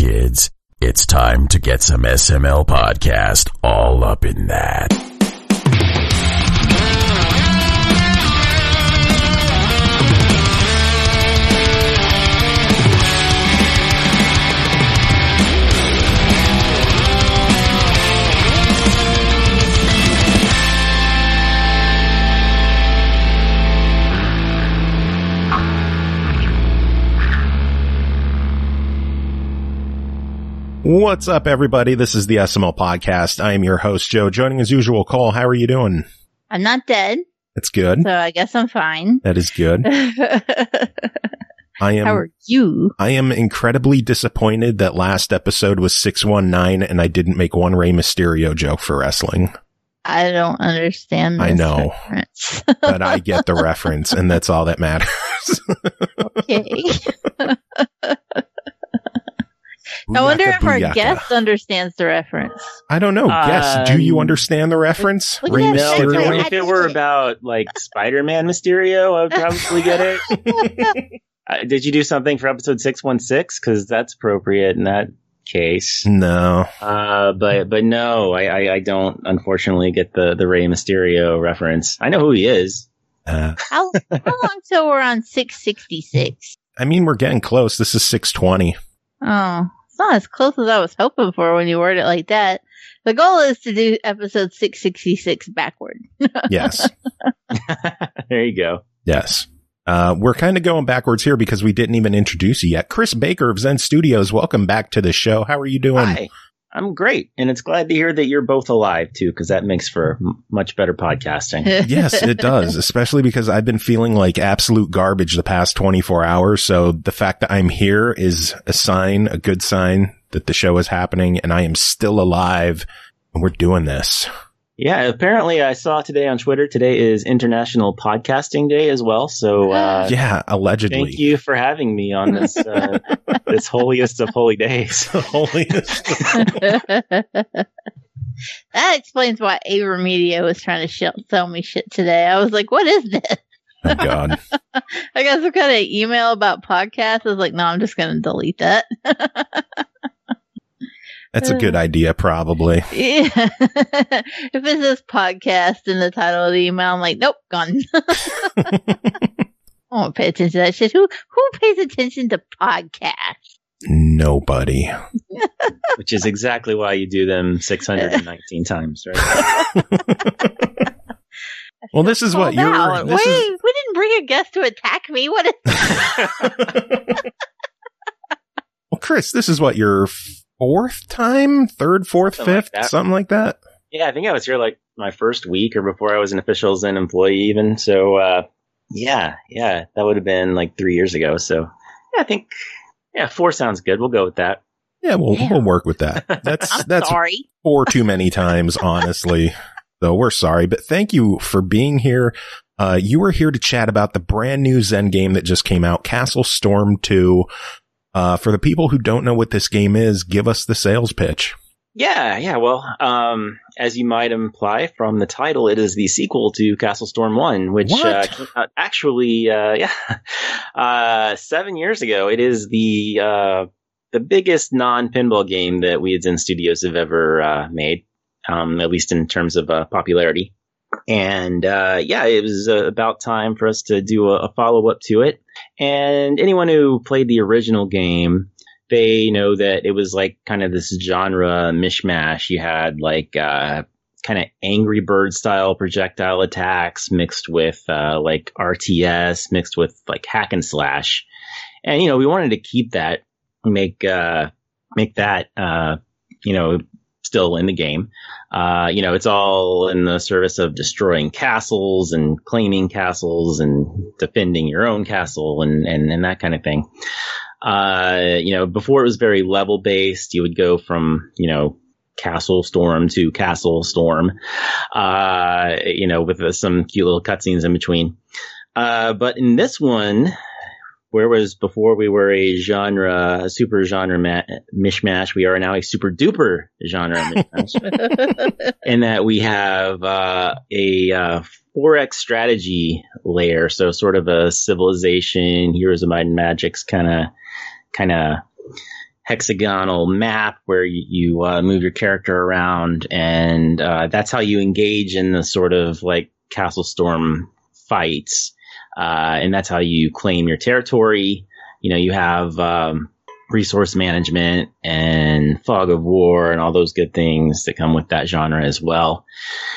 kids. It's time to get some SML podcast all up in that. What's up, everybody? This is the SML Podcast. I am your host, Joe. Joining as usual, Cole. How are you doing? I'm not dead. That's good. So I guess I'm fine. That is good. How are you? I am incredibly disappointed that last episode was 619 and I didn't make one Rey Mysterio joke for wrestling. I don't understand this I know, reference. but I get the reference, and that's all that matters. Okay. I wonder if our guest understands the reference. I don't know. Guess, do you understand the reference? Rey Mysterio? If it were about, like, Spider-Man Mysterio, I would probably get it. Did you do something for episode 616? Because that's appropriate in that case. No. But no, I don't, unfortunately, get the Rey Mysterio reference. I know who he is. How long till we're on 666? I mean, we're getting close. This is 620. Oh. It's not as close as I was hoping for when you word it like that. The goal is to do episode 666 backward. Yes. There you go. Yes. We're kind of going backwards here because we didn't even introduce you yet. Chris Baker of Zen Studios, welcome back to the show. How are you doing? Hi. I'm great. And it's glad to hear that you're both alive, too, because that makes for much better podcasting. Yes, it does, especially because I've been feeling like absolute garbage the past 24 hours. So the fact that I'm here is a good sign that the show is happening and I am still alive and we're doing this. Yeah, apparently I saw today on Twitter, today is International Podcasting Day as well. So, yeah, allegedly. Thank you for having me on this, this holiest of holy days. Holiest. That explains why Ava Media was trying to sell me shit today. I was like, what is this? Oh, God. I got some kind of email about podcasts. I was like, no, I'm just going to delete that. That's a good idea, probably. Yeah. If it says podcast in the title of the email, I'm like, nope, gone. I won't pay attention to that shit. Who pays attention to podcasts? Nobody. Which is exactly why you do them 619 times, right? Well, this is what you're... We didn't bring a guest to attack me. What is Well, Chris, this is what your third, fourth, fifth, something like that. Yeah, I think I was here like my first week or before I was an official Zen employee even. So, yeah, that would have been like 3 years ago. So yeah, I think, 4 sounds good. We'll go with that. Yeah, we'll work with that. That's sorry. 4 too many times, honestly. So we're sorry, but thank you for being here. You were here to chat about the brand new Zen game that just came out, Castle Storm 2. For the people who don't know what this game is, give us the sales pitch. Yeah. Well, as you might imply from the title, it is the sequel to Castle Storm 1, which came out actually, 7 years ago. It is the biggest non-pinball game that we at Zen Studios have ever made, at least in terms of popularity. And it was about time for us to do a follow-up to it. And anyone who played the original game, they know that it was like kind of this genre mishmash. You had like kind of Angry Bird style projectile attacks mixed with like RTS, mixed with like hack and slash. And, we wanted to keep that, make that, still in the game. It's all in the service of destroying castles and claiming castles and defending your own castle and that kind of thing. Before it was very level based, you would go from, Castle Storm to Castle Storm, with some cute little cutscenes in between. But in this one, whereas before we were a super genre mishmash, we are now a super duper genre mishmash. In that we have a 4X strategy layer, so sort of a Civilization, Heroes of Might and Magic's kind of hexagonal map where you move your character around, and that's how you engage in the sort of like Castle Storm fights, and that's how you claim your territory. You have resource management and fog of war and all those good things that come with that genre as well.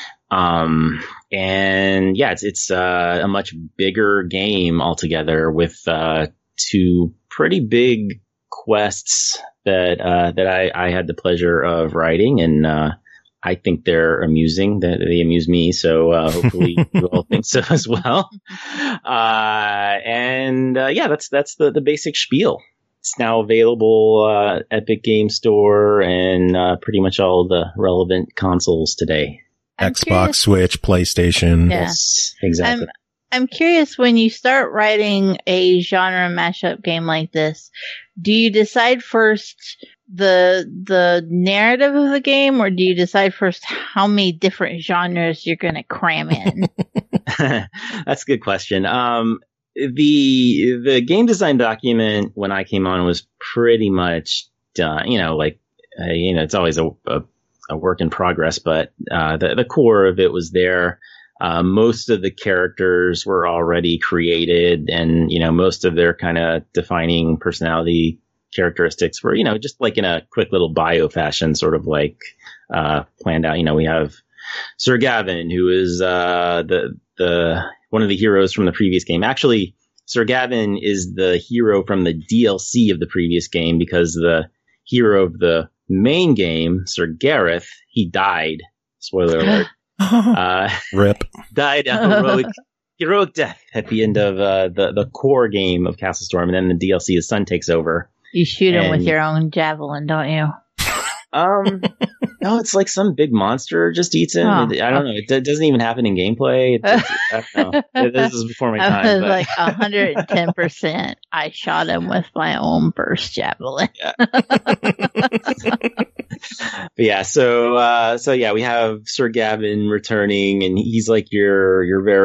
And yeah, it's a much bigger game altogether with 2 pretty big quests that I had the pleasure of writing, and I think they're amusing. That they amuse me, so hopefully you all think so as well. Yeah, that's the basic spiel. It's now available Epic Game Store and pretty much all the relevant consoles today. Xbox, Switch, PlayStation. Yeah. Yes, exactly. I'm curious, when you start writing a genre mashup game like this, do you decide first the narrative of the game, or do you decide first how many different genres you're going to cram in? That's a good question. The game design document when I came on was pretty much done. It's always a work in progress, but the core of it was there. Most of the characters were already created, and most of their kind of defining personality characteristics were just like in a quick little bio fashion, sort of like planned out. We have Sir Gavin, who is the one of the heroes from the previous game. Actually, Sir Gavin is the hero from the DLC of the previous game, because the hero of the main game, Sir Gareth, he died. Spoiler alert. Rip. Died a heroic death at the end of the core game of Castle Storm, and then the DLC, his son takes over. You shoot him with your own javelin, don't you? No, it's like some big monster just eats him. I don't know. It doesn't even happen in gameplay. I don't know. This is before my time. I was like 110%. I shot him with my own burst javelin. Yeah. But yeah, so yeah, we have Sir Gavin returning, and he's like your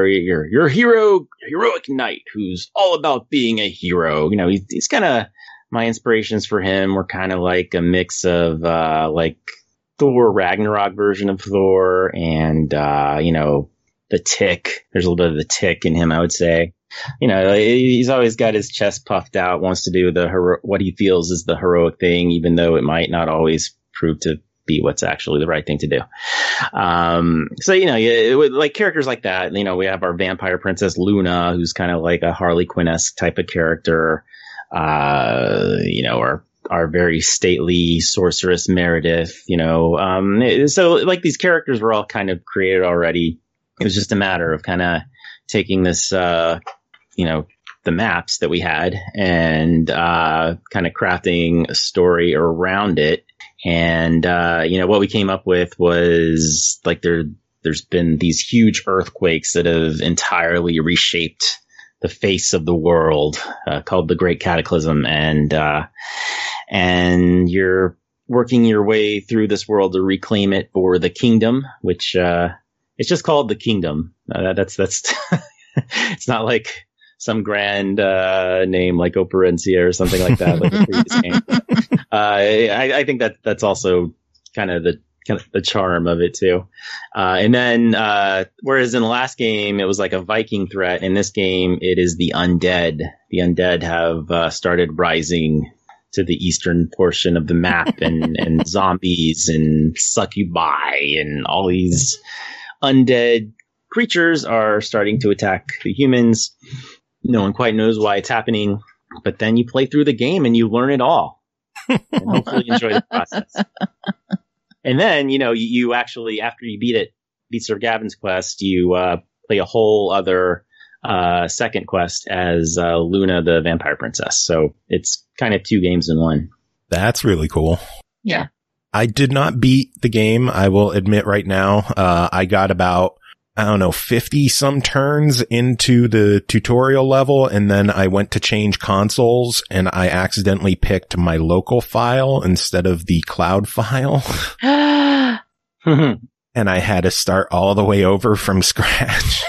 heroic knight who's all about being a hero. He's kind of, my inspirations for him were kind of like a mix of like Thor Ragnarok version of Thor, and the Tick. There's a little bit of the Tick in him, I would say. He's always got his chest puffed out, wants to do what he feels is the heroic thing, even though it might not always prove to be what's actually the right thing to do. Like characters like that. We have our vampire princess Luna, who's kind of like a Harley Quinn-esque type of character. Our very stately sorceress Meredith, so like these characters were all kind of created already. It was just a matter of kind of taking this, the maps that we had and, kind of crafting a story around it. And, what we came up with was like there's been these huge earthquakes that have entirely reshaped the face of the world, called the Great Cataclysm, and you're working your way through this world to reclaim it for the kingdom, which it's just called the kingdom. That's it's not like some grand name like Operencia or something like that, like the previous game. I think that's also kind of the charm of it too. And then, whereas in the last game, it was like a Viking threat. In this game, it is the undead. The undead have, started rising to the eastern portion of the map, and zombies and succubi and all these undead creatures are starting to attack the humans. No one quite knows why it's happening, but then you play through the game and you learn it all. And hopefully enjoy the process. And then, you actually, after you beat Sir Gavin's quest, you play a whole other second quest as Luna, the vampire princess. So it's kind of 2 games in one. That's really cool. Yeah. I did not beat the game. I will admit right now, I got about, 50 some turns into the tutorial level, and then I went to change consoles and I accidentally picked my local file instead of the cloud file. And I had to start all the way over from scratch.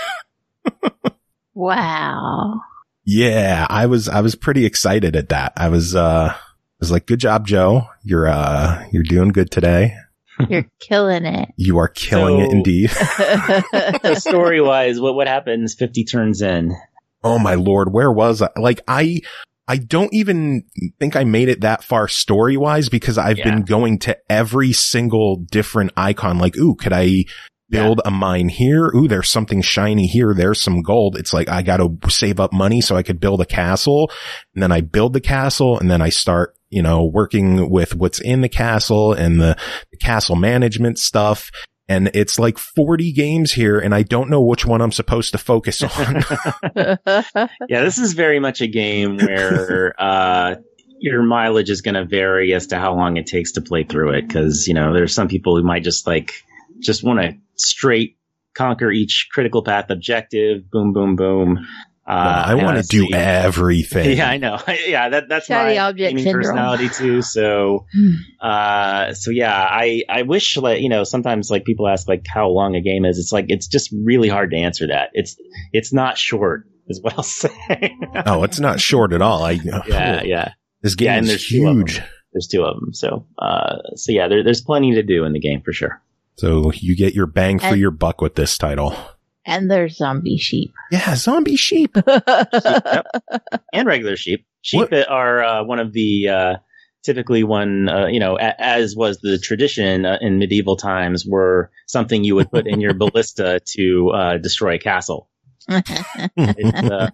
Wow. Yeah, I was pretty excited at that. I was was like, good job, Joe. You're doing good today. You're killing it. You are killing it indeed. So story-wise, what happens 50 turns in? Oh my Lord, where was I? Like, I don't even think I made it that far story-wise because I've been going to every single different icon. Like, ooh, could I build a mine here? Ooh, there's something shiny here. There's some gold. It's like, I got to save up money so I could build a castle. And then I build the castle and then I start, working with what's in the castle and the castle management stuff. And it's like 40 games here, and I don't know which one I'm supposed to focus on. Yeah, this is very much a game where your mileage is going to vary as to how long it takes to play through it. Because, there's some people who might just want to straight conquer each critical path objective. Boom, boom, boom. I want to do everything. Yeah, I know. Yeah, that's Shiny my object gaming syndrome. personality too. So, yeah, I wish, sometimes people ask how long a game is. It's just really hard to answer that. It's not short, is what I'll say. Oh, it's not short at all. Yeah. This game is huge. There's two of them. So yeah, there's plenty to do in the game for sure. So you get your bang for your buck with this title. And there's zombie sheep. Yeah, zombie sheep. Yep. And regular sheep. Sheep are one of the typically one, as was the tradition in medieval times, were something you would put in your ballista to destroy a castle. The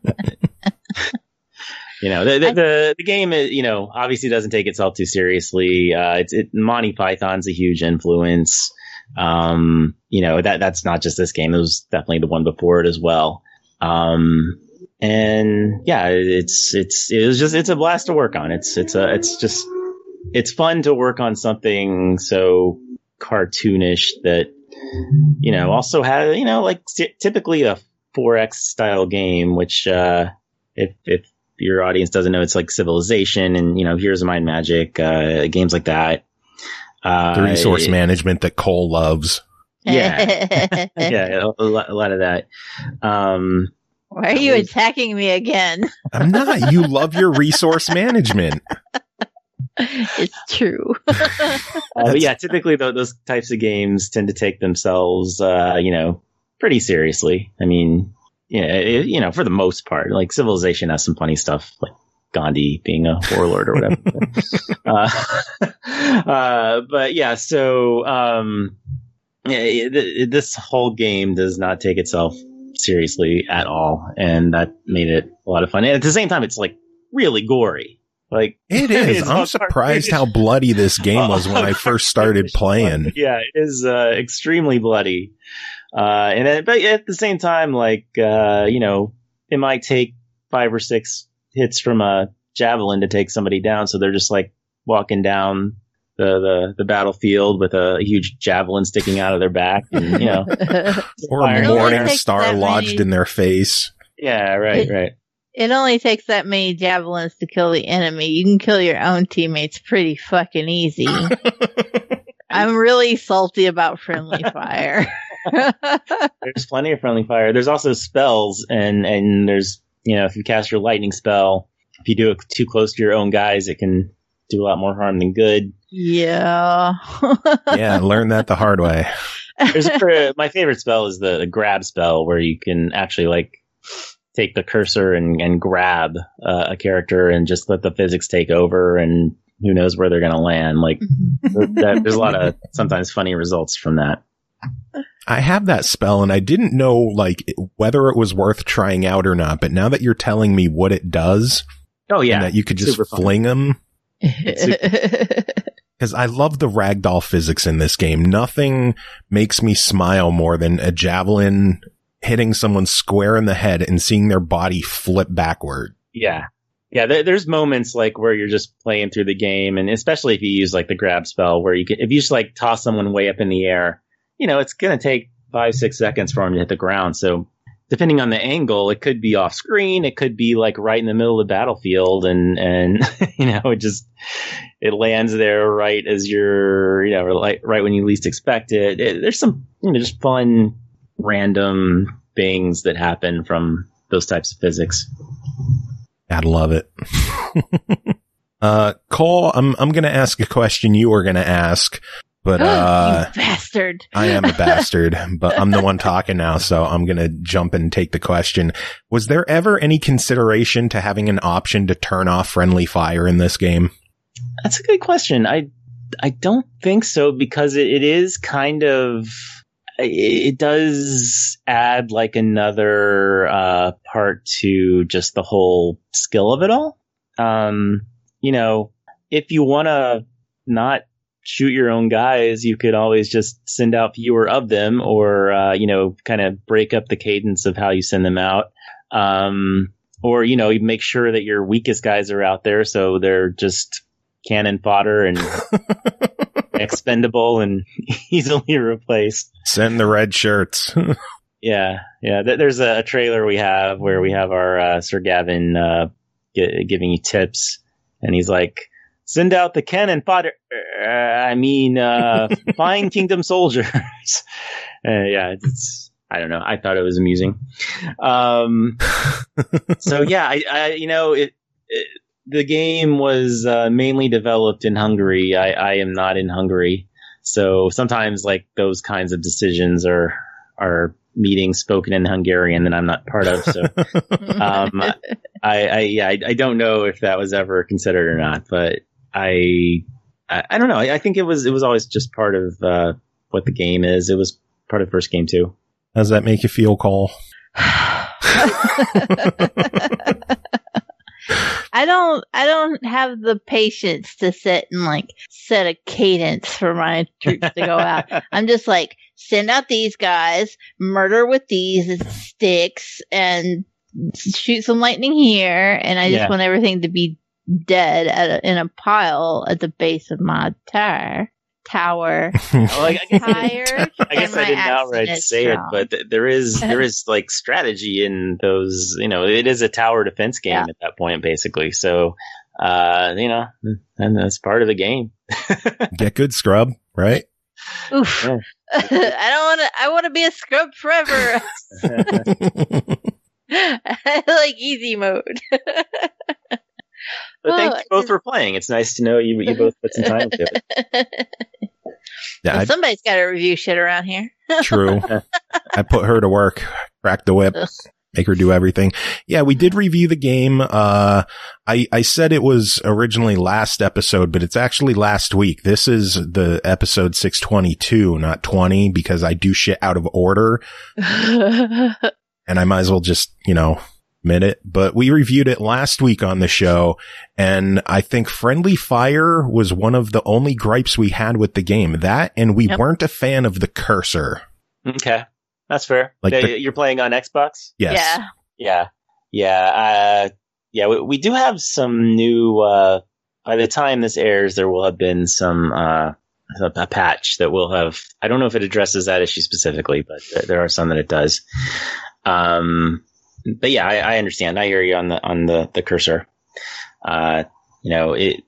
game, obviously doesn't take itself too seriously. Monty Python's a huge influence. That's not just this game. It was definitely the one before it as well. And yeah, it's a blast to work on. It's fun to work on something so cartoonish that, also has, typically a 4X style game, which, if your audience doesn't know, it's like Civilization and, Heroes of Might and Magic, games like that. The resource management that Cole loves. Yeah. Yeah, a lot of that. Why are you attacking me again? I'm not. You love your resource management. It's true. But yeah, typically those types of games tend to take themselves, pretty seriously. I mean, for the most part, like Civilization has some funny stuff, like Gandhi being a warlord or whatever. But yeah, so this whole game does not take itself seriously at all, and that made it a lot of fun. And at the same time, it's really gory. It is. I'm surprised how bloody this game was when I first started playing. Yeah, it is extremely bloody. But at the same time, it might take 5 or 6 hits from a javelin to take somebody down. So they're just walking down the battlefield with a huge javelin sticking out of their back, and, or a morning star lodged in their face. Yeah, right. It only takes that many javelins to kill the enemy. You can kill your own teammates pretty fucking easy. I'm really salty about friendly fire. There's plenty of friendly fire. There's also spells, and there's, if you cast your lightning spell, if you do it too close to your own guys, it can do a lot more harm than good. Yeah. Yeah, I learned that the hard way. My favorite spell is the grab spell, where you can actually take the cursor and grab a character and just let the physics take over, and who knows where they're going to land. There's a lot of sometimes funny results from that. I have that spell, and I didn't know whether it was worth trying out or not. But now that you're telling me what it does, oh yeah, and that you could just fling them, because I love the ragdoll physics in this game. Nothing makes me smile more than a javelin hitting someone square in the head and seeing their body flip backward. Yeah. Yeah, there's moments where you're just playing through the game, and especially if you use the grab spell, where if you just toss someone way up in the air, it's going to take 5-6 seconds for them to hit the ground. So depending on the angle, it could be off screen, it could be right in the middle of the battlefield, and it lands there right as you're, right when you least expect it. There's some just fun random things that happen from those types of physics. Gotta love it. Cole, I'm going to ask a question you were going to ask, but, You bastard. I am a bastard, but I'm the one talking now, so I'm going to jump and take the question. Was there ever any consideration to having an option to turn off friendly fire in this game? That's a good question. I don't think so, because it is kind of, it does add like another part to just the whole skill of it all. You know, if you want to not shoot your own guys, you could always just send out fewer of them, or, you know, kind of break up the cadence of how you send them out. Or, you know, you make sure that your weakest guys are out there, so they're just cannon fodder and expendable and easily replaced. Send the red shirts. Yeah. There's a trailer we have where we have our Sir Gavin giving you tips, and he's like, "Send out the cannon fodder. Fine Kingdom soldiers." Yeah, it's, I don't know. I thought it was amusing. So yeah, I you know, the game was mainly developed in Hungary. I am not in Hungary, so sometimes like those kinds of decisions are meetings spoken in Hungarian that I'm not part of. So I don't know if that was ever considered or not, but I don't know. I think it was always just part of what the game is. It was part of the first game too. How does that make you feel, Cole? I don't have the patience to sit and like set a cadence for my troops to go out. I'm just like, send out these guys, murder with these sticks, and shoot some lightning here. And I just want everything to be dead in a pile at the base of my tower. Well, I guess I didn't outright say it, but there is like strategy in those. You know, it is a tower defense game at that point, basically. So, you know, and that's part of the game. Get good, scrub, right? Oof. Yeah. I want to be a scrub forever. I like easy mode. But thank you both for playing. It's nice to know you both put some time into it. Yeah, well, somebody's got to review shit around here. True. I put her to work, crack the whip, make her do everything. Yeah, we did review the game. I said it was originally last episode, but it's actually last week. This is the episode 622, not 20, because I do shit out of order. And I might as well just, you know, admit it. But we reviewed it last week on the show, and I think friendly fire was one of the only gripes we had with the game. That, and we weren't a fan of the cursor. Okay, that's fair. Like you're playing on Xbox? Yes. Yeah. We do have some new. By the time this airs, there will have been some a patch that will have. I don't know if it addresses that issue specifically, but there are some that it does. But yeah, I understand. I hear you on the cursor. You know, it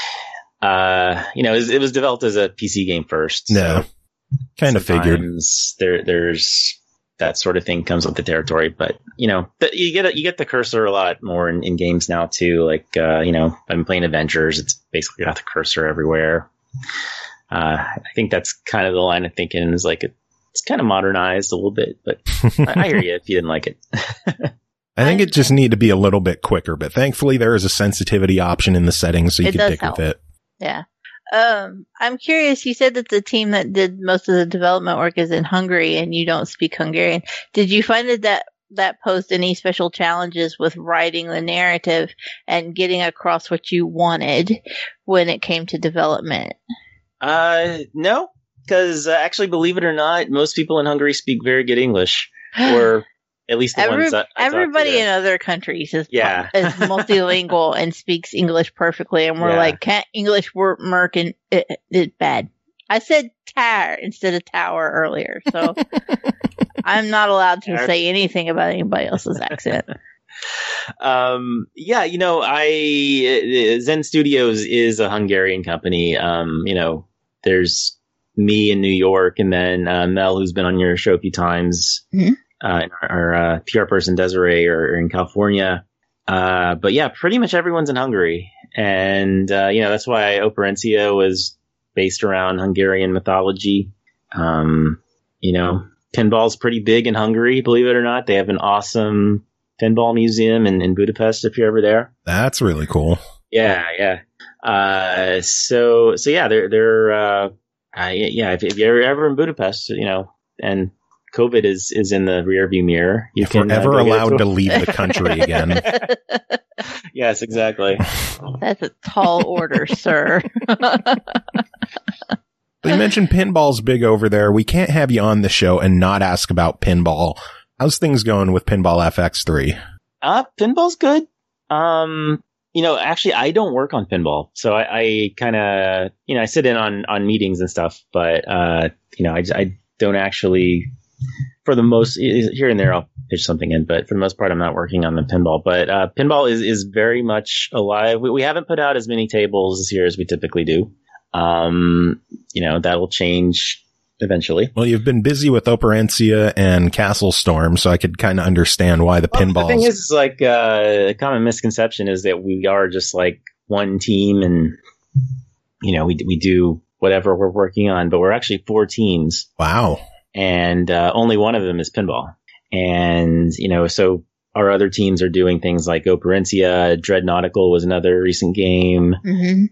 was developed as a PC game first. No, so kind of figured. There's that sort of thing comes with the territory, but you know, you get the cursor a lot more in games now too. Like you know, I've been playing Avengers. It's basically got the cursor everywhere. I think that's kind of the line of thinking is like it's kind of modernized a little bit, but I hear you if you didn't like it. I think it just need to be a little bit quicker, but thankfully there is a sensitivity option in the settings, so you can pick with it. Yeah. I'm curious, you said that the team that did most of the development work is in Hungary and you don't speak Hungarian. Did you find that posed any special challenges with writing the narrative and getting across what you wanted when it came to development? No. Because actually, believe it or not, most people in Hungary speak very good English, or at least the ones that I everybody in other countries is multilingual and speaks English perfectly, and we're like, can't English work, Merc, and it's bad. I said tar instead of tower earlier, so I'm not allowed to say anything about anybody else's accent. Yeah, you know, Zen Studios is a Hungarian company. You know, there's me in New York, and then Mel, who's been on your show a few times, and our PR person Desiree are in California. But yeah, pretty much everyone's in Hungary. And, that's why Operencia was based around Hungarian mythology. Pinball's pretty big in Hungary, believe it or not. They have an awesome pinball museum in Budapest if you're ever there. That's really cool. Yeah. So yeah, if you're ever in Budapest, and COVID is in the rearview mirror. If we're ever allowed to leave the country again. Yes, exactly. That's a tall order, sir. You mentioned pinball's big over there. We can't have you on the show and not ask about pinball. How's things going with Pinball FX3? Pinball's good. Actually, I don't work on pinball, so I kind of, I sit in on meetings and stuff, but I don't actually. For the most, here and there, I'll pitch something in, but for the most part, I'm not working on the pinball. But pinball is very much alive. We haven't put out as many tables this year as we typically do. That'll change eventually. Well, you've been busy with Operencia and Castle Storm, so I could kind of understand why the pinball. The thing is, like, a common misconception is that we are just like one team, and we do whatever we're working on, but we're actually 4 teams. Wow. And only one of them is pinball. And, so our other teams are doing things like Operencia, Dreadnautical was another recent game. Mm-hmm.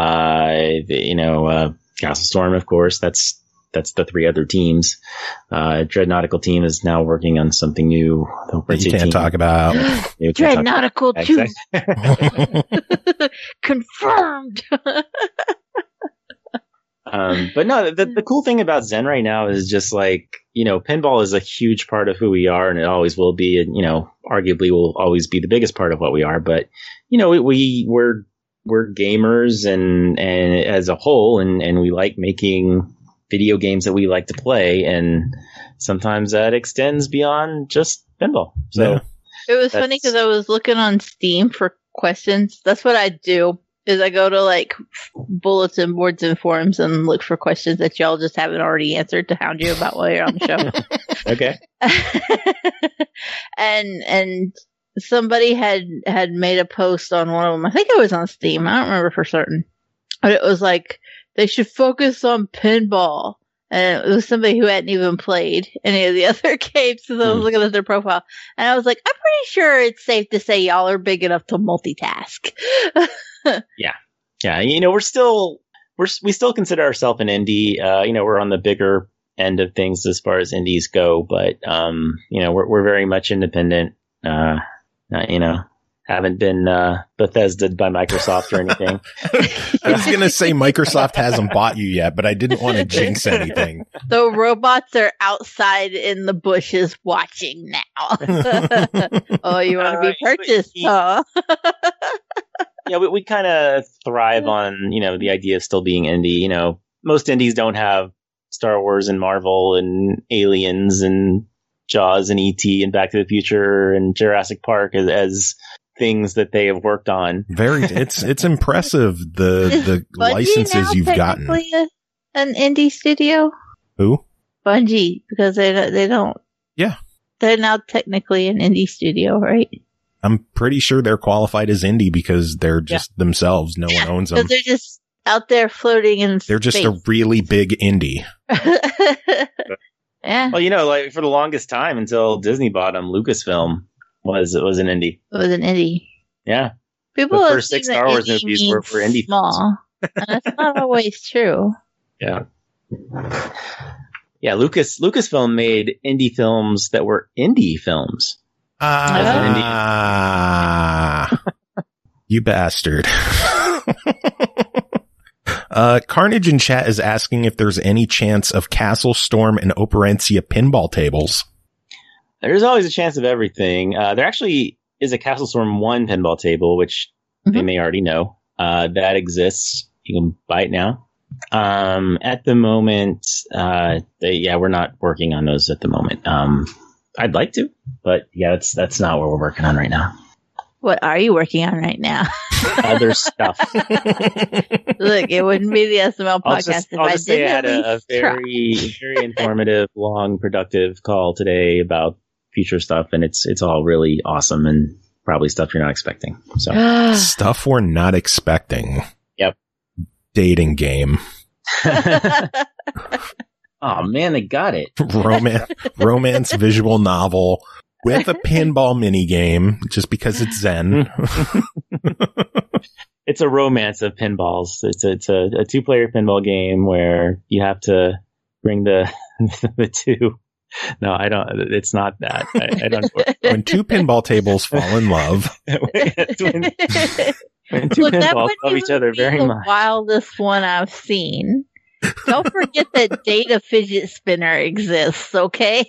Castle Storm, of course, that's the 3 other teams. Dreadnautical team is now working on something new. That you can't talk about. Dreadnautical 2. Confirmed. But no, the cool thing about Zen right now is just like, pinball is a huge part of who we are, and it always will be, and, arguably will always be the biggest part of what we are. But, we're gamers and as a whole, and we like making video games that we like to play. And sometimes that extends beyond just pinball. So it was funny because I was looking on Steam for questions. That's what I do. Is I go to like bulletin boards and forums and look for questions that y'all just haven't already answered to hound you about while you're on the show. Okay. And somebody had made a post on one of them. I think it was on Steam. I don't remember for certain. But it was like, they should focus on pinball. And it was somebody who hadn't even played any of the other games. So I was looking at their profile. And I was like, I'm pretty sure it's safe to say y'all are big enough to multitask. Yeah. We still consider ourselves an indie. We're on the bigger end of things as far as indies go, but we're very much independent. Haven't been Bethesda'd by Microsoft or anything. I was gonna say Microsoft hasn't bought you yet, but I didn't want to jinx anything. The robots are outside in the bushes watching now. Oh, you want to be purchased, huh? Yeah, we kind of thrive on, the idea of still being indie. Most indies don't have Star Wars and Marvel and Aliens and Jaws and E.T. and Back to the Future and Jurassic Park as things that they have worked on. It's impressive the licenses you've gotten. An indie studio? Who? Bungie, because they don't. Yeah. They're now technically an indie studio, right? I'm pretty sure they're qualified as indie because they're just themselves. No one owns them. Because they're just out there floating in space. They're just a really big indie. Yeah. Well, like for the longest time until Disney bought them, Lucasfilm was an indie. It was an indie. Yeah. People the first 6 Star Wars movies were indie small. And that's not always true. Yeah. Yeah, Lucasfilm made indie films that were indie films. You bastard. Carnage in chat is asking if there's any chance of Castle Storm and Operencia pinball tables. There's always a chance of everything. There actually is a Castle Storm 1 pinball table, which they may already know. That exists. You can buy it now. At the moment, we're not working on those at the moment. I'd like to, but yeah, that's not what we're working on right now. What are you working on right now? Other stuff. Look, it wouldn't be the SML podcast if I didn't. I had a very, very informative, long, productive call today about future stuff, and it's all really awesome. And probably stuff you're not expecting. So Stuff we're not expecting. Yep. Dating game. Oh man, they got it. Romance visual novel with a pinball mini game, just because it's Zen. It's a romance of pinballs. It's a 2-player pinball game where you have to bring the two. No, I don't. It's not that. I don't. When 2 pinball tables fall in love. when 2 pinballs love each other very the much. Wildest one I've seen. Don't forget that Data Fidget Spinner exists, okay?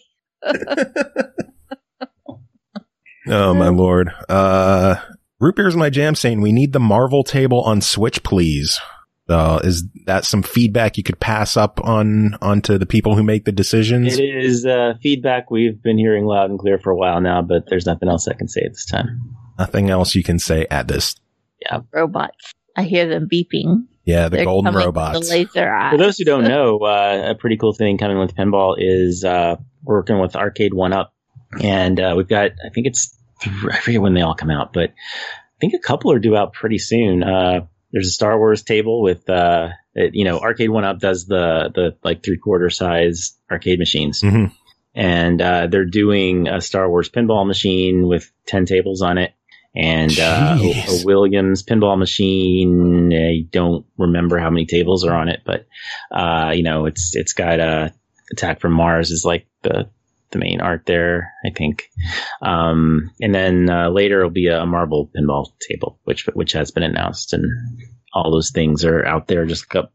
Oh, my lord. Root Beer's My Jam saying we need the Marvel table on Switch, please. Is that some feedback you could pass up onto the people who make the decisions? It is feedback we've been hearing loud and clear for a while now, but there's nothing else I can say at this time. Nothing else you can say at this. Yeah. Robots. I hear them beeping. Yeah, the They're golden coming robots. with the laser eyes. For those who don't know, a pretty cool thing coming with pinball is we're working with Arcade 1UP, and we've got, I think it's, I forget when they all come out, but I think a couple are due out pretty soon. There's a Star Wars table with, Arcade 1UP does the like 3/4 size arcade machines. Mm-hmm. And they're doing a Star Wars pinball machine with 10 tables on it. And a Williams pinball machine. I don't remember how many tables are on it, but it's got Attack from Mars is like the main art there, I think. And then later it'll be a marble pinball table, which has been announced, and all those things are out there. Just look up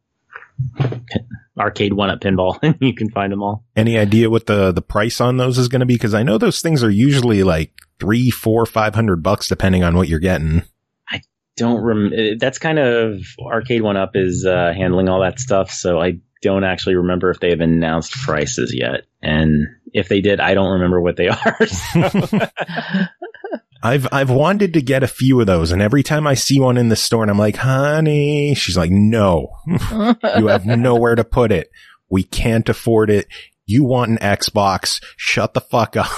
Arcade 1UP pinball and you can find them all. Any idea what the price on those is going to be? Because I know those things are usually like $300, $400, $500 depending on what you're getting. I don't remember. That's kind of Arcade 1UP is handling all that stuff, so I don't actually remember if they have announced prices yet. And if they did, I don't remember what they are. So. I've wanted to get a few of those, and every time I see one in the store and I'm like, honey, she's like, no, you have nowhere to put it. We can't afford it. You want an Xbox. Shut the fuck up.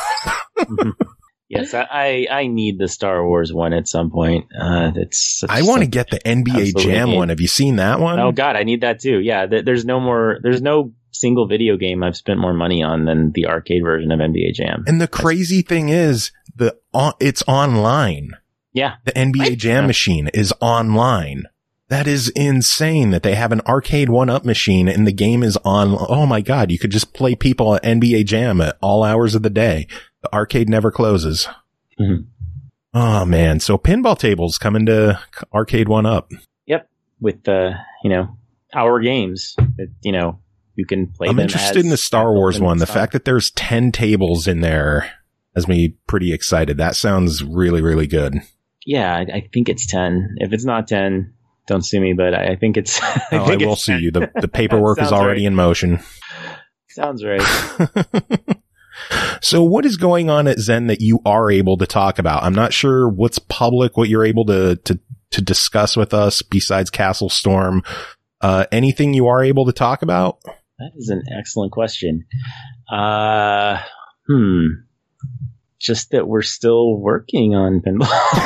Yes, I need the Star Wars one at some point. I want to get the NBA Jam one. Have you seen that one? Oh God, I need that too. Yeah, there's no single video game I've spent more money on than the arcade version of NBA Jam. And the crazy thing is, it's online. Yeah. The NBA Jam machine is online. That is insane that they have an Arcade 1UP machine and the game is on. Oh my God. You could just play people at NBA Jam at all hours of the day. The arcade never closes. Mm-hmm. Oh man. So pinball tables coming to Arcade 1UP. Yep. With our games that, you can play. I'm interested in the Star Wars one. The fact that there's 10 tables in there has me pretty excited. That sounds really, really good. Yeah, I think it's 10. If it's not 10, don't sue me, but I think it's... I will sue you. The paperwork is already in motion. Sounds right. So what is going on at Zen that you are able to talk about? I'm not sure what's public, what you're able to discuss with us besides Castle Storm. Anything you are able to talk about? That is an excellent question. Just that we're still working on pinball.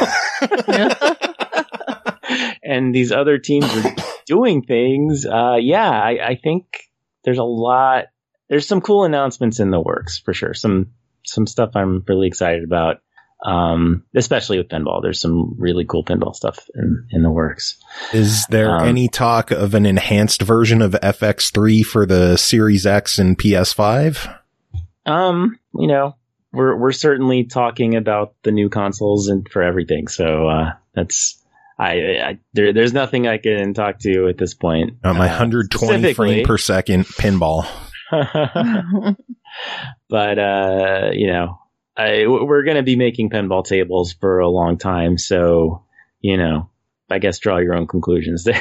And these other teams are doing things. I think there's there's some cool announcements in the works for sure. Some stuff I'm really excited about. Especially with pinball. There's some really cool pinball stuff in the works. Is there any talk of an enhanced version of FX3 for the Series X and PS5? We're certainly talking about the new consoles and for everything. So, there's nothing I can talk to at this point. My 120 frame per second pinball. But, we're going to be making pinball tables for a long time. So, I guess draw your own conclusions there.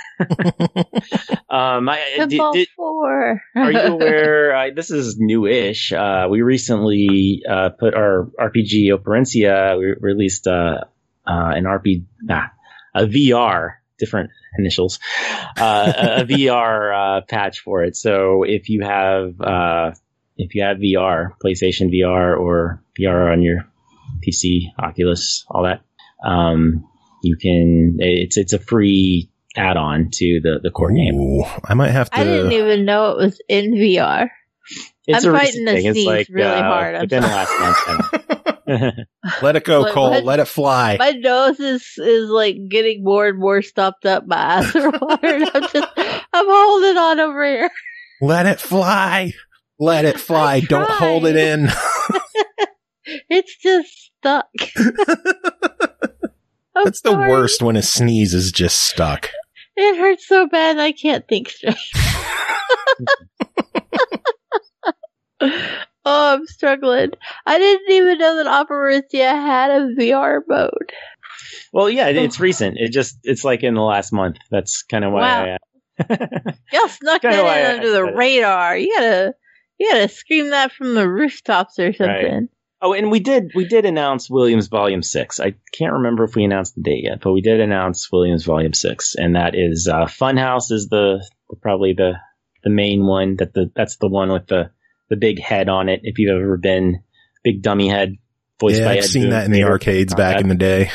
Pinball 4. Are you aware? This is newish. We recently put our RPG Operencia. We released a VR, different initials, a VR patch for it. So if you have VR, PlayStation VR or VR on your PC, Oculus, all that. You can, it's a free add-on to the core game. I might have to. I didn't even know it was in VR. It's I'm a fighting recent to thing. sneeze It's like really hard. within the last month. Let it go, What- Cole. what? Let it fly. My nose is like getting more and more stopped up. My eyes are watering. I'm holding on over here. Let it fly. Let it fly. Don't hold it in. It's just stuck. I'm That's the sorry. worst when a sneeze is just stuck. It hurts so bad I can't think straight. Oh, I'm struggling. I didn't even know that Operatia had a VR mode. Well, yeah, it's recent. It's like in the last month. That's kind of why. Wow. Y'all snuck Kinda that why in I under the said it. radar. You gotta scream that from the rooftops or something. Oh, and we did announce Williams Volume 6. I can't remember if we announced the date yet, but we did announce Williams Volume 6, and that is Funhouse is probably the main one. That's the one with the big head on it. If you've ever been big dummy head voiced Yeah, by I've Ed seen Boon, that in the creator. arcades back in the day.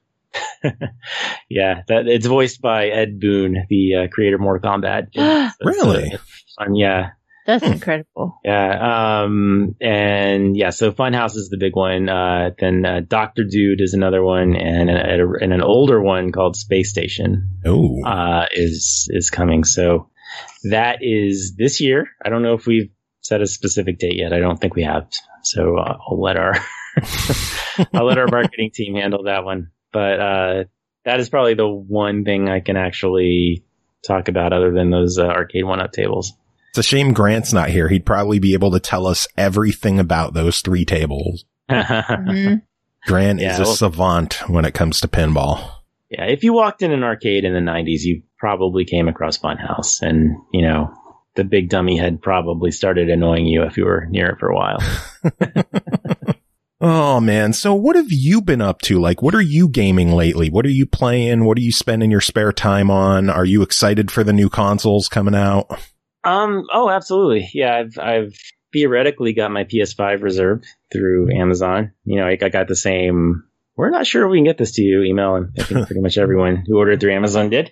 Yeah, that it's voiced by Ed Boon, the creator of Mortal Kombat. Really? It's fun, yeah. That's incredible. Yeah, and yeah, so Funhouse is the big one. Then Dr. Dude is another one, and an older one called Space Station Oh, is coming. So that is this year. I don't know if we've set a specific date yet. I don't think we have. So I'll let our marketing team handle that one. But that is probably the one thing I can actually talk about other than those arcade one-up tables. it's a shame Grant's not here. He'd probably be able to tell us everything about those 3 tables. Mhm. Grant Yeah, is a well- savant when it comes to pinball. Yeah, if you walked in an arcade in the 90s, you probably came across Funhouse, and the big dummy head probably started annoying you if you were near it for a while. Oh man, so what have you been up to? Like, what are you gaming lately? What are you playing? What are you spending your spare time on? Are you excited for the new consoles coming out? Oh, absolutely. Yeah, I've theoretically got my PS5 reserved through Amazon. I got the same. We're not sure if we can get this to you email, and I think pretty much everyone who ordered through Amazon did.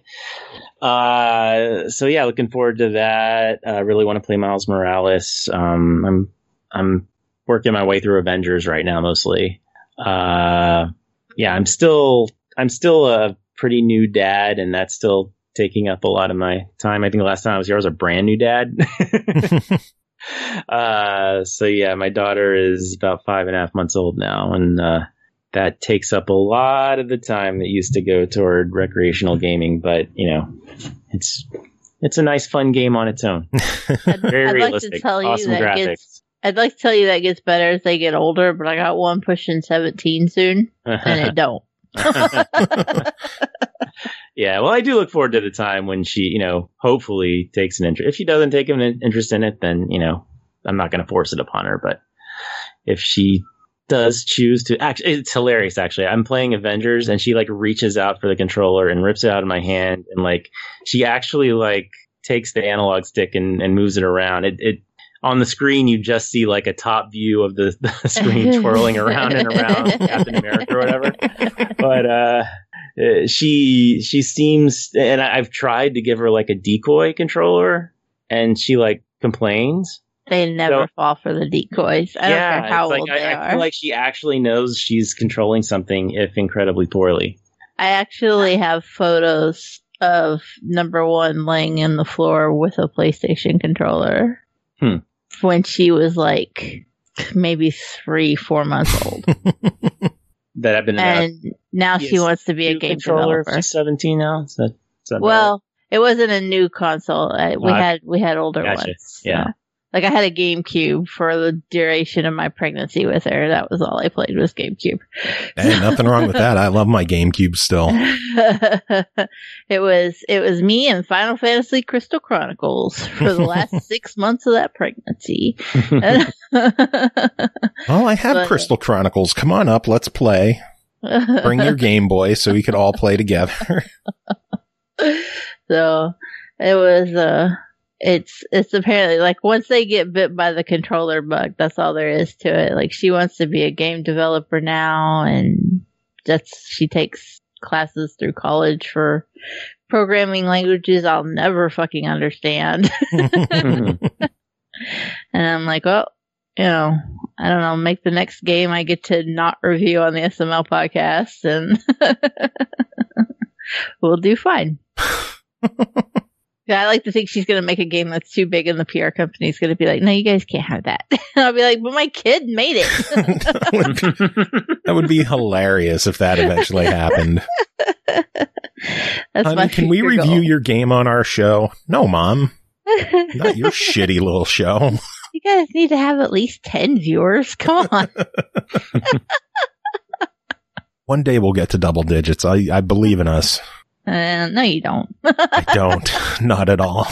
So yeah, looking forward to that. Really want to play Miles Morales. I'm working my way through Avengers right now, mostly. Yeah, I'm still a pretty new dad, and that's still taking up a lot of my time. I think the last time I was here, I was a brand new dad. So yeah, my daughter is about 5.5 months old now, and that takes up a lot of the time that used to go toward recreational gaming. But it's a nice, fun game on its own. Very I'd like realistic, to tell you awesome that graphics. I'd like to tell you that gets better as they get older, but I got one pushing 17 soon, and it don't. Yeah, well, I do look forward to the time when she, hopefully takes an interest. If she doesn't take an interest in it, then, I'm not going to force it upon her. But if she does choose to, actually, it's hilarious, actually. I'm playing Avengers, and she, reaches out for the controller and rips it out of my hand. And, she actually, takes the analog stick and moves it around. It on the screen, you just see, a top view of the screen twirling around and around Captain America or whatever. But, she seems, and I've tried to give her a decoy controller, and she complains. They never fall for the decoys. I don't care how old they I are. feel like she actually knows she's controlling something, if incredibly poorly. I actually have photos of number one laying in the floor with a PlayStation controller when she was maybe 3-4 months old. That have been And now she wants to be a game controller. developer. She's 17 now. Is that Well, it wasn't a new console. We had older Gotcha. ones. Yeah. So. I had a GameCube for the duration of my pregnancy with her. That was all I played was GameCube. Hey, nothing wrong with that. I love my GameCube still. It was me and Final Fantasy Crystal Chronicles for the last 6 months of that pregnancy. Oh, I have Crystal Chronicles. Come on up. Let's play. Bring your Game Boy so we could all play together. So it it's apparently like once they get bit by the controller bug, that's all there is to it. Like she wants to be a game developer now, and she takes classes through college for programming languages I'll never fucking understand. And I'm like, well, you know, I don't know, make the next game I get to not review on the SML podcast, and we'll do fine. Yeah, I like to think she's going to make a game that's too big, and the PR company's going to be like, no, you guys can't have that. And I'll be like, but my kid made it. That would be hilarious if that eventually happened. Honey, can we review your game on our show? No, Mom. Not your shitty little show. You guys need to have at least 10 viewers. Come on. One day we'll get to double digits. I believe in us. No, you don't. I don't. Not at all.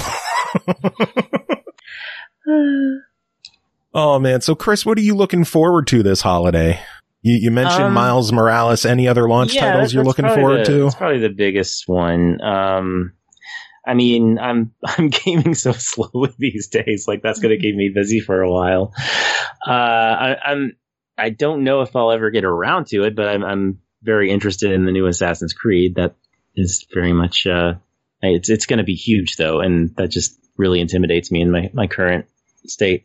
Oh, man. So, Chris, what are you looking forward to this holiday? You mentioned Miles Morales. Any other launch titles you're looking forward to? It's probably the biggest one. I mean, I'm gaming so slowly these days. Like that's going to keep me busy for a while. I don't know if I'll ever get around to it, but I'm very interested in the new Assassin's Creed. That is very much it's going to be huge though, and that just really intimidates me in my current state.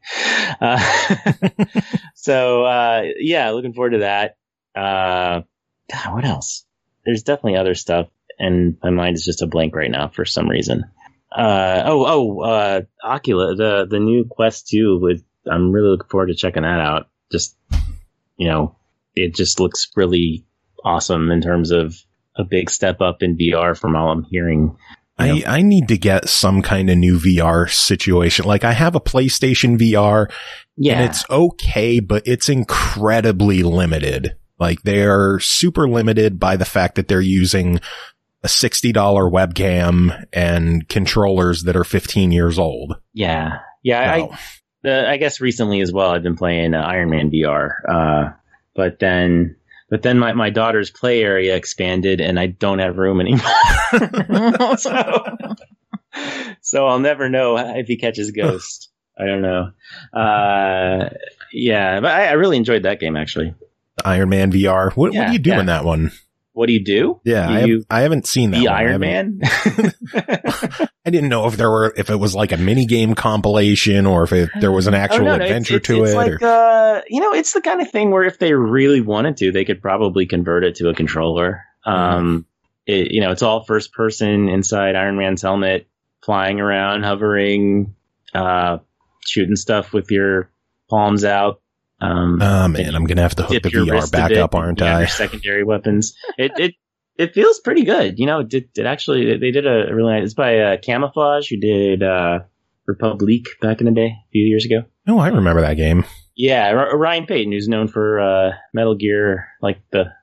So yeah, looking forward to that. God, what else? There's definitely other stuff, and my mind is just a blank right now for some reason. Oculus, the new Quest 2. I'm really looking forward to checking that out. Just, you know, it just looks really awesome in terms of a big step up in VR from all I'm hearing. I need to get some kind of new VR situation. Like I have a PlayStation VR, and it's okay, but it's incredibly limited. Like they're super limited by the fact that they're using a $60 webcam and controllers that are 15 years old. Yeah. Yeah. Wow. I guess recently as well, I've been playing Iron Man VR. But then my daughter's play area expanded and I don't have room anymore. So I'll never know if he catches Ghost. I don't know. Yeah, but I really enjoyed that game actually. Iron Man VR. What do you do in that one? What do you do? Yeah, I haven't seen that. The Iron Man. I didn't know if it was like a mini game compilation or if there was an actual adventure to it. It's like, it's the kind of thing where if they really wanted to, they could probably convert it to a controller. It's all first person inside Iron Man's helmet, flying around, hovering, shooting stuff with your palms out. Man, I'm gonna have to hook the VR back up, aren't I? Your secondary weapons. It feels pretty good. You know, they did a really nice. It's by Camouflage, who did Republique back in the day, a few years ago. Oh, I remember that game. Yeah, Ryan Payton, who's known for Metal Gear, like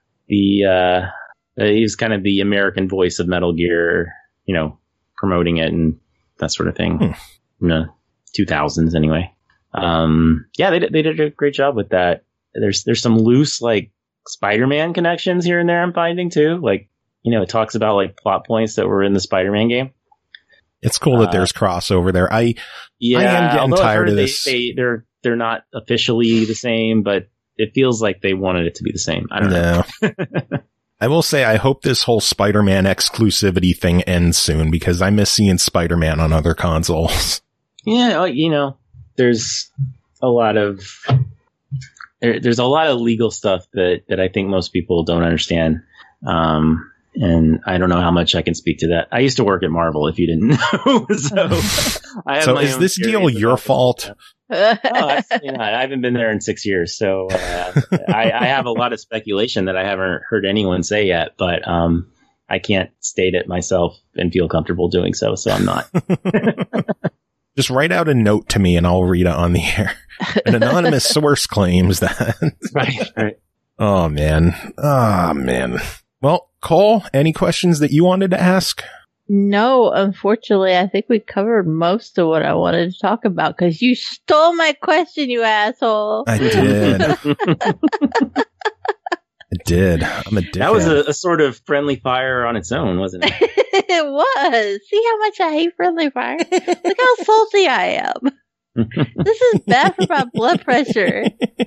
he's kind of the American voice of Metal Gear. You know, promoting it and that sort of thing. In the 2000s, anyway. They did a great job with that. There's some loose like Spider-Man connections here and there I'm finding too. Like, you know, it talks about like plot points that were in the Spider-Man game. It's cool that there's crossover there. I am getting tired of this. They're not officially the same, but it feels like they wanted it to be the same. I don't know. I will say I hope this whole Spider-Man exclusivity thing ends soon because I miss seeing Spider-Man on other consoles. Yeah, you know. There's a lot of legal stuff that I think most people don't understand. And I don't know how much I can speak to that. I used to work at Marvel, if you didn't know. So is this deal your fault? I haven't been there in 6 years. So I have a lot of speculation that I haven't heard anyone say yet, but I can't state it myself and feel comfortable doing so. So I'm not. Just write out a note to me and I'll read it on the air. An anonymous source claims that. Right. Oh, man. Well, Cole, any questions that you wanted to ask? No, unfortunately, I think we covered most of what I wanted to talk about because you stole my question, you asshole. I did. I It did. I'm a dickhead. That was a sort of friendly fire on its own, wasn't it? It was. See how much I hate friendly fire? Look how salty I am. This is bad for my blood pressure.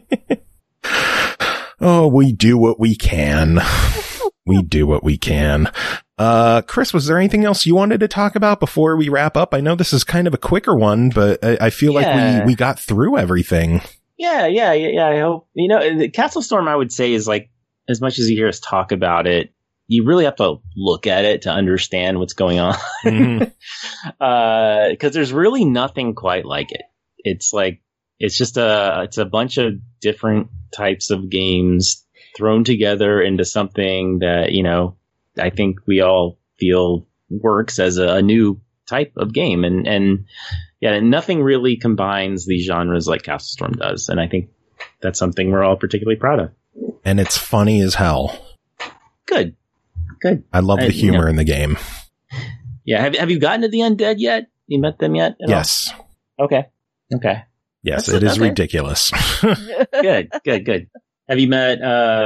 Oh, we do what we can. We do what we can. Chris, was there anything else you wanted to talk about before we wrap up? I know this is kind of a quicker one, but I feel like we got through everything. Yeah. I hope, the Castle Storm, I would say, is like, as much as you hear us talk about it, you really have to look at it to understand what's going on. Mm-hmm. 'Cause there's really nothing quite like it. It's like, it's a bunch of different types of games thrown together into something that, I think we all feel works as a new type of game. And nothing really combines these genres like Castle Storm does. And I think that's something we're all particularly proud of. And it's funny as hell. Good. I love the humor in the game. Yeah. Have you gotten to the undead yet? You met them yet? Yes. Okay. Yes, it is ridiculous. Good. Have you met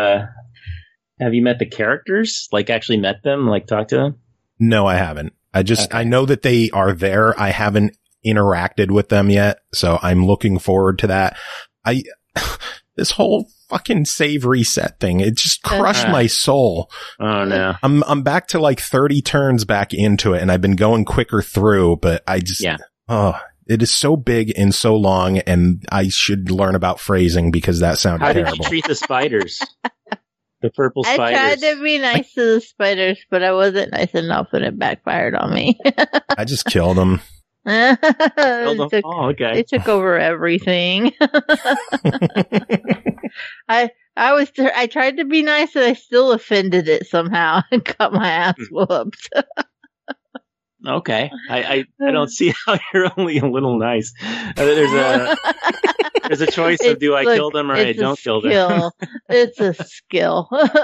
the characters? Like actually met them? Like talked to them? No, I haven't. I know that they are there. I haven't interacted with them yet. So I'm looking forward to that. This whole fucking save reset thing, it just crushed my soul. Oh no. I'm back to like 30 turns back into it and I've been going quicker through, but I just, it is so big and so long, and I should learn about phrasing because that sounded terrible. How did you treat the spiders? The purple spiders. I tried to be nice to the spiders, but I wasn't nice enough and it backfired on me. I just killed them. They took over everything. I tried to be nice and I still offended it somehow and got my ass whooped. Okay. I don't see how you're only a little nice. There's a choice of do I kill them or I don't kill them. It's a skill.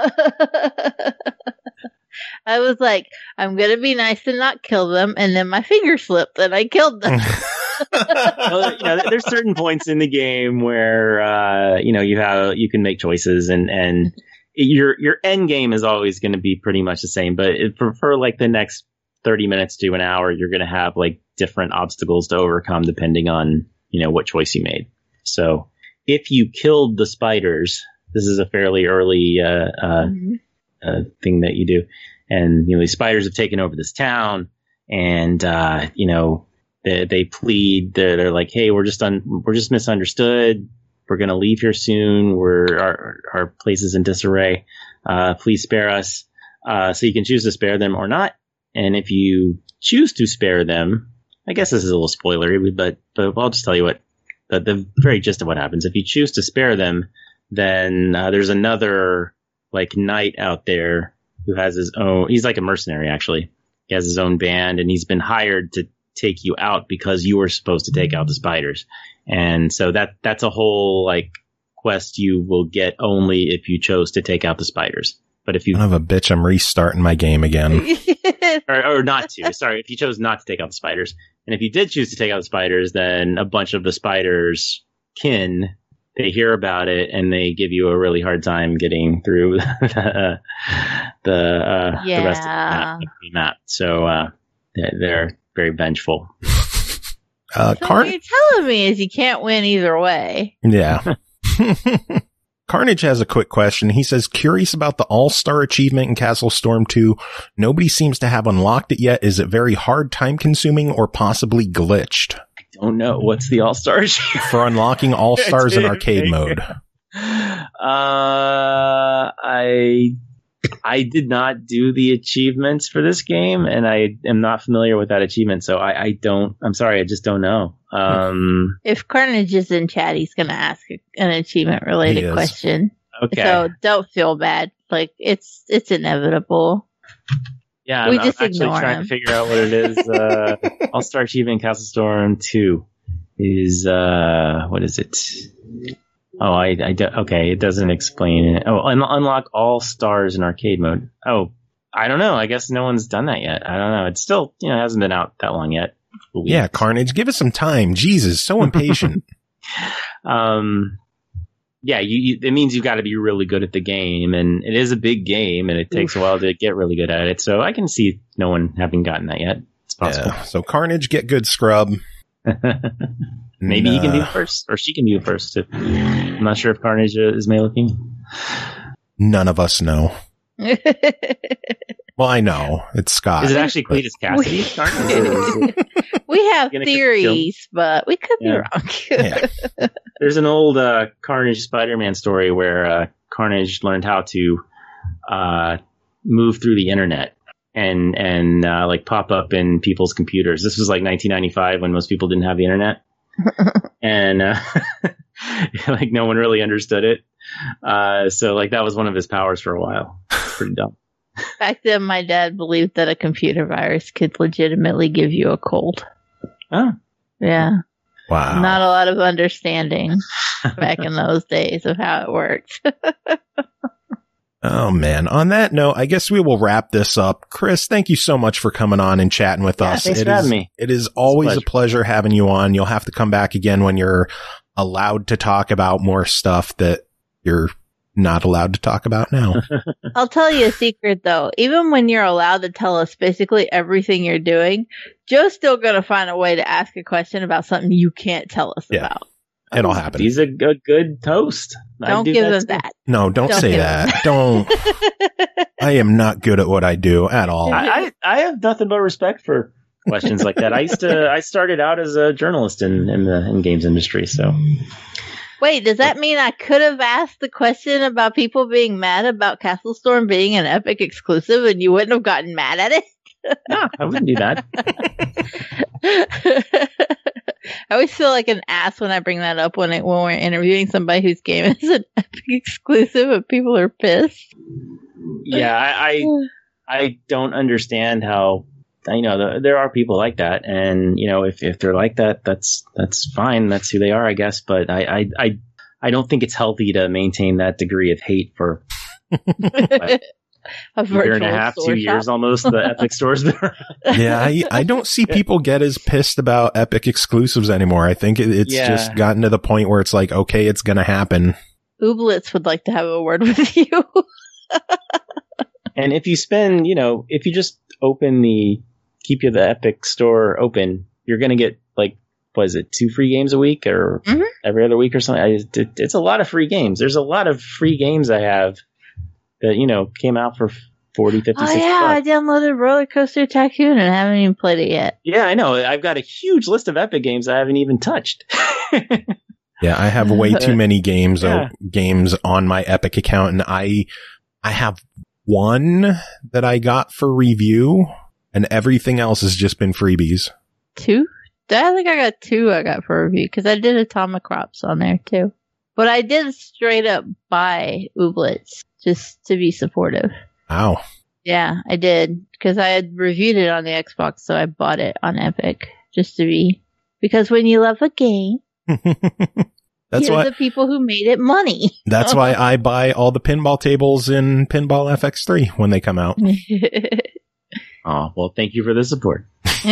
I was like, I'm going to be nice and not kill them. And then my finger slipped and I killed them. There's certain points in the game where, you can make choices and your end game is always going to be pretty much the same. But for like the next 30 minutes to an hour, you're going to have like different obstacles to overcome depending on, what choice you made. So if you killed the spiders, this is a fairly early, thing that you do. And, these spiders have taken over this town and, they plead, they're like, hey, we're just misunderstood. We're going to leave here soon. Our place is in disarray. Please spare us. So you can choose to spare them or not. And if you choose to spare them, I guess this is a little spoilery, but I'll just tell you what the very gist of what happens. If you choose to spare them, then there's another like knight out there who has his own. He's like a mercenary, actually. He has his own band, and he's been hired to take you out because you were supposed to take out the spiders. And so that's a whole like quest you will get only if you chose to take out the spiders. But if you son of a bitch, I'm restarting my game again. or not to. Sorry, if you chose not to take out the spiders. And if you did choose to take out the spiders, then a bunch of the spiders they hear about it and they give you a really hard time getting through the rest of the map. So they're very vengeful. So what you're telling me is you can't win either way. Yeah. Carnage has a quick question. He says, curious about the All-Star achievement in Castle Storm 2. Nobody seems to have unlocked it yet. Is it very hard, time-consuming, or possibly glitched? I don't know. What's the All-Star achievement? For unlocking All-Stars in arcade mode. I did not do the achievements for this game, and I am not familiar with that achievement, so I'm sorry, I just don't know. If Carnage is in chat, he's going to ask an achievement-related question. Okay. So don't feel bad. Like, it's inevitable. Yeah, I'm actually trying to figure out what it is. All-Star Achievement Castle Storm 2 is, what is it? Oh, okay, it doesn't explain it. Oh, unlock all stars in arcade mode. Oh, I don't know. I guess no one's done that yet. I don't know. It's still, it hasn't been out that long yet. Yeah, Carnage, give us some time. Jesus, so impatient. yeah, it means you've got to be really good at the game, and it is a big game, and it takes a while to get really good at it. So I can see no one having gotten that yet. It's possible. Yeah. So Carnage, get good, scrub. Maybe he can do it first, or she can do it first. I'm not sure if Carnage is male or female. None of us know. Well, I know. It's Scott. Is it actually Cletus Cassidy? We have theories, but we could be wrong. Yeah. There's an old Carnage Spider-Man story where Carnage learned how to move through the internet and like pop up in people's computers. This was like 1995 when most people didn't have the internet. And like no one really understood it. So like that was one of his powers for a while. Pretty dumb. Back then, my dad believed that a computer virus could legitimately give you a cold. Oh. Yeah. Wow. Not a lot of understanding back in those days of how it worked. Oh, man. On that note, I guess we will wrap this up. Chris, thank you so much for coming on and chatting with us. Thanks for having me. It is always a pleasure having you on. You'll have to come back again when you're allowed to talk about more stuff that you're not allowed to talk about now. I'll tell you a secret, though. Even when you're allowed to tell us basically everything you're doing, Joe's still going to find a way to ask a question about something you can't tell us about. It'll happen. He's a good host. Don't give him that. No, don't say that. Don't. I am not good at what I do at all. I have nothing but respect for questions like that. I started out as a journalist in games industry, so. Wait, does that mean I could have asked the question about people being mad about Castle Storm being an Epic exclusive and you wouldn't have gotten mad at it? No, I wouldn't do that. I always feel like an ass when I bring that up when we're interviewing somebody whose game is an Epic exclusive and people are pissed. Yeah, I don't understand how, there are people like that, and if they're like that, that's fine. That's who they are, I guess. But I don't think it's healthy to maintain that degree of hate for a year and a half, 2 years almost. The Epic stores there. Yeah, I don't see people get as pissed about Epic exclusives anymore. I think it's just gotten to the point where it's like, okay, it's going to happen. Ooblets would like to have a word with you. And if you spend, if you just keep the Epic store open, you're going to get like, what is it, 2 free games a week or every other week or something? It's a lot of free games. There's a lot of free games I have that, came out for 40, 50, 60 yeah, bucks. I downloaded Roller Coaster Tycoon and haven't even played it yet. Yeah, I know. I've got a huge list of Epic games I haven't even touched. Yeah, I have way too many games on my Epic account, and I have one that I got for review, and everything else has just been freebies. 2? I think I got 2 I got for review, because I did Atomic Crops on there, too. But I did straight up buy Ooblets, just to be supportive. Wow. Yeah, I did, because I had reviewed it on the Xbox, so I bought it on Epic, just to be, because when you love a game, that's why the people who made it money. That's why I buy all the pinball tables in Pinball FX3 when they come out. Oh, well, thank you for the support.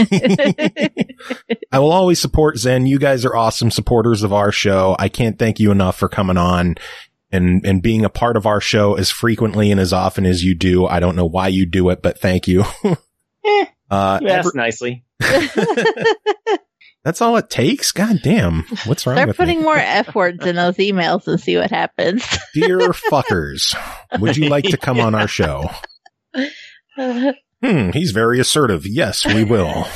I will always support Zen. You guys are awesome supporters of our show. I can't thank you enough for coming on and being a part of our show as frequently and as often as you do. I don't know why you do it, but thank you. You asked nicely. That's all it takes? God damn. What's wrong with me? Start putting more F words in those emails and see what happens. Dear fuckers, would you like to come on our show? He's very assertive. Yes, we will.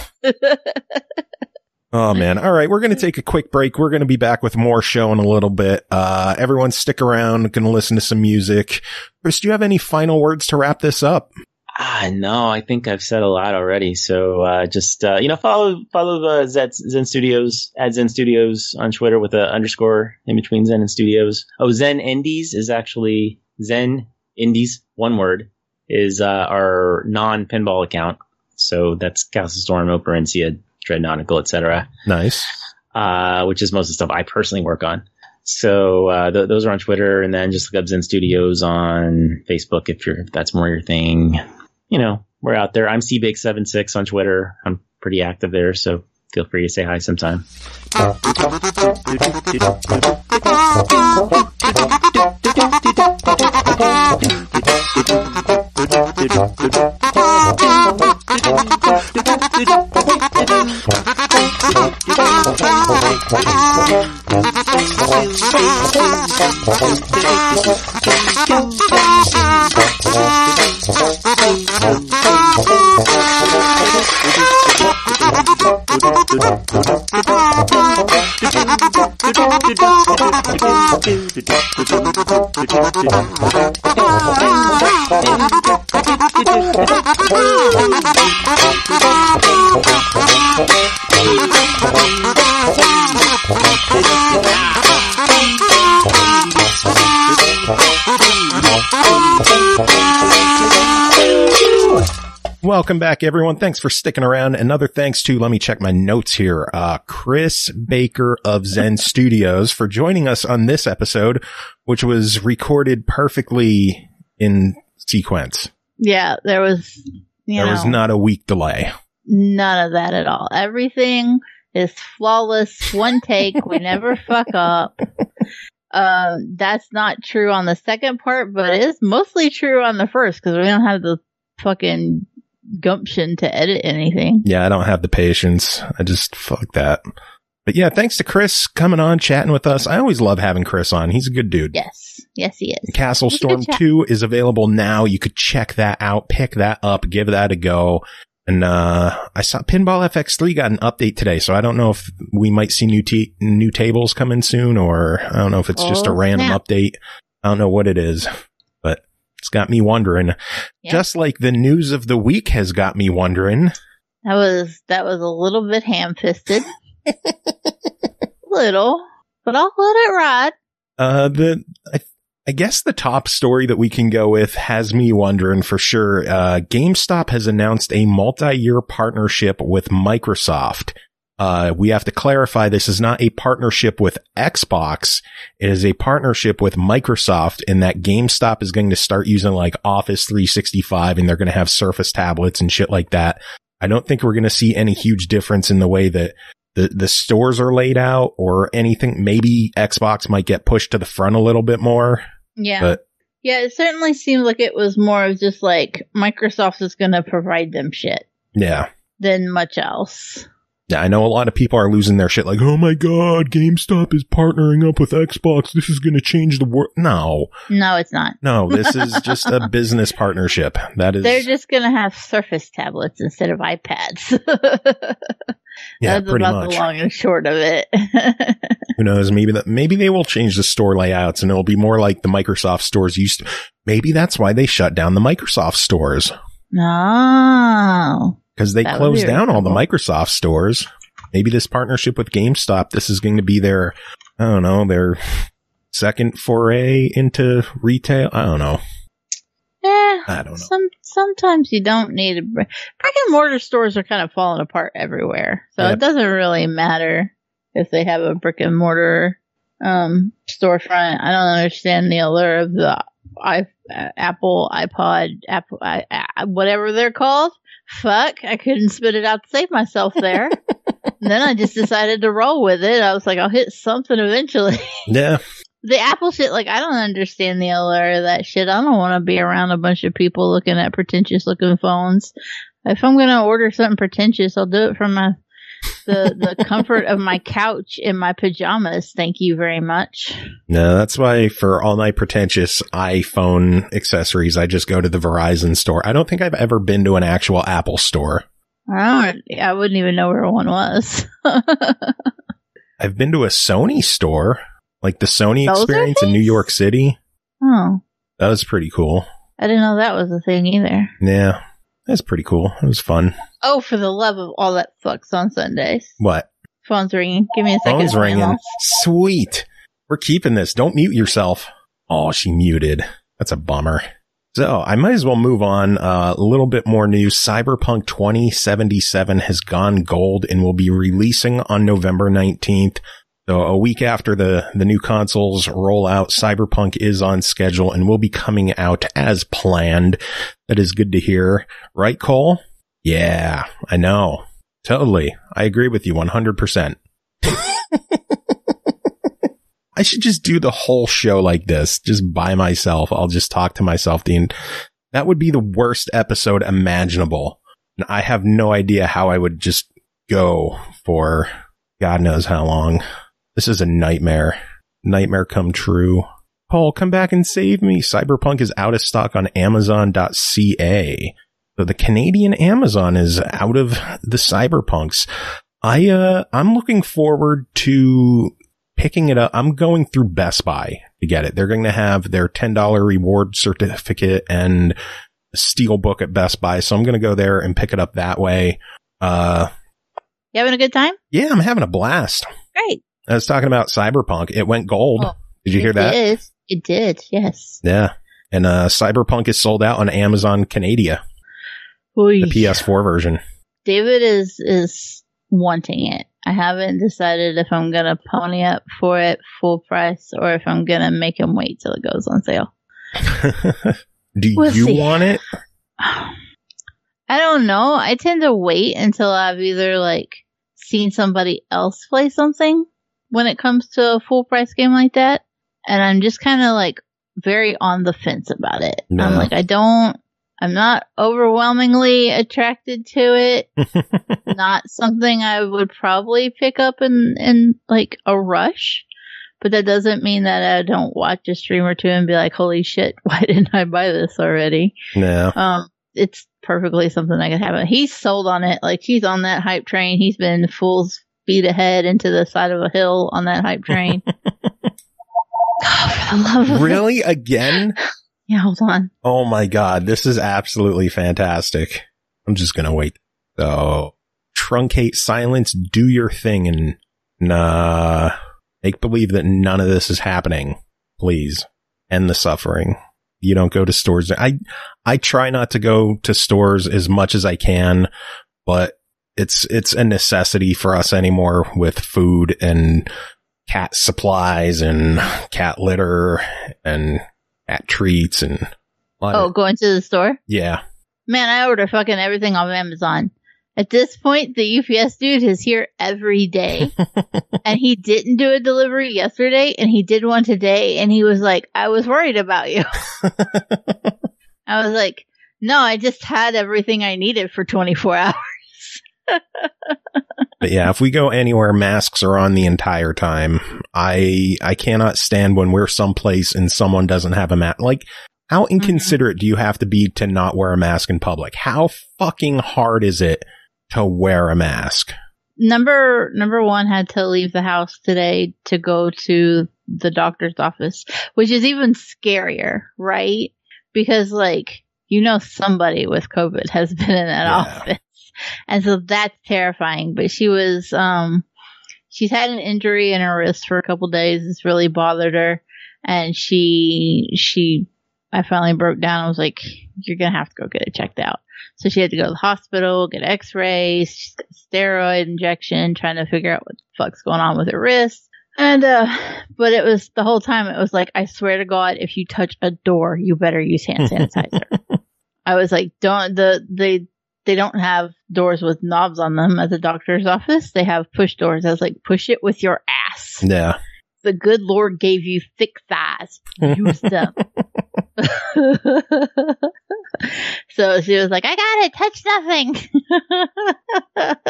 Oh, man. All right. We're going to take a quick break. We're going to be back with more show in a little bit. Everyone stick around. Going to listen to some music. Chris, do you have any final words to wrap this up? No, I think I've said a lot already. So, just, follow Zen Studios, @ Zen Studios on Twitter with a _ in between Zen and Studios. Oh, Zen Indies is actually Zen Indies, one word, is, our non-pinball account. So that's Castle Storm, Operencia, Dreadnautical, etc. Nice. Which is most of the stuff I personally work on. So, those are on Twitter, and then just look up Zen Studios on Facebook if that's more your thing. We're out there. I'm CBake76 on Twitter. I'm pretty active there, so feel free to say hi sometime. Welcome back, everyone. Thanks for sticking around. Another thanks to, let me check my notes here, Chris Baker of Zen Studios for joining us on this episode, which was recorded perfectly in sequence. Yeah, there was, there was not a week delay. None of that at all. Everything is flawless. One take. We never fuck up. That's not true on the second part, but it is mostly true on the first because we don't have the fucking gumption to edit anything. Yeah, I don't have the patience. I just fuck that. But yeah, thanks to Chris coming on, chatting with us. I always love having Chris on. He's a good dude. Yes. Yes, he is. Castle Storm 2 is available now. You could check that out, pick that up, give that a go. And I saw Pinball FX3 got an update today, so I don't know if we might see new tables coming soon, or I don't know if it's just a random update. I don't know what it is, but it's got me wondering. Yeah. Just like the news of the week has got me wondering. That was a little bit ham-fisted. Little, but I'll let it ride. I guess the top story that we can go with has me wondering for sure. GameStop has announced a multi-year partnership with Microsoft. We have to clarify this is not a partnership with Xbox. It is a partnership with Microsoft, in that GameStop is going to start using like Office 365, and they're going to have Surface tablets and shit like that. I don't think we're going to see any huge difference in the way that the stores are laid out or anything. Maybe Xbox might get pushed to the front a little bit more. Yeah. But yeah, it certainly seems like it was more of just like Microsoft is going to provide them shit. Yeah. Than much else. Yeah, I know a lot of people are losing their shit like, oh my God, GameStop is partnering up with Xbox. This is going to change the world. No, it's not. No, this is just a business partnership. They're just going to have Surface tablets instead of iPads. Yeah, that's pretty about much. The long and short of it. Who knows? Maybe they will change the store layouts and it'll be more like the Microsoft stores used to. Maybe that's why they shut down the Microsoft stores. No. Because they closed down all the Microsoft stores. Maybe this partnership with GameStop, this is going to be their, I don't know, their second foray into retail. I don't know. Yeah. I don't know. Sometimes you don't need a brick and mortar stores are kind of falling apart everywhere. So It doesn't really matter if they have a brick and mortar storefront. I don't understand the allure of the Apple, iPod, whatever they're called. Fuck, I couldn't spit it out to save myself there. And then I just decided to roll with it. I was like, I'll hit something eventually. Yeah. The Apple shit, like, I don't understand the allure of that shit. I don't want to be around a bunch of people looking at pretentious looking phones. If I'm going to order something pretentious, I'll do it from the comfort of my couch in my pajamas. Thank you very much. No, that's why for all my pretentious iPhone accessories, I just go to the Verizon store. I don't think I've ever been to an actual Apple store. I wouldn't even know where one was. I've been to a Sony store, like the Sony experience in New York City. Oh. That was pretty cool. I didn't know that was a thing either. Yeah, that's pretty cool. It was fun. Oh, for the love of all that fucks on Sundays. What? Phone's ringing. Give me a second. Phone's ringing. Sweet. We're keeping this. Don't mute yourself. Oh, she muted. That's a bummer. So I might as well move on. A little bit more news. Cyberpunk 2077 has gone gold and will be releasing on November 19th. So a week after the new consoles roll out, Cyberpunk is on schedule and will be coming out as planned. That is good to hear. Right, Cole? Yeah, I know. Totally. I agree with you 100%. I should just do the whole show like this, just by myself. I'll just talk to myself. That would be the worst episode imaginable. And I have no idea how I would just go for God knows how long. This is a nightmare. Nightmare come true. Paul, come back and save me. Cyberpunk is out of stock on Amazon.ca. So the Canadian Amazon is out of the Cyberpunks. I'm looking forward to picking it up. I'm going through Best Buy to get it. They're going to have their $10 reward certificate and a steelbook at Best Buy. So I'm going to go there and pick it up that way. You having a good time? Yeah, I'm having a blast. Great. I was talking about Cyberpunk. It went gold. Oh, did you hear that? It did. Yes. Yeah. And Cyberpunk is sold out on Amazon Canada. Oy. The PS4 version. David is wanting it. I haven't decided if I'm going to pony up for it full price or if I'm going to make him wait till it goes on sale. We'll you see. Want it? I don't know. I tend to wait until I've either seen somebody else play something when it comes to a full price game like that. And I'm just kind of very on the fence about it. No. I'm not overwhelmingly attracted to it. Not something I would probably pick up in a rush. But that doesn't mean that I don't watch a stream or two and be like, holy shit, why didn't I buy this already? No. It's perfectly something I could have. He's sold on it. He's on that hype train. He's been full speed ahead into the side of a hill on that hype train. God, for the love of really? Again? Yeah, hold on. Oh my God, this is absolutely fantastic. I'm just gonna wait. So, truncate, silence, do your thing, and make believe that none of this is happening. Please. End the suffering. You don't go to stores. I try not to go to stores as much as I can, but it's a necessity for us anymore with food and cat supplies and cat litter and cat treats and going to the store? Yeah. Man, I order fucking everything off Amazon. At this point, the UPS dude is here every day. And he didn't do a delivery yesterday, and he did one today, and he was like, I was worried about you. I was like, no, I just had everything I needed for 24 hours. But yeah, if we go anywhere, masks are on the entire time. I cannot stand when we're someplace and someone doesn't have a mask. How inconsiderate do you have to be to not wear a mask in public? How fucking hard is it to wear a mask? Number one had to leave the house today to go to the doctor's office, which is even scarier, right? Because somebody with COVID has been in that office. And so that's terrifying. But she was, she's had an injury in her wrist for a couple days. It's really bothered her. And I finally broke down. I was like, you're going to have to go get it checked out. So she had to go to the hospital, get x-rays, she's got a steroid injection, trying to figure out what the fuck's going on with her wrist. And, but it was the whole time, it was like, I swear to God, if you touch a door, you better use hand sanitizer. I was like, they don't have doors with knobs on them at the doctor's office. They have push doors. I was like, push it with your ass. Yeah. The good Lord gave you thick thighs. Use them. So she was like, I got it. Touch nothing.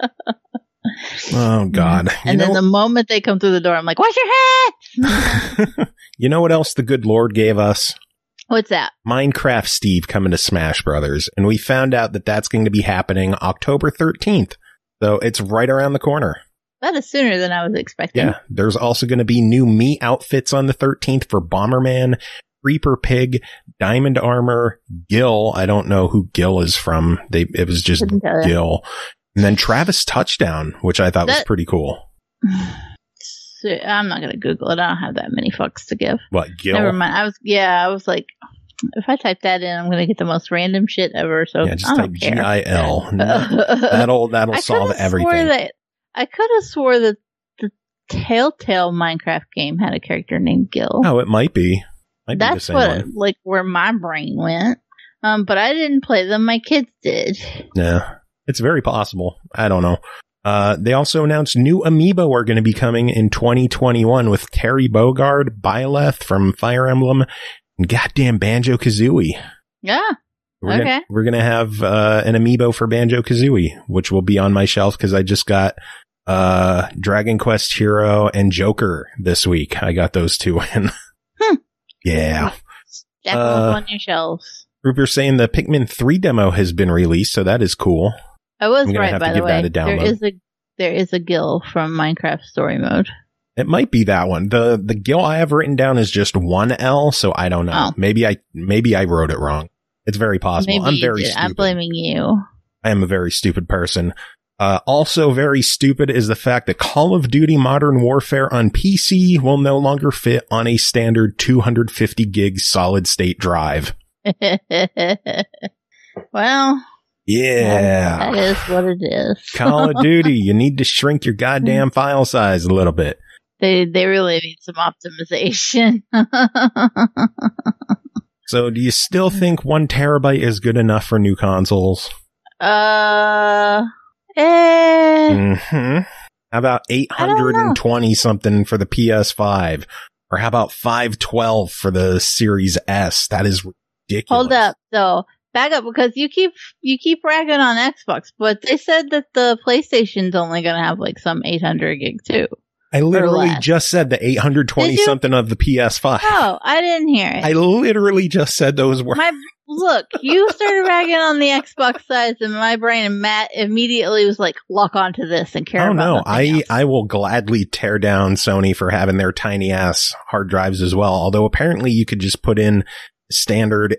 Oh, God. And then the moment they come through the door, I'm like, wash your hands. You know what else the good Lord gave us? What's that? Minecraft Steve coming to Smash Brothers. And we found out that that's going to be happening October 13th. So it's right around the corner. That is sooner than I was expecting. Yeah. There's also going to be new Mii outfits on the 13th for Bomberman, Reaper Pig, Diamond Armor, Gil. I don't know who Gil is from. It was just Gil. And then Travis Touchdown, which I thought was pretty cool. I'm not going to Google it. I don't have that many fucks to give. What, Gil? Never mind. I was like, if I type that in, I'm going to get the most random shit ever. So yeah, just type GIL. That'll solve everything. I could have swore that the Telltale Minecraft game had a character named Gil. Oh, it might be. That's what, where my brain went. But I didn't play them. My kids did. Yeah. It's very possible. I don't know. They also announced new amiibo are going to be coming in 2021 with Terry Bogard, Byleth from Fire Emblem, and goddamn Banjo-Kazooie. Yeah. We're gonna have an amiibo for Banjo-Kazooie, which will be on my shelf because I just got Dragon Quest Hero and Joker this week. I got those two in. Yeah. Stack them up on your shelves. Rupert's saying the Pikmin 3 demo has been released, so that is cool. I was right, by the way. There is a Gil from Minecraft Story Mode. It might be that one. The Gil I have written down is just one L, so I don't know. Oh. Maybe I wrote it wrong. It's very possible. Maybe I'm very stupid. I'm blaming you. I am a very stupid person. Also very stupid is the fact that Call of Duty Modern Warfare on PC will no longer fit on a standard 250 gig solid state drive. Well, yeah, that is what it is. Call of Duty, you need to shrink your goddamn file size a little bit. They really need some optimization. So do you still think 1 terabyte is good enough for new consoles? How about 820 something for the PS5? Or how about 512 for the Series S? That is ridiculous. Hold up, though. Back up, because you keep ragging on Xbox, but they said that the PlayStation's only going to have like some 800 gig too. I literally just said the 820 something of the PS5. Oh, I didn't hear it. I literally just said those words. Look, you started ragging on the Xbox size, and my brain and Matt immediately was like, lock onto this and care about nothing else. I will gladly tear down Sony for having their tiny ass hard drives as well. Although apparently you could just put in standard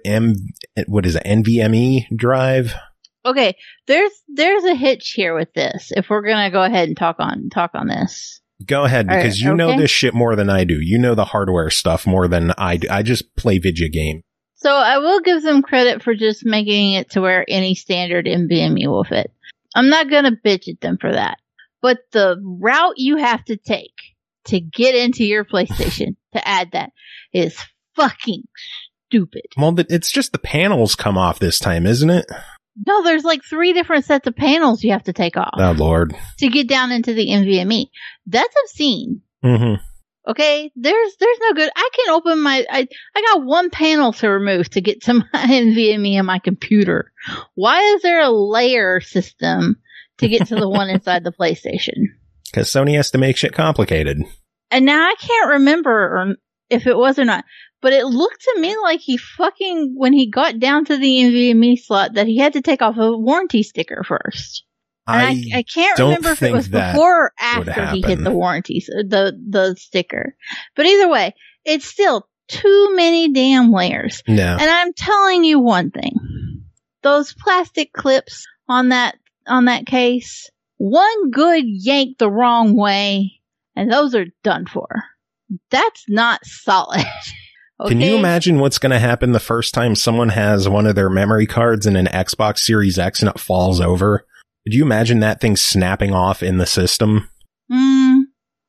NVMe drive. Okay, there's a hitch here with this. If we're gonna go ahead and talk on this. Go ahead, because you know this shit more than I do. You know the hardware stuff more than I do. I just play video game. So I will give them credit for just making it to where any standard NVMe will fit. I'm not going to bitch at them for that. But the route you have to take to get into your PlayStation to add that is fucking stupid. Well, it's just the panels come off this time, isn't it? No, there's like 3 different sets of panels you have to take off. Oh, Lord. To get down into the NVMe. That's obscene. Mm-hmm. Okay, there's no good. I can open I got 1 panel to remove to get to my NVMe on my computer. Why is there a layer system to get to the one inside the PlayStation? Because Sony has to make shit complicated. And now I can't remember if it was or not, but it looked to me like when he got down to the NVMe slot, that he had to take off a warranty sticker first. I can't remember if it was before or after he hit the warranties, the sticker. But either way, it's still too many damn layers. No. And I'm telling you one thing. Those plastic clips on that case, one good yank the wrong way, and those are done for. That's not solid. Okay? Can you imagine what's going to happen the first time someone has one of their memory cards in an Xbox Series X and it falls over? Could you imagine that thing snapping off in the system? I'm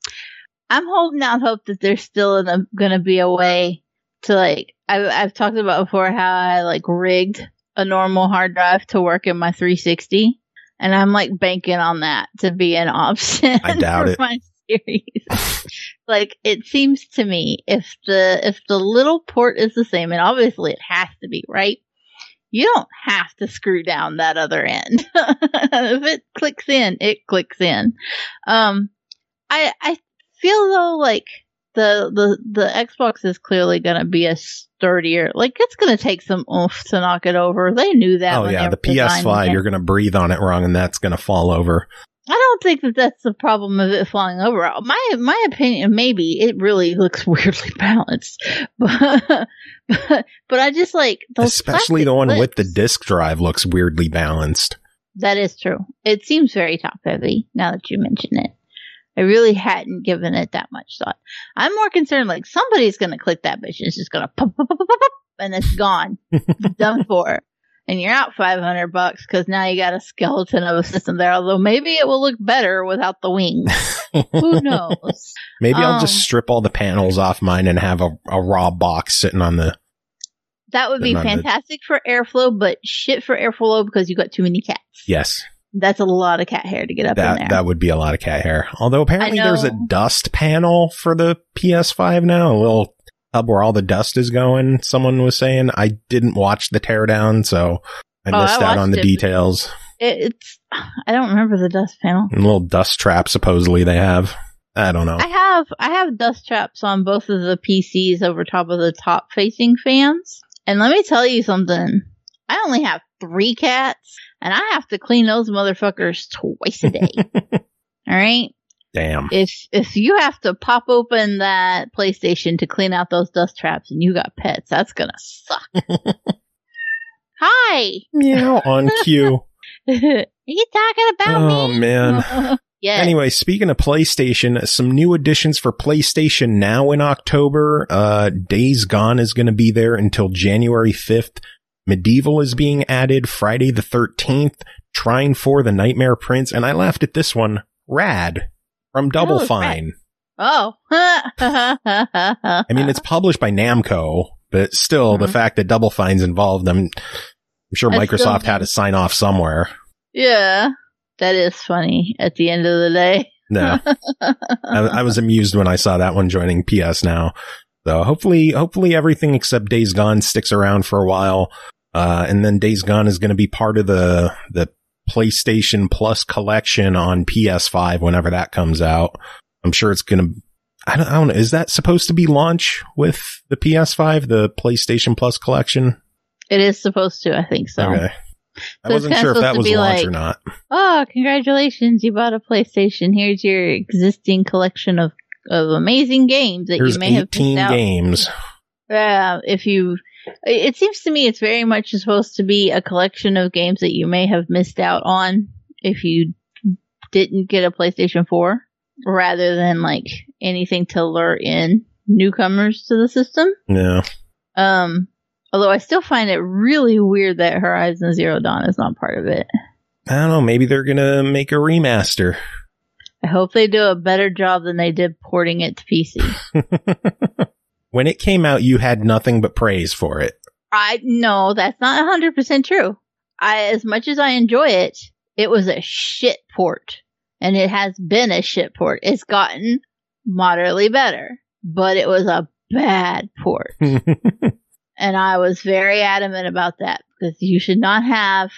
holding out hope that there's still going to be a way to, like, I've talked about before how I like rigged a normal hard drive to work in my 360, and I'm like banking on that to be an option. I doubt it. My series. Like, it seems to me if the little port is the same, and obviously it has to be, right? You don't have to screw down that other end. If it clicks in, it clicks in. I feel though like the Xbox is clearly going to be a sturdier, like it's going to take some oomph to knock it over. They knew that. Oh yeah, the PS5, you're going to breathe on it wrong and that's going to fall over. I don't think that that's the problem of it falling over. My opinion, maybe it really looks weirdly balanced, but I just like those, especially the one with the disk drive looks weirdly balanced. That is true. It seems very top heavy now that you mention it. I really hadn't given it that much thought. I'm more concerned like somebody's going to click that bitch and it's just going to pop, pop, pop, pop, pop, and it's gone. Done for. And you're out $500 because now you got a skeleton of a system there. Although maybe it will look better without the wings. Who knows? Maybe I'll just strip all the panels off mine and have a raw box sitting on the. That would be fantastic for airflow, but shit for airflow because you got too many cats. Yes. That's a lot of cat hair to get up in there. That would be a lot of cat hair. Although apparently I know. there's a dust panel for the PS5 now, a little hub where all the dust is going. Someone was saying. I didn't watch the teardown, so I missed out on the details. I don't remember the dust panel. And a little dust trap supposedly they have. I don't know. I have dust traps on both of the PCs over top of the top facing fans. And let me tell you something. I only have 3 cats, and I have to clean those motherfuckers twice a day. All right? Damn. If you have to pop open that PlayStation to clean out those dust traps and you got pets, that's gonna suck. Hi! Meow on cue. Are you talking about me? Oh, man. Yeah. Anyway, speaking of PlayStation, some new additions for PlayStation Now in October. Days Gone is going to be there until January 5th. Medieval is being added Friday the 13th. Trine 4, The Nightmare Prince. And I laughed at this one. Rad from Double Fine. Oh. I mean, it's published by Namco, but still, the fact that Double Fine's involved, I'm sure Microsoft had to sign off somewhere. Yeah. That is funny at the end of the day. No. I was amused when I saw that one joining PS Now. So hopefully everything except Days Gone sticks around for a while. And then Days Gone is going to be part of the PlayStation Plus collection on PS5 whenever that comes out. I'm sure it's going to, I don't know, is that supposed to be launch with the PS5, the PlayStation Plus collection? It is supposed to, I think so. Okay. I wasn't sure if that was launch or not. Oh, congratulations, you bought a PlayStation. Here's your existing collection of amazing games that you may have missed out. 18 games. Yeah, it seems to me it's very much supposed to be a collection of games that you may have missed out on if you didn't get a PlayStation 4, rather than like anything to lure in newcomers to the system. Yeah. Although I still find it really weird that Horizon Zero Dawn is not part of it. I don't know. Maybe they're going to make a remaster. I hope they do a better job than they did porting it to PC. When it came out, you had nothing but praise for it. No, that's not 100% true. As much as I enjoy it, it was a shit port. And it has been a shit port. It's gotten moderately better. But it was a bad port. And I was very adamant about that, because you should not have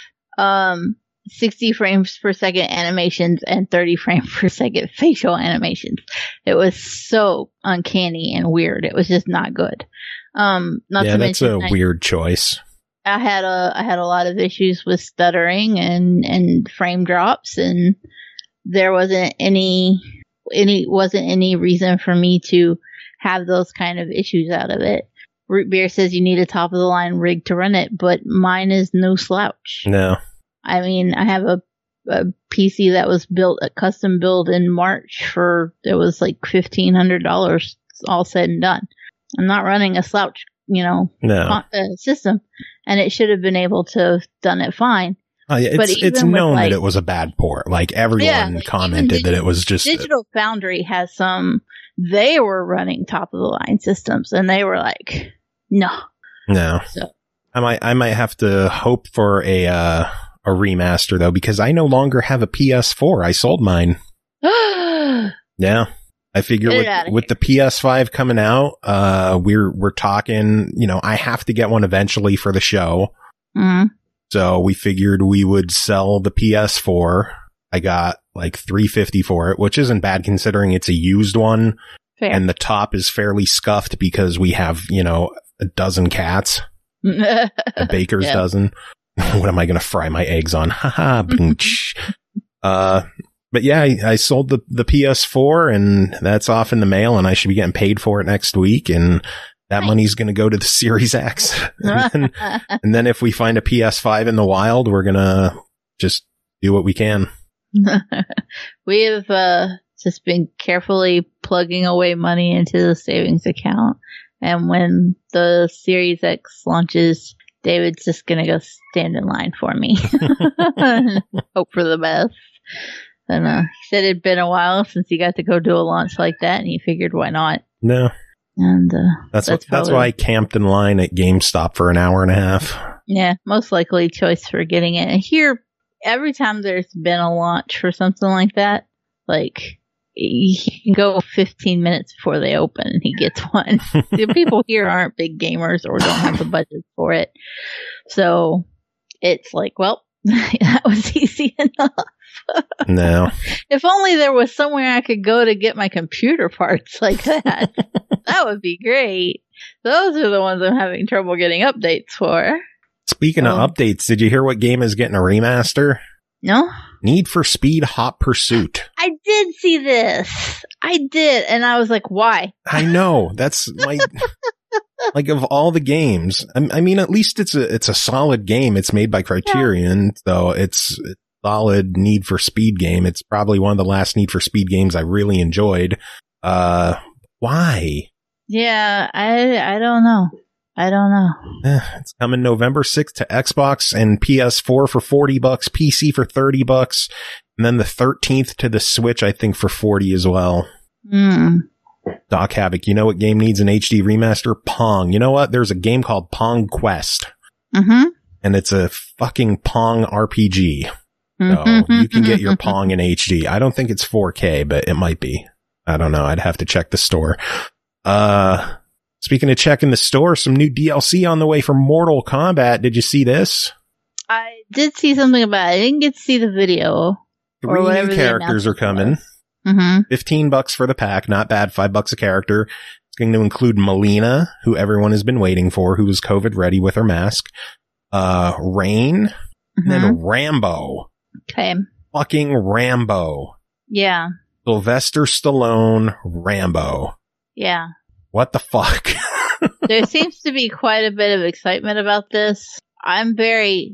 60 frames per second animations and 30 frames per second facial animations. It was so uncanny and weird. It was just not good. That's a weird choice. I had a lot of issues with stuttering and frame drops, and there wasn't any reason for me to have those kind of issues out of it. Root Beer says you need a top of the line rig to run it, but mine is no slouch. No. I mean, I have a PC that was a custom build in March it was like $1,500 all said and done. I'm not running a slouch, system, and it should have been able to have done it fine. It's known that it was a bad port. Like everyone commented that it was just Digital Foundry has they were running top of the line systems, and they were like, no. So I might have to hope for a remaster though, because I no longer have a PS4. I sold mine. Yeah. I figure with the PS5 coming out, we're talking, I have to get one eventually for the show. Mm-hmm. So we figured we would sell the PS4. I got like $350 for it, which isn't bad considering it's a used one. Fair. And the top is fairly scuffed because we have, a dozen cats, a baker's dozen. What am I going to fry my eggs on? Haha. But yeah, I sold the PS4 and that's off in the mail, and I should be getting paid for it next week. And that money's going to go to the Series X. and then if we find a PS5 in the wild, we're going to just do what we can. We have just been carefully plugging away money into the savings account. And when the Series X launches, David's just going to go stand in line for me. Hope for the best. And he said it'd been a while since he got to go do a launch like that, and he figured why not. No. And that's why I camped in line at GameStop for an hour and a half. Yeah, most likely choice for getting it. Here, every time there's been a launch for something like that, like, he can go 15 minutes before they open and he gets one. The people here aren't big gamers or don't have the budget for it. So it's like, well, that was easy enough. No. If only there was somewhere I could go to get my computer parts like that. That would be great. Those are the ones I'm having trouble getting updates for. Speaking of updates, did you hear what game is getting a remaster? No? Need for Speed Hot Pursuit. I did see this. I did. And I was like, why? I know. That's my... like, of all the games, I mean, at least it's a solid game. It's made by Criterion, so it's a solid Need for Speed game. It's probably one of the last Need for Speed games I really enjoyed. Why? Yeah, I don't know. It's coming November 6th to Xbox and PS4 for $40, PC for $30, and then the 13th to the Switch, I think, for $40 as well. Doc Havoc, you know what game needs an HD remaster? Pong. You know what? There's a game called Pong Quest. And it's a fucking Pong RPG. So you can get your Pong in HD. I don't think it's 4K, but it might be. I don't know. I'd have to check the store. Speaking of checking the store, some new DLC on the way for Mortal Kombat. Did you see this? I did see something about it. I didn't get to see the video. 3 new characters are coming. $15 for the pack. Not bad. $5 a character. It's going to include Melina, who everyone has been waiting for, who is COVID ready with her mask. Rain. And then Rambo. Okay. Fucking Rambo. Yeah. Sylvester Stallone Rambo. Yeah. What the fuck? There seems to be quite a bit of excitement about this. I'm very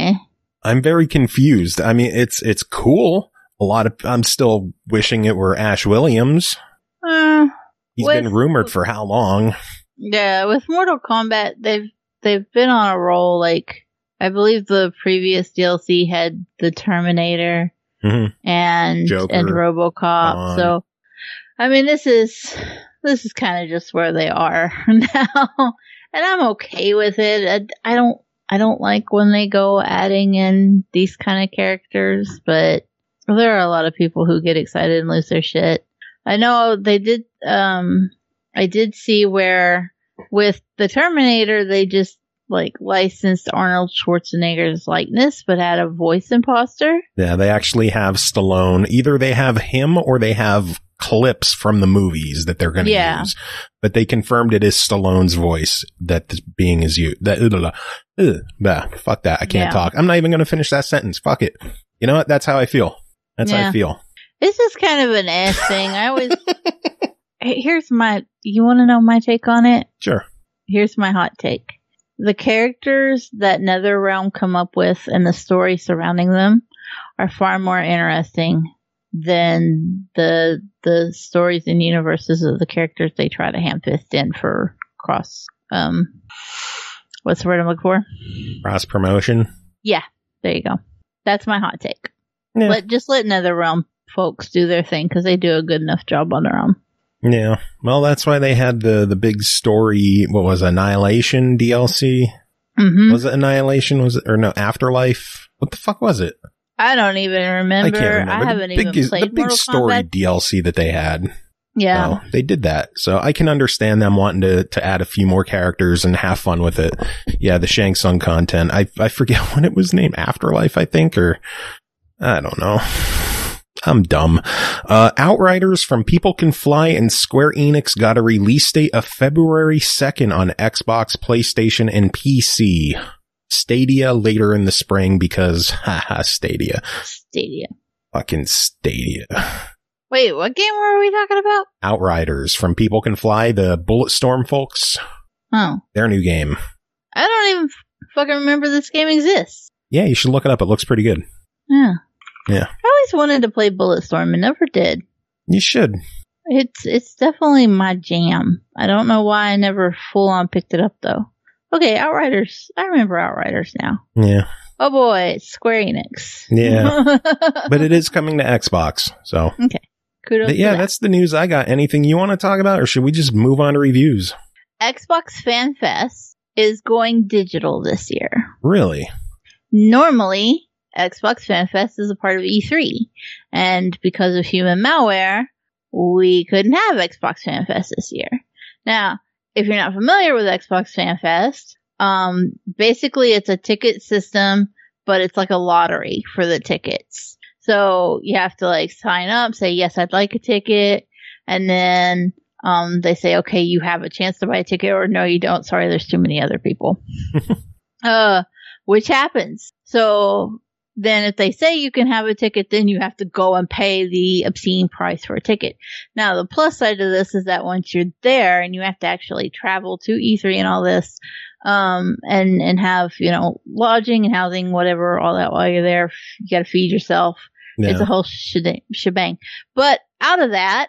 confused. I mean, it's cool. I'm still wishing it were Ash Williams. He's been rumored for how long? Yeah, with Mortal Kombat, they've been on a roll. Like, I believe the previous DLC had the Terminator and Joker, and RoboCop. So, I mean, this is kind of just where they are now, and I'm okay with it. I don't like when they go adding in these kind of characters, but there are a lot of people who get excited and lose their shit. I know they did. I did see where with the Terminator, they just like licensed Arnold Schwarzenegger's likeness, but had a voice imposter. Yeah, they actually have Stallone. Either they have him or they have clips from the movies that they're going to use. But they confirmed it is Stallone's voice that's being used. Fuck that. I can't talk. I'm not even going to finish that sentence. Fuck it. You know what? That's how I feel. That's how I feel. This is kind of an ass thing. I always... You want to know my take on it? Sure. Here's my hot take. The characters that NetherRealm come up with and the story surrounding them are far more interesting than the stories and universes of the characters they try to ham-fist in for cross... what's the word I'm looking for? Cross promotion? Yeah, there you go. That's my hot take. Yeah. Let NetherRealm folks do their thing because they do a good enough job on their own. Yeah. Well, that's why they had the big story. What was it, Annihilation DLC? Was it Annihilation? Was it, or no, Afterlife? What the fuck was it? I don't even remember. I can't remember. I haven't even played the big Mortal story Kombat. DLC that they had. Yeah. So they did that. So I can understand them wanting to add a few more characters and have fun with it. Yeah, the Shang Tsung content. I forget what it was named. Afterlife, I think, or I don't know. I'm dumb. Outriders from People Can Fly and Square Enix got a release date of February 2nd on Xbox, PlayStation, and PC. Stadia later in the spring because, haha, Stadia. Fucking Stadia. Wait, what game were we talking about? Outriders from People Can Fly, the Bulletstorm folks. Oh. Their new game. I don't even fucking remember this game exists. Yeah, you should look it up. It looks pretty good. Yeah. Yeah. I always wanted to play Bulletstorm and never did. You should. It's definitely my jam. I don't know why I never full on picked it up though. Okay, Outriders. I remember Outriders now. Yeah. Oh boy, it's Square Enix. Yeah. But it is coming to Xbox, so. Okay. Kudos to that. That's the news I got. Anything you want to talk about, or should we just move on to reviews? Xbox Fan Fest is going digital this year. Really? Normally, Xbox Fan Fest is a part of E3. And because of human malware, we couldn't have Xbox Fan Fest this year. Now, if you're not familiar with Xbox Fan Fest, basically it's a ticket system, but it's like a lottery for the tickets. So you have to like sign up, say, yes, I'd like a ticket. And then they say, okay, you have a chance to buy a ticket, or no, you don't. Sorry, there's too many other people. Which happens. So then if they say you can have a ticket, then you have to go and pay the obscene price for a ticket. Now, the plus side of this is that once you're there and you have to actually travel to E3 and all this, and have, lodging and housing, whatever, all that while you're there, you gotta feed yourself. Yeah. It's a whole shebang. But out of that,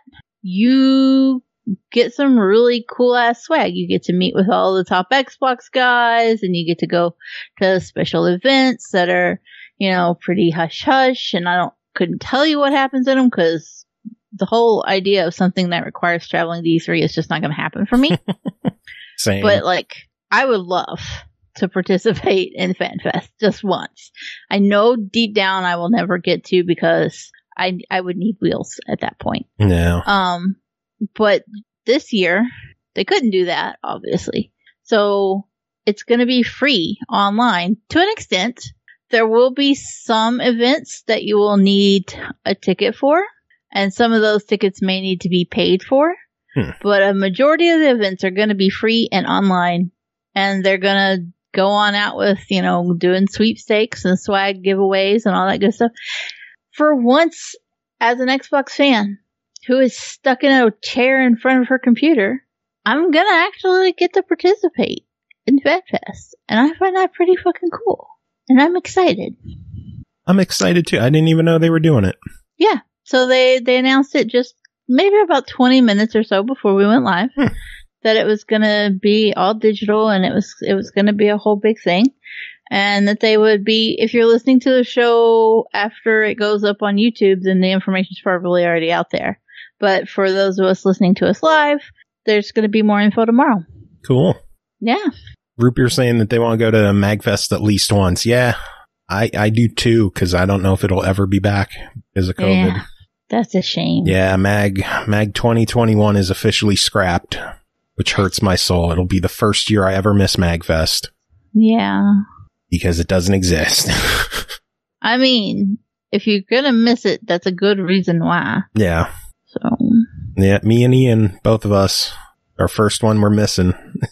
you get some really cool ass swag. You get to meet with all the top Xbox guys, and you get to go to special events that are, pretty hush hush. And couldn't tell you what happens in them because the whole idea of something that requires traveling to E3 is just not going to happen for me. Same. But I would love to participate in FanFest just once. I know deep down I will never get to because I would need wheels at that point. No. But this year they couldn't do that, obviously. So it's going to be free online to an extent. There will be some events that you will need a ticket for, and some of those tickets may need to be paid for. But a majority of the events are going to be free and online, and they're going to go on out with, doing sweepstakes and swag giveaways and all that good stuff. For once, as an Xbox fan who is stuck in a chair in front of her computer, I'm going to actually get to participate in FanFest. And I find that pretty fucking cool. And I'm excited. I'm excited too. I didn't even know they were doing it. Yeah. So they announced it just maybe about 20 minutes or so before we went live. That it was going to be all digital, and it was going to be a whole big thing. And that they would be, if you're listening to the show after it goes up on YouTube, then the information's probably already out there. But for those of us listening to us live, there's going to be more info tomorrow. Cool. Yeah. Roop, you're saying that they want to go to MagFest at least once. Yeah, I do too, because I don't know if it'll ever be back because of COVID. Yeah, that's a shame. Yeah, Mag 2021 is officially scrapped, which hurts my soul. It'll be the first year I ever miss MagFest. Yeah. Because it doesn't exist. I mean, if you're going to miss it, that's a good reason why. Yeah. So. Yeah, me and Ian, both of us, our first one we're missing.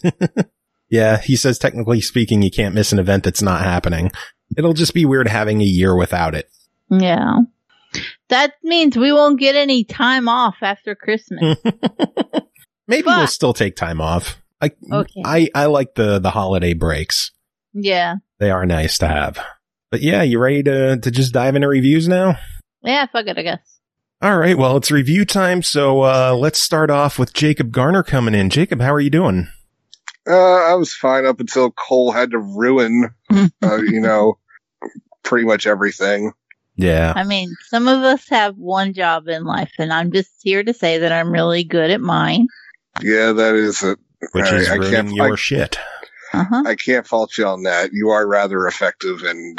Yeah, he says technically speaking, you can't miss an event that's not happening. It'll just be weird having a year without it. Yeah. That means we won't get any time off after Christmas. Maybe we'll still take time off. Okay. I like the holiday breaks. Yeah. They are nice to have. But yeah, you ready to just dive into reviews now? Yeah, fuck it, I guess. All right, well, it's review time, so let's start off with Jacob Garner coming in. Jacob, how are you doing? I was fine up until Cole had to ruin, pretty much everything. Yeah. I mean, some of us have one job in life, and I'm just here to say that I'm really good at mine. Yeah, that is it. Which is ruining your shit. Uh-huh. I can't fault you on that. You are rather effective and,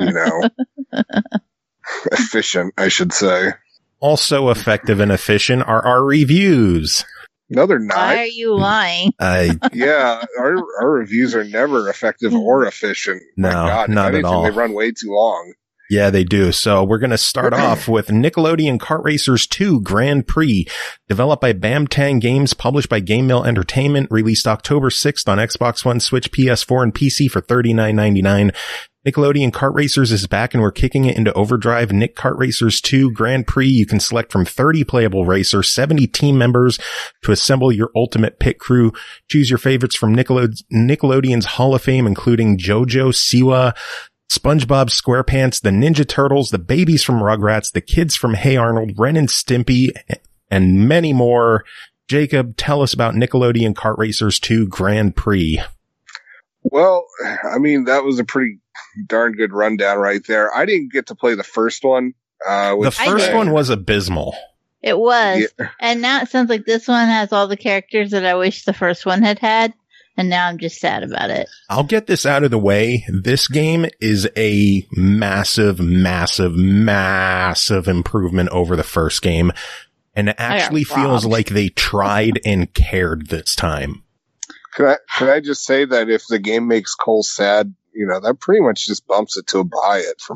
efficient, I should say. Also effective and efficient are our reviews. No, they're not. Why are you lying? Yeah, our reviews are never effective or efficient. No, not at all. They run way too long. Yeah, they do. So we're going to start off with Nickelodeon Kart Racers 2 Grand Prix, developed by Bamtang Games, published by Game Mill Entertainment, released October 6th on Xbox One, Switch, PS4, and PC for $39.99. Nickelodeon Kart Racers is back, and we're kicking it into overdrive. Nick Kart Racers 2 Grand Prix. You can select from 30 playable racers, 70 team members to assemble your ultimate pit crew. Choose your favorites from Nickelodeon's Hall of Fame, including JoJo Siwa, SpongeBob SquarePants, the Ninja Turtles, the babies from Rugrats, the kids from Hey Arnold, Ren and Stimpy, and many more. Jacob, tell us about Nickelodeon Kart Racers 2 Grand Prix. Well, I mean, that was a pretty darn good rundown right there. I didn't get to play the first one. The first one was abysmal. It was. Yeah. And now it sounds like this one has all the characters that I wish the first one had. and now I'm just sad about it. I'll get this out of the way. This game is a massive, massive, massive improvement over the first game. And it actually feels like they tried and cared this time. Can I just say that if the game makes Cole sad, that pretty much just bumps it to a buy it for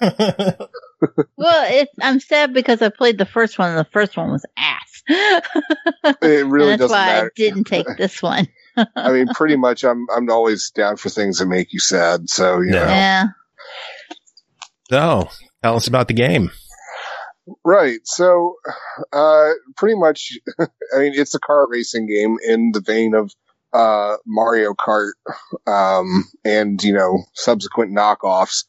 me. Well, I'm sad because I played the first one, and the first one was ass. It really doesn't matter. That's why I didn't take this one. I mean, pretty much, I'm always down for things that make you sad. So Yeah. So, tell us about the game. Right. So, pretty much, I mean, it's a kart racing game in the vein of Mario Kart, and subsequent knockoffs,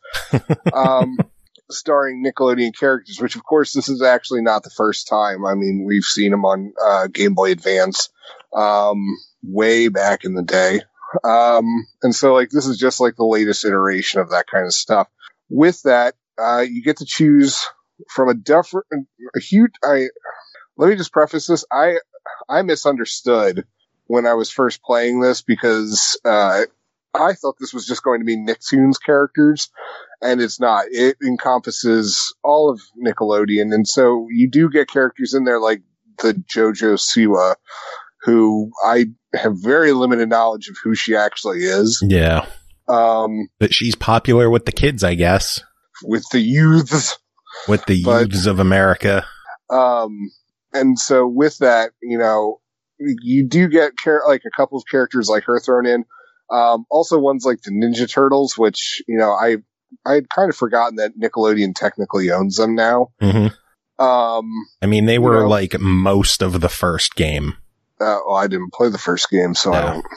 starring Nickelodeon characters. Which, of course, this is actually not the first time. I mean, we've seen them on Game Boy Advance, way back in the day, and so this is just the latest iteration of that kind of stuff. With that, you get to choose from a huge. Let me just preface this. I misunderstood when I was first playing this because I thought this was just going to be Nicktoons characters, and it's not. It encompasses all of Nickelodeon, and so you do get characters in there like the JoJo Siwa, who I have very limited knowledge of who she actually is. Yeah. But she's popular with the kids, I guess. With the youths. With the youths of America. And so with that, you do get a couple of characters like her thrown in. Also ones like the Ninja Turtles, which, I had kind of forgotten that Nickelodeon technically owns them now. Mm-hmm. I mean, they were most of the first game. Well, I didn't play the first game, so no. I don't.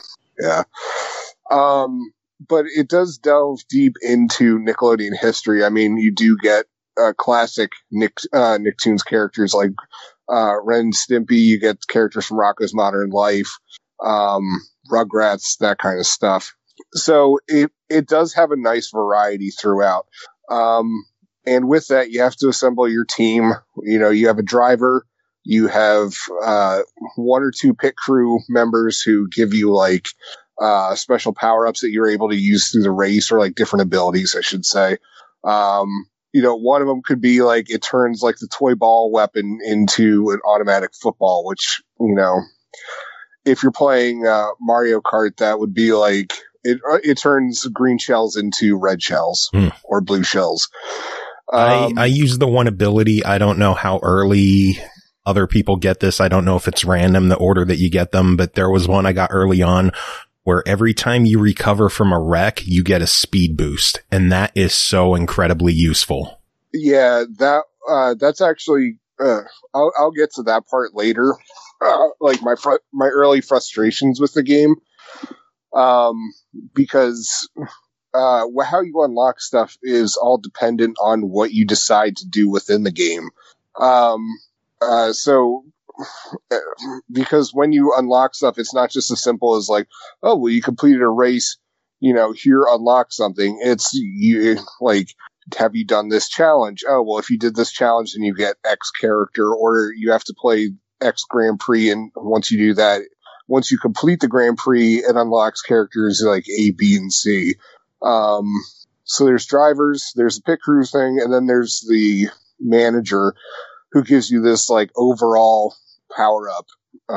Yeah. But it does delve deep into Nickelodeon history. I mean, you do get classic Nicktoons characters like Ren and Stimpy. You get characters from Rocko's Modern Life, Rugrats, that kind of stuff. So it does have a nice variety throughout. And with that, you have to assemble your team. You have a driver. You have one or two pit crew members who give you special power-ups that you're able to use through the race, or different abilities, I should say. One of them could be it turns the toy ball weapon into an automatic football, which, if you're playing Mario Kart, that would be it turns green shells into red shells or blue shells. I use the one ability. I don't know how early other people get this. I don't know if it's random, the order that you get them, but there was one I got early on where every time you recover from a wreck, you get a speed boost. And that is so incredibly useful. Yeah, that's actually, I'll get to that part later. My early frustrations with the game. Because, how you unlock stuff is all dependent on what you decide to do within the game. Because when you unlock stuff, it's not just as simple as you completed a race, here, unlock something. It's have you done this challenge? Oh, well, if you did this challenge, then you get X character, or you have to play X Grand Prix. And once you do that, once you complete the Grand Prix, it unlocks characters like A, B, and C. So there's drivers, there's the pit crew thing, and then there's the manager who gives you this overall power up,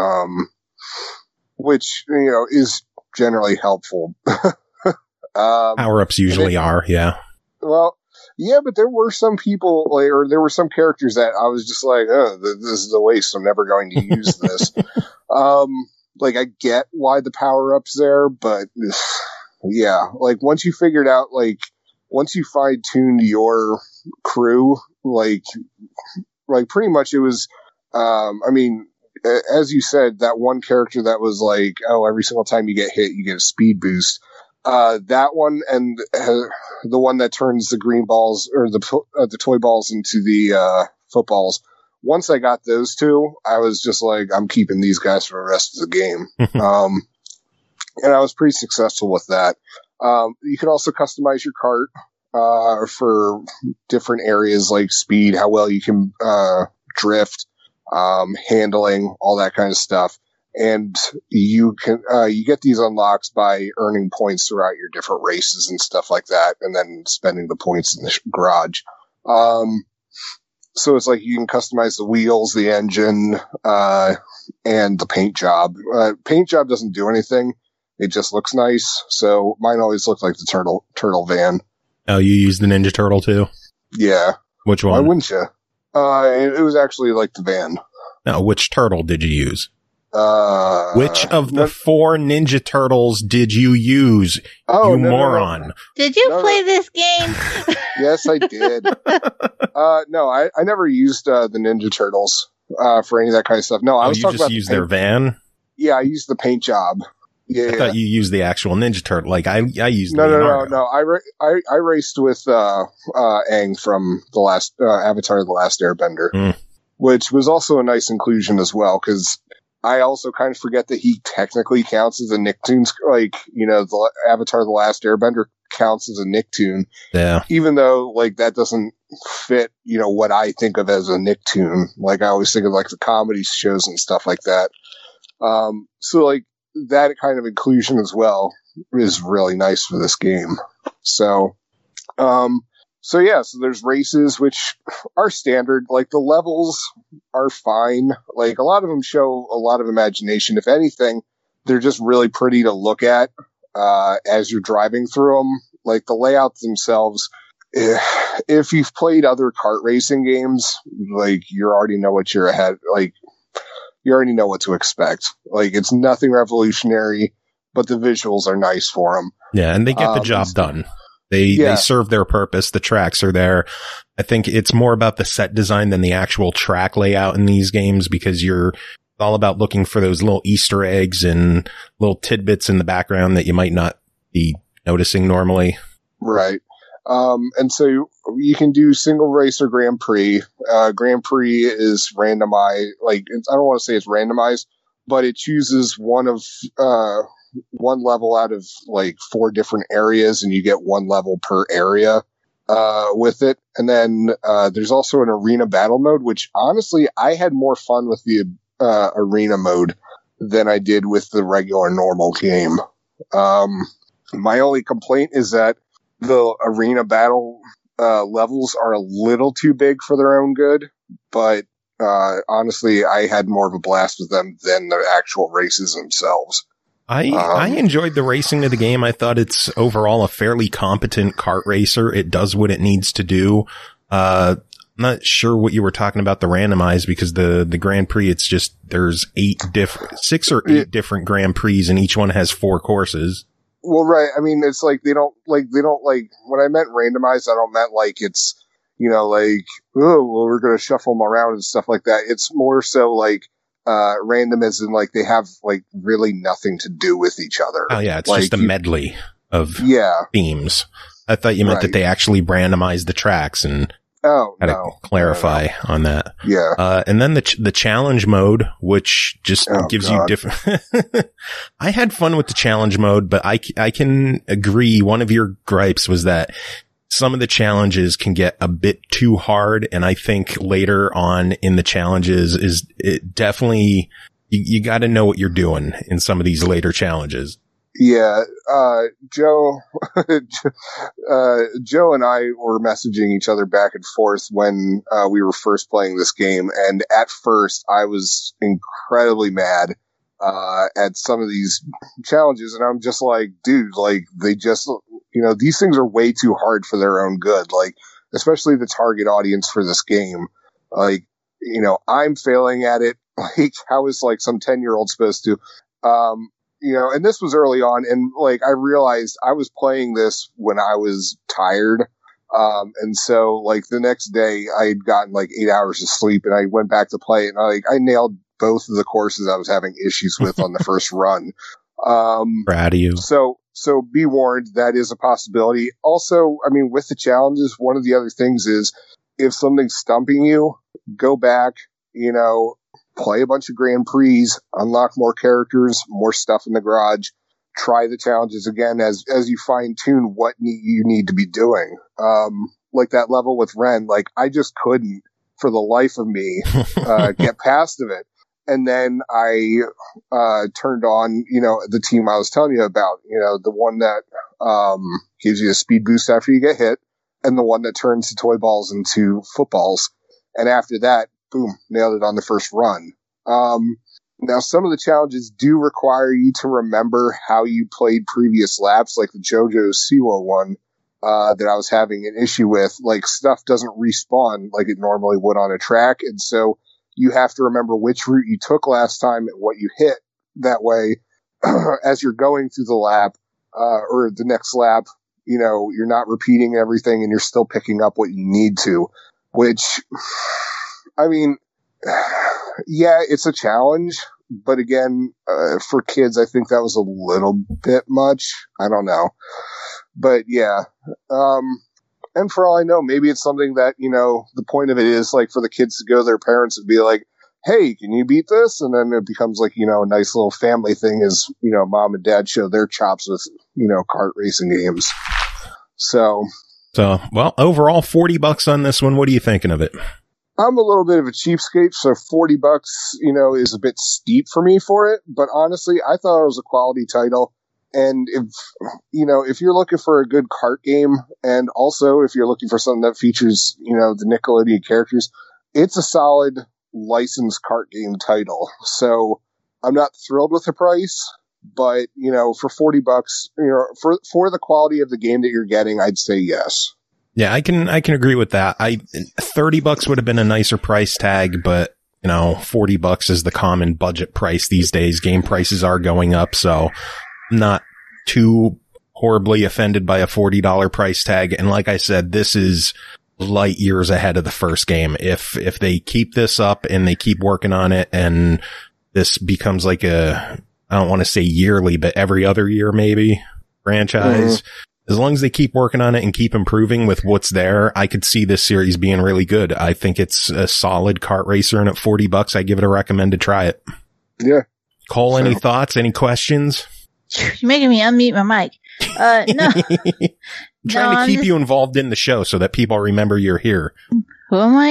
which, is generally helpful. Power ups usually are. Yeah. Well, yeah, but there were some people or there were some characters that I was just this is a waste. I'm never going to use this. I get why the power up's there, but yeah, once you figured out, once you fine tuned your crew, pretty much it was, as you said, that one character that was every single time you get hit, you get a speed boost. That one and the one that turns the green balls or the toy balls into the footballs. Once I got those two, I was just I'm keeping these guys for the rest of the game. And I was pretty successful with that. You can also customize your cart for different areas like speed, how well you can drift, handling, all that kind of stuff. and you can you get these unlocks by earning points throughout your different races and stuff like that, and then spending the points in the garage. So it's like you can customize the wheels, the engine, and the paint job. Paint job doesn't do anything; it just looks nice. So mine always looked like the turtle van. Oh, you use the Ninja Turtle too? Yeah. Which one? Why wouldn't you? It was actually like the van. No, which turtle did you use? Which of the no- 4 Ninja Turtles did you use, Oh, you no, moron? Did you No, play this game? Yes, I did. No, I never used the Ninja Turtles for any of that kind of stuff. No, I Oh, was you talking just about used the their paint. van? Yeah, I used the paint job. Yeah, I thought you used the actual Ninja Turtle. Like, I used no. Leonardo. I raced with Aang from the last Avatar: The Last Airbender, which was also a nice inclusion as well, because I also kind of forget that he technically counts as a Nicktoons. Like, the Avatar: The Last Airbender counts as a Nicktoon, Yeah. even though like that doesn't fit, what I think of as a Nicktoon. Like I always think of like the comedy shows and stuff like that. So like that kind of inclusion as well is really nice for this game. So there's races which are standard. Like the levels are fine. Like a lot of them show a lot of imagination. If anything, they're just really pretty to look at as you're driving through them. Like the layouts themselves, if you've played other kart racing games, like you already know what you're ahead. Like you already know what to expect. Like it's nothing revolutionary, but the visuals are nice for them. Yeah, and they get the job done. They serve their purpose. The tracks are there. I think it's more about the set design than the actual track layout in these games, because you're all about looking for those little Easter eggs and little tidbits in the background that you might not be noticing normally. Right. And so you can do single race or Grand Prix. Grand Prix is randomized. Like, I don't want to say it's randomized, but it chooses one level out of like 4 different areas, and you get 1 level per area with it. And then there's also an arena battle mode, which honestly I had more fun with the arena mode than I did with the regular normal game. My only complaint is that the arena battle levels are a little too big for their own good, but honestly I had more of a blast with them than the actual races themselves. I enjoyed the racing of the game. I thought it's overall a fairly competent kart racer. It does what it needs to do. I'm not sure what you were talking about the randomized, because the Grand Prix, it's just, there's 6 or 8 different Grand Prix, and each one has 4 courses. Well, right. I mean, it's like, they don't like, when I meant randomized, I don't meant like it's, like, oh, well, we're going to shuffle them around and stuff like that. It's more so like, random as in like they have like really nothing to do with each other. Oh yeah, it's like, just a medley of themes. I thought you meant that they actually randomized the tracks, and had to clarify on that. Yeah. And then the challenge mode, which just gives you different. I had fun with the challenge mode, but I can agree. One of your gripes was that some of the challenges can get a bit too hard. And I think later on in the challenges it definitely, you got to know what you're doing in some of these later challenges. Yeah. Joe and I were messaging each other back and forth when we were first playing this game. And at first I was incredibly mad at some of these challenges. And I'm just like, dude, like they just, these things are way too hard for their own good. Like, especially the target audience for this game. Like, I'm failing at it. Like, how is like some 10-year-old supposed to, and this was early on, and like I realized I was playing this when I was tired. And so like the next day I had gotten like 8 hours of sleep, and I went back to play it, and I nailed both of the courses I was having issues with on the first run. Proud of you. So be warned, that is a possibility. Also, I mean, with the challenges, one of the other things is if something's stumping you, go back, play a bunch of Grand Prix, unlock more characters, more stuff in the garage, try the challenges again as you fine tune what you need to be doing. Like that level with Ren, like I just couldn't for the life of me, get past of it. And then I turned on, the team I was telling you about, the one that gives you a speed boost after you get hit, and the one that turns the toy balls into footballs. And after that, boom, nailed it on the first run. Now, some of the challenges do require you to remember how you played previous laps, like the JoJo Siwa one that I was having an issue with. Like, stuff doesn't respawn like it normally would on a track, and so you have to remember which route you took last time and what you hit. That way, as you're going through the lap, or the next lap, you're not repeating everything and you're still picking up what you need to, which, I mean, yeah, it's a challenge, but again, for kids, I think that was a little bit much. I don't know. But yeah, and for all I know, maybe it's something that, the point of it is like for the kids to go to their parents and be like, hey, can you beat this? And then it becomes like, a nice little family thing as, mom and dad show their chops with, kart racing games. So, well, overall $40 on this one. What are you thinking of it? I'm a little bit of a cheapskate, so $40, is a bit steep for me for it. But honestly, I thought it was a quality title. And if you're looking for a good kart game, and also if you're looking for something that features, the Nickelodeon characters, it's a solid licensed kart game title. So I'm not thrilled with the price, but, for $40, for the quality of the game that you're getting, I'd say yes. Yeah, I can agree with that. $30 would have been a nicer price tag, but $40 is the common budget price these days. Game prices are going up, so I'm not too horribly offended by a $40 price tag. And like I said, this is light years ahead of the first game. If they keep this up and they keep working on it, and this becomes like I don't want to say yearly, but every other year maybe franchise. Mm-hmm. As long as they keep working on it and keep improving with what's there, I could see this series being really good. I think it's a solid kart racer, and at $40, I give it a recommend to try it. Yeah. Cole, any thoughts? Any questions? You're making me unmute my mic. No. I'm trying to keep you involved in the show so that people remember you're here. Who am I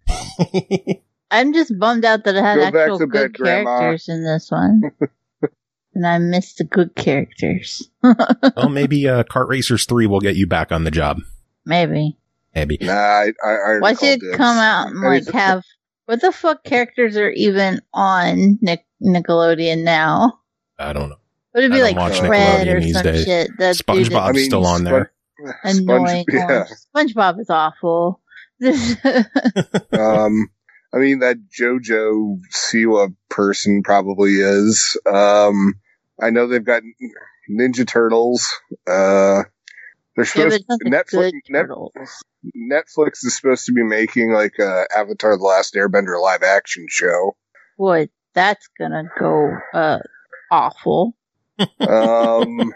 again? I'm just bummed out that it had actual good characters in this one. And I missed the good characters. Well, maybe Kart Racers 3 will get you back on the job. Maybe. Nah, I why should it come out and have what the fuck characters are even on Nickelodeon now? I don't know. Would it be like Fred or some days. shit? That SpongeBob's still on there. Annoying. SpongeBob is awful. That JoJo Siwa person probably is. I know they've got Ninja Turtles. They're supposed Netflix is supposed to be making like Avatar: The Last Airbender live action show. Boy, that's gonna go awful. Crud,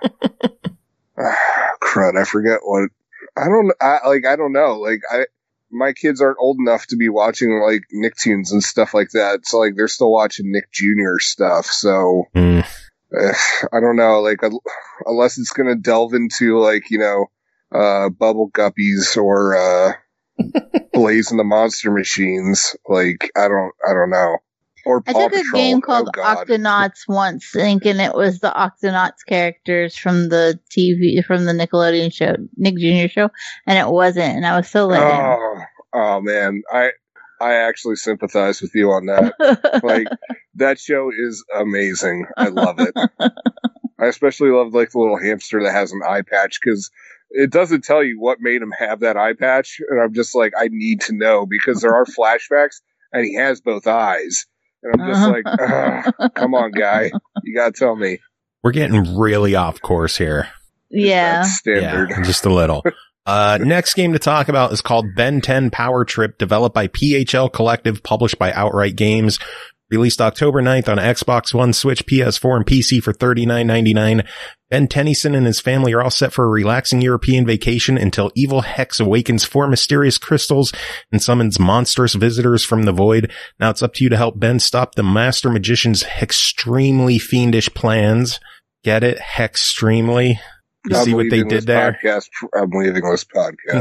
I forget what. I don't know. My kids aren't old enough to be watching like Nicktoons and stuff like that. So like they're still watching Nick Jr. stuff. So I don't know. Unless it's gonna delve into Bubble Guppies or Blaze and the Monster Machines. I don't know. Or Paw I took Patrol. A game called Octonauts once, thinking it was the Octonauts characters from the Nickelodeon show, Nick Jr. show, and it wasn't, and I was so let in. Oh man, I actually sympathize with you on that. That show is amazing. I love it. I especially love the little hamster that has an eye patch, because it doesn't tell you what made him have that eye patch, and I'm just I need to know, because there are flashbacks, and he has both eyes. And I'm just come on, guy. You gotta tell me. We're getting really off course here. Yeah. That's standard. Yeah, just a little. Next game to talk about is called Ben 10 Power Trip, developed by PHL Collective, published by Outright Games. Released October 9th on Xbox One, Switch, PS4, and PC for $39.99. Ben Tennyson and his family are all set for a relaxing European vacation until evil Hex awakens 4 mysterious crystals and summons monstrous visitors from the void. Now it's up to you to help Ben stop the master magician's extremely fiendish plans. Get it? Hextremely. You see what they did there? I'm leaving this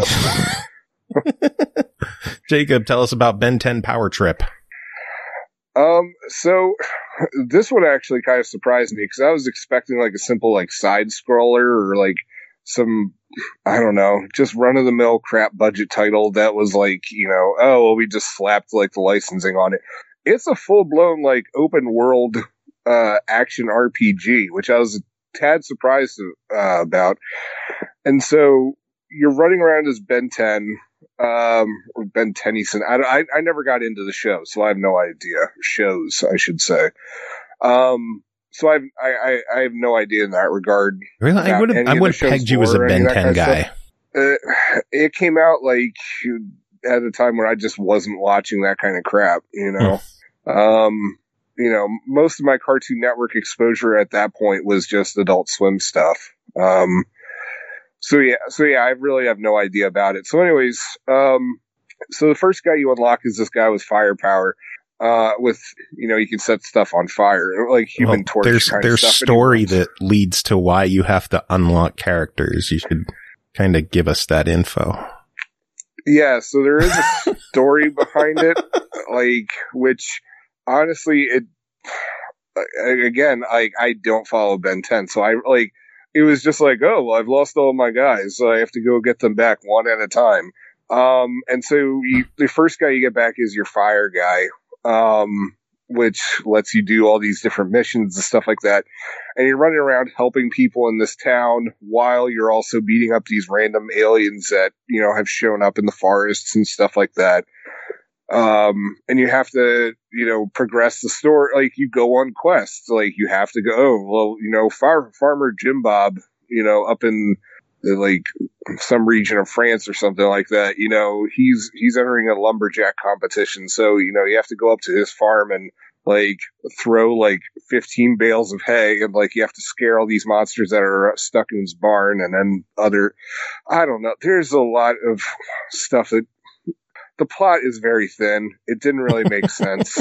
podcast. Jacob, tell us about Ben 10 Power Trip. So this one actually kind of surprised me because I was expecting like a simple like side scroller or like some, I don't know, just run of the mill crap budget title that was like, oh, well, we just slapped like the licensing on it. It's a full blown like open world action RPG, which I was a tad surprised about. And so you're running around as Ben 10. Or Ben Tennyson. I never got into the show, so I have no idea. Shows, I should say. So I have no idea in that regard. Really, I would have pegged you as a Ben 10 guy. It came out like at a time when I just wasn't watching that kind of crap. Most of my Cartoon Network exposure at that point was just Adult Swim stuff. So yeah, I really have no idea about it. So anyways, so the first guy you unlock is this guy with firepower, with, you can set stuff on fire, like Human Torch. There's story that leads to why you have to unlock characters. You should kind of give us that info. Yeah, so there is a story behind it, like, which honestly, I don't follow Ben 10, so it was just like, oh, well, I've lost all my guys, so I have to go get them back one at a time. And so the first guy you get back is your fire guy, which lets you do all these different missions and stuff like that. And you're running around helping people in this town while you're also beating up these random aliens that, have shown up in the forests and stuff like that. And you have to, progress the story. Like, you go on quests. Like, you have to go, Farmer Jim Bob, up in like some region of France or something like that, he's entering a lumberjack competition. So, you have to go up to his farm and like throw like 15 bales of hay, and like you have to scare all these monsters that are stuck in his barn, and then I don't know. There's a lot of stuff that, the plot is very thin. It didn't really make sense.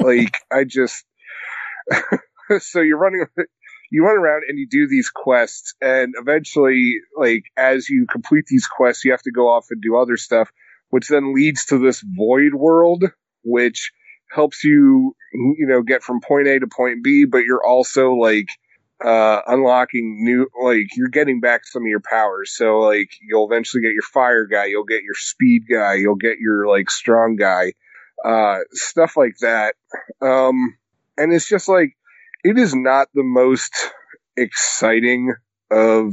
So you run around and you do these quests, and eventually, like, as you complete these quests, you have to go off and do other stuff, which then leads to this void world, which helps you, get from point A to point B, but you're also like, unlocking new, like, you're getting back some of your powers. So like, you'll eventually get your fire guy, you'll get your speed guy, you'll get your like strong guy, stuff like that. And it's just like, it is not the most exciting of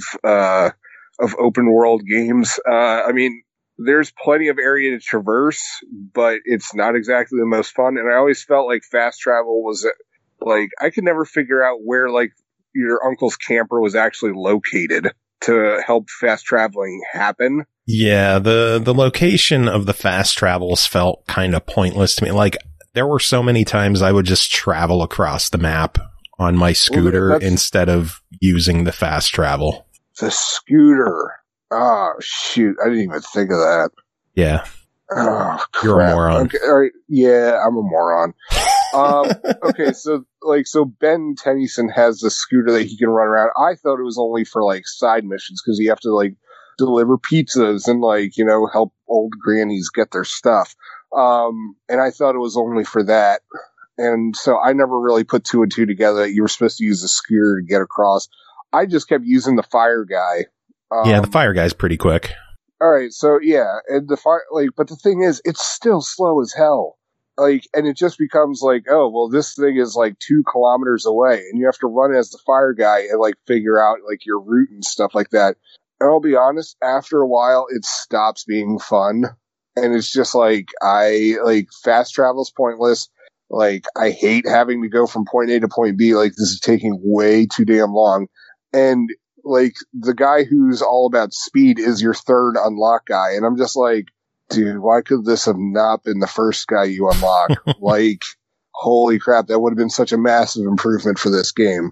open world games. I mean, there's plenty of area to traverse, but it's not exactly the most fun. And I always felt like fast travel was like, I could never figure out where like your uncle's camper was actually located to help fast traveling happen. Yeah, the location of the fast travels felt kind of pointless to me. Like, there were so many times I would just travel across the map on my scooter instead of using the fast travel. The scooter. Oh, shoot. I didn't even think of that. Yeah. Oh, crap. You're a moron. Okay, all right. Yeah, I'm a moron. Okay, so Ben Tennyson has the scooter that he can run around. I thought it was only for like side missions because you have to like deliver pizzas and like, help old grannies get their stuff. And I thought it was only for that. And so I never really put two and two together that you were supposed to use the scooter to get across. I just kept using the fire guy. Yeah, the fire guy's pretty quick. All right, so yeah, and but the thing is, it's still slow as hell. Like, and it just becomes like, oh, well, this thing is like 2 kilometers away, and you have to run as the fire guy and like figure out like your route and stuff like that. And I'll be honest, after a while, it stops being fun, and it's just like, fast travel's pointless. Like, I hate having to go from point A to point B. Like, this is taking way too damn long, and like, the guy who's all about speed is your third unlock guy. And I'm just like, dude, why could this have not been the first guy you unlock? Like, holy crap, that would have been such a massive improvement for this game.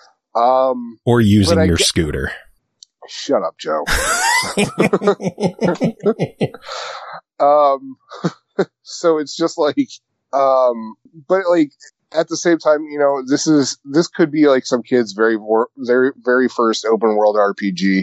Or using your scooter. Shut up, Joe. So it's just like, but like, at the same time, this could be like some kid's very first open world RPG.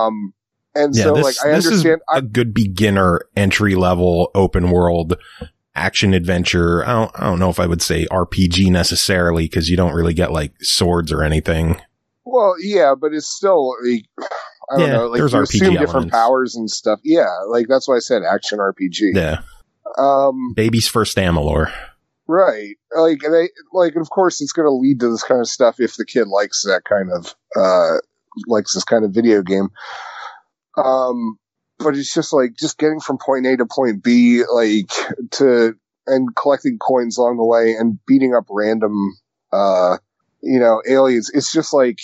And yeah, so like, I understand a good beginner entry level open world action adventure. I don't know if I would say RPG necessarily, because you don't really get like swords or anything. Well, yeah, but it's still like, I don't know, like there's you RPG assume different elements. powers and stuff. Yeah, like that's why I said action RPG. Yeah. Baby's first Amalur. Right. Like, and of course it's going to lead to this kind of stuff if the kid likes that kind of, likes this kind of video game. But it's just like, just getting from point A to point B, like, and collecting coins along the way and beating up random, aliens. It's just like,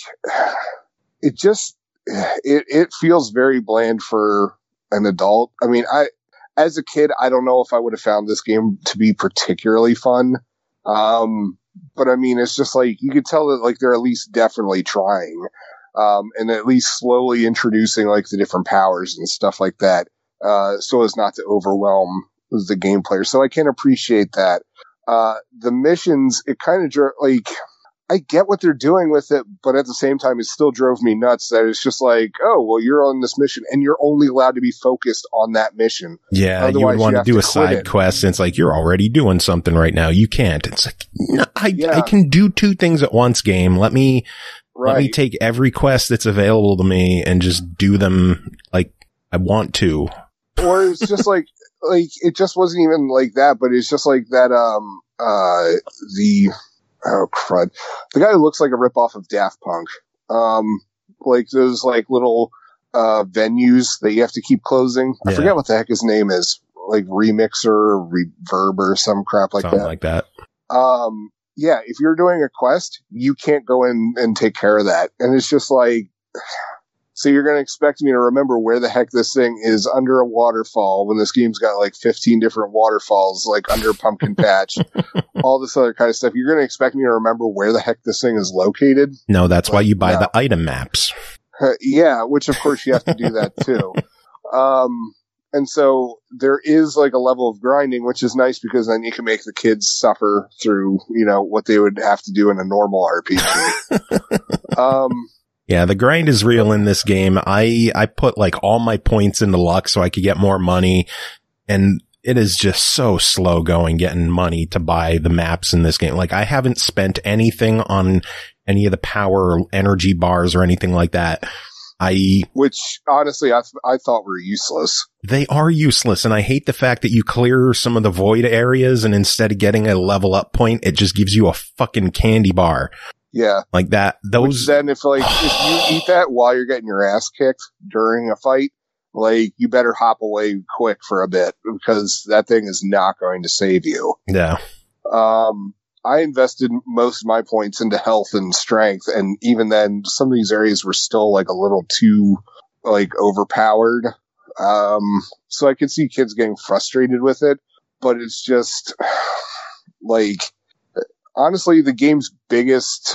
it feels very bland for an adult. I mean, as a kid, I don't know if I would have found this game to be particularly fun. But I mean, it's just like, you could tell that like they're at least definitely trying, and at least slowly introducing like the different powers and stuff like that, so as not to overwhelm the game player. So I can appreciate that. The missions, it kind of like, I get what they're doing with it, but at the same time, it still drove me nuts that it's just like, oh, well, you're on this mission and you're only allowed to be focused on that mission. Yeah, you would want to do a side quest, and it's like, you're already doing something right now. You can't. It's like, no, I can do two things at once, game. Let me take every quest that's available to me and just do them like I want to. Or it's just like it just wasn't even like that, but it's just like that, oh crud. The guy who looks like a ripoff of Daft Punk. Like those like little venues that you have to keep closing. I forget what the heck his name is. Like Remixer or Reverb or some crap like Something that. like that. Yeah, if you're doing a quest, you can't go in and take care of that. And it's just like, so you're going to expect me to remember where the heck this thing is under a waterfall when this game's got like 15 different waterfalls, like under a pumpkin patch, all this other kind of stuff. You're going to expect me to remember where the heck this thing is located? No, that's why you buy the item maps. Yeah, which of course you have to do that too. And so there is like a level of grinding, which is nice because then you can make the kids suffer through, what they would have to do in a normal RPG. Yeah, the grind is real in this game. I put like all my points into luck so I could get more money, and it is just so slow going getting money to buy the maps in this game. Like, I haven't spent anything on any of the power or energy bars or anything like that. Which honestly I thought were useless. They are useless, and I hate the fact that you clear some of the void areas and instead of getting a level up point, it just gives you a fucking candy bar. Yeah. Like that. Which then if you eat that while you're getting your ass kicked during a fight, like you better hop away quick for a bit because that thing is not going to save you. Yeah. I invested most of my points into health and strength, and even then some of these areas were still like a little too like overpowered. So I could see kids getting frustrated with it, but it's just like, honestly, the game's biggest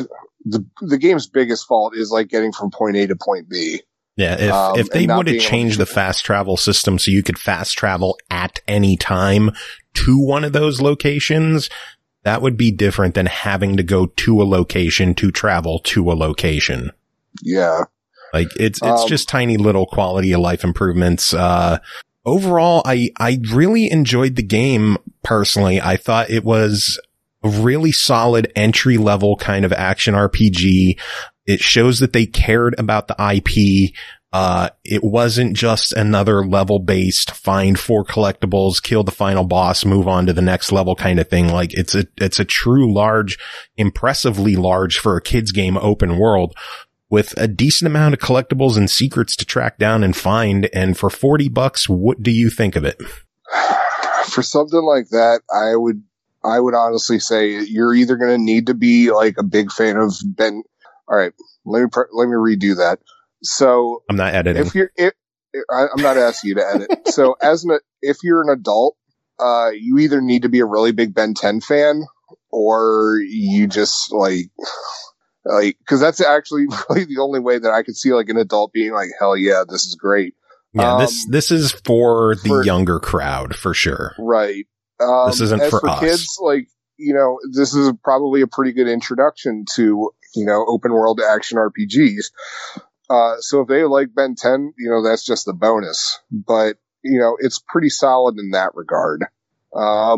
fault is like getting from point A to point B. Yeah, if they would have changed the fast travel system so you could fast travel at any time to one of those locations, that would be different than having to go to a location to travel to a location. Yeah. Like, it's just tiny little quality of life improvements. Overall, I really enjoyed the game personally. I thought it was a really solid entry level kind of action RPG. It shows that they cared about the IP. It wasn't just another level based find 4 collectibles, kill the final boss, move on to the next level kind of thing. Like, it's a true large, impressively large for a kid's game open world with a decent amount of collectibles and secrets to track down and find. And for $40, what do you think of it? For something like that, I would honestly say you're either going to need to be like a big fan of Ben. All right, let me redo that. So I'm not editing. I'm not asking you to edit. So if you're an adult, you either need to be a really big Ben 10 fan, or you just like, cause that's actually really the only way that I could see like an adult being like, hell yeah, this is great. Yeah, this is for the younger crowd for sure. Right. This isn't for us. Kids, like, this is probably a pretty good introduction to, open world action RPGs. So if they like Ben 10, that's just the bonus, but it's pretty solid in that regard.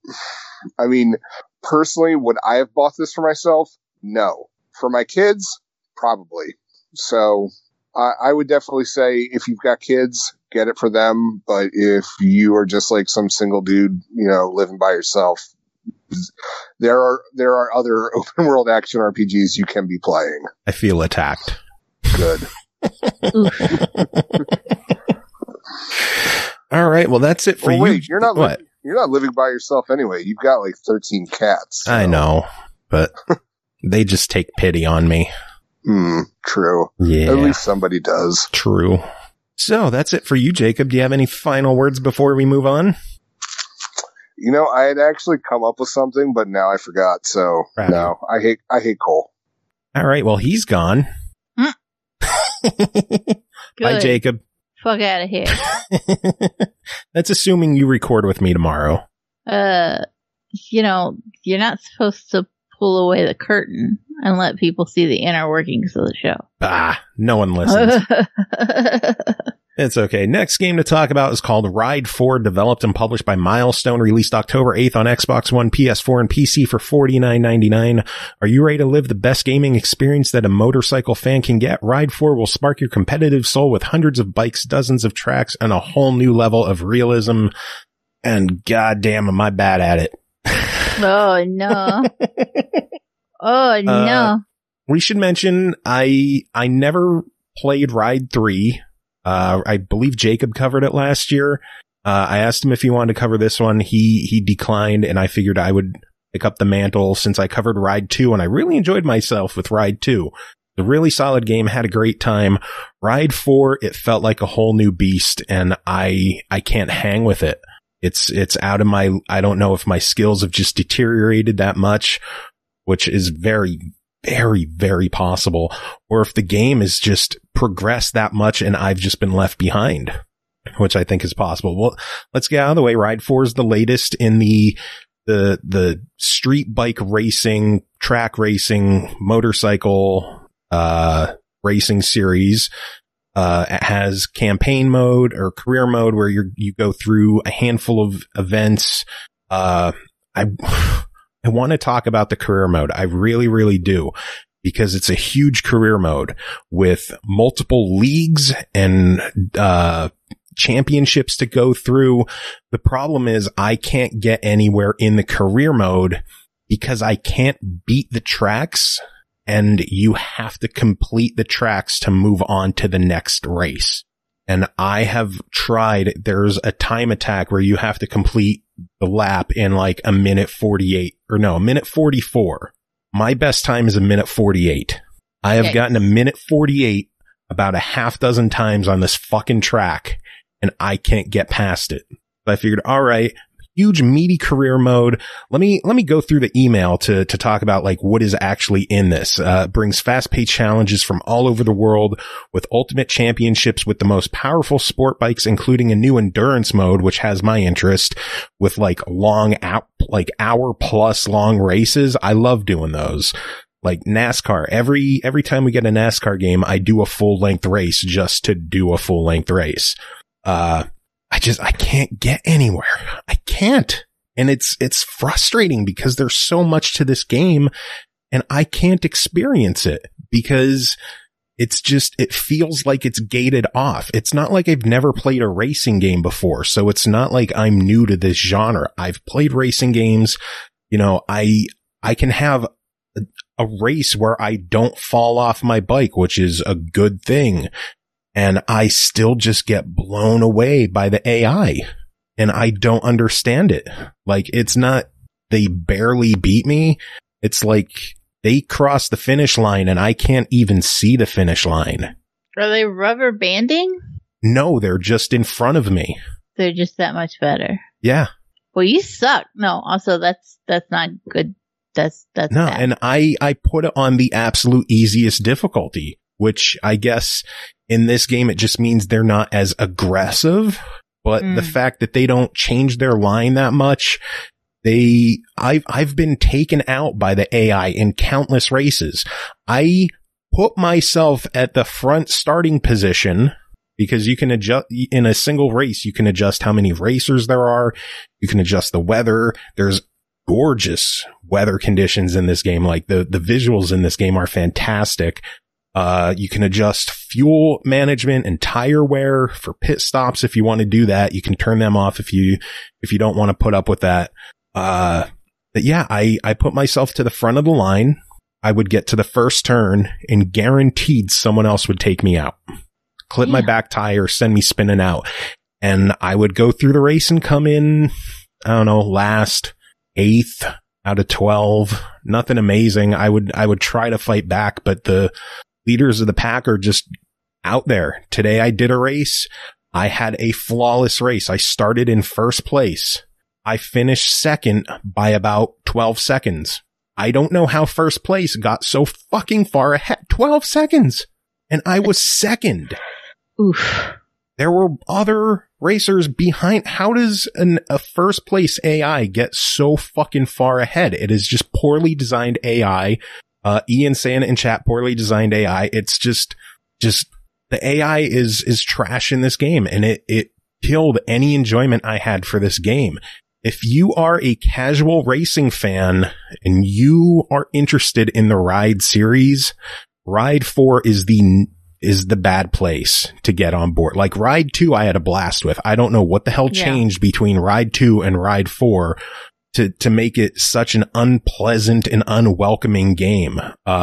I mean, personally, would I have bought this for myself? No. For my kids? Probably. So I would definitely say if you've got kids, get it for them. But if you are just like some single dude, living by yourself, there are other open world action RPGs you can be playing. I feel attacked. Good. All right. Well, that's it for you. Wait, you're not what? You're not living by yourself anyway. You've got like 13 cats. So. I know, but they just take pity on me. True. Yeah. At least somebody does. True. So that's it for you, Jacob. Do you have any final words before we move on? I had actually come up with something, but now I forgot. So no, I hate Cole. All right. Well, he's gone. Bye, Jacob. Fuck out of here. That's assuming you record with me tomorrow. You're not supposed to pull away the curtain and let people see the inner workings of the show. No one listens. It's okay. Next game to talk about is called Ride 4, developed and published by Milestone, released October 8th on Xbox One, PS4, and PC for $49.99. Are you ready to live the best gaming experience that a motorcycle fan can get? Ride 4 will spark your competitive soul with hundreds of bikes, dozens of tracks, and a whole new level of realism. And goddamn, am I bad at it. Oh, no. Oh, no. We should mention, I never played Ride 3. I believe Jacob covered it last year. I asked him if he wanted to cover this one. He declined, and I figured I would pick up the mantle since I covered Ride 2, and I really enjoyed myself with Ride 2. A really solid game, had a great time. Ride 4, it felt like a whole new beast, and I can't hang with it. It's out of my, I don't know if my skills have just deteriorated that much, which is very, very, very possible, or if the game has just progressed that much and I've just been left behind, which I think is possible. Well, let's get out of the way. Ride 4 is the latest in the street bike racing, track racing, motorcycle, racing series. It has campaign mode or career mode where you go through a handful of events. I want to talk about the career mode. I really, really do, because it's a huge career mode with multiple leagues and championships to go through. The problem is I can't get anywhere in the career mode because I can't beat the tracks, and you have to complete the tracks to move on to the next race. And I have tried, there's a time attack where you have to complete the lap in like a minute 44. My best time is a minute 48. I have gotten a minute 48 about a half dozen times on this fucking track, and I can't get past it. So I figured, all right, huge meaty career mode. Let me go through the email to talk about like what is actually in this. Brings fast-paced challenges from all over the world with ultimate championships with the most powerful sport bikes, including a new endurance mode, which has my interest, with like long hour plus long races. I love doing those. Like NASCAR, every time we get a NASCAR game, I do a full length race just to do a full length race. I can't get anywhere. I can't. And it's frustrating because there's so much to this game and I can't experience it because it feels like it's gated off. It's not like I've never played a racing game before. So it's not like I'm new to this genre. I've played racing games. I can have a race where I don't fall off my bike, which is a good thing. And I still just get blown away by the AI, and I don't understand it. Like, it's not, they barely beat me. It's like they cross the finish line and I can't even see the finish line. Are they rubber banding? No, they're just in front of me. They're just that much better. Yeah. Well, you suck. No, also that's not good. That's no, bad. and I put it on the absolute easiest difficulty, which I guess in this game, it just means they're not as aggressive, but the fact that they don't change their line that much, I've been taken out by the AI in countless races. I put myself at the front starting position because you can adjust in a single race. You can adjust how many racers there are. You can adjust the weather. There's gorgeous weather conditions in this game. Like the visuals in this game are fantastic. You can adjust fuel management and tire wear for pit stops. If you want to do that, you can turn them off if you don't want to put up with that. But yeah, I put myself to the front of the line. I would get to the first turn and guaranteed someone else would take me out, clip my back tire, send me spinning out. And I would go through the race and come in, I don't know, last, 8th out of 12. Nothing amazing. I would try to fight back, but the leaders of the pack are just out there. Today I did a race. I had a flawless race. I started in first place. I finished second by about 12 seconds. I don't know how first place got so fucking far ahead. 12 seconds. And I was second. Oof. There were other racers behind. How does a first place AI get so fucking far ahead? It is just poorly designed AI. Ian saying it in chat, poorly designed AI. It's just the AI is trash in this game, and it killed any enjoyment I had for this game. If you are a casual racing fan and you are interested in the Ride series, Ride 4 is the bad place to get on board. Like Ride 2, I had a blast with. I don't know what the hell changed between Ride 2 and Ride 4 to make it such an unpleasant and unwelcoming game.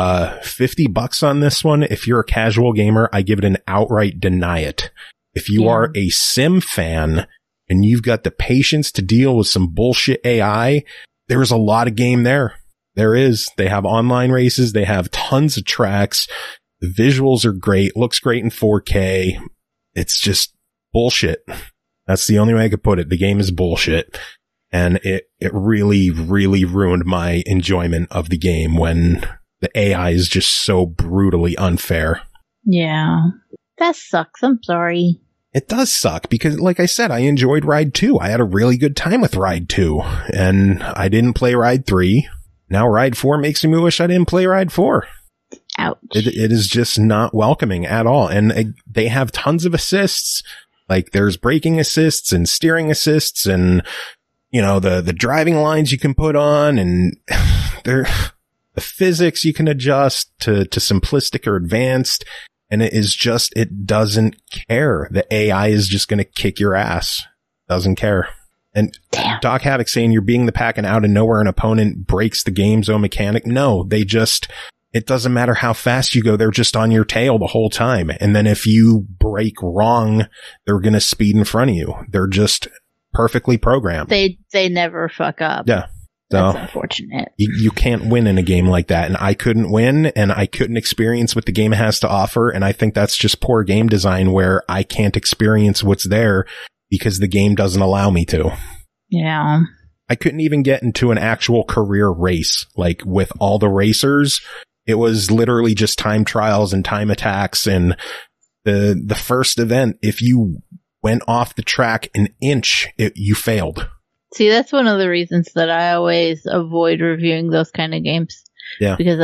$50 on this one. If you're a casual gamer, I give it an outright deny it. If you are a sim fan and you've got the patience to deal with some bullshit AI, there's a lot of game there. There is. They have online races. They have tons of tracks. The visuals are great. Looks great in 4K. It's just bullshit. That's the only way I could put it. The game is bullshit. And it really, really ruined my enjoyment of the game when the AI is just so brutally unfair. Yeah. That sucks. I'm sorry. It does suck because, like I said, I enjoyed Ride 2. I had a really good time with Ride 2. And I didn't play Ride 3. Now Ride 4 makes me wish I didn't play Ride 4. Ouch. It is just not welcoming at all. And they have tons of assists. Like there's braking assists and steering assists and, you know, the driving lines you can put on, and the physics you can adjust to simplistic or advanced. And it doesn't care. The AI is just going to kick your ass. Doesn't care. And damn. Doc Havoc saying you're being the pack and out of nowhere an opponent breaks the game's own mechanic. No, it doesn't matter how fast you go. They're just on your tail the whole time. And then if you break wrong, they're going to speed in front of you. They're just perfectly programmed. They never fuck up. Yeah. That's So unfortunate. you can't win in a game like that. And I couldn't win, and I couldn't experience what the game has to offer. And I think that's just poor game design where I can't experience what's there because the game doesn't allow me to. Yeah. I couldn't even get into an actual career race. Like with all the racers, it was literally just time trials and time attacks. And the first event, if you went off the track an inch, you failed. See, that's one of the reasons that I always avoid reviewing those kind of games. Yeah. Because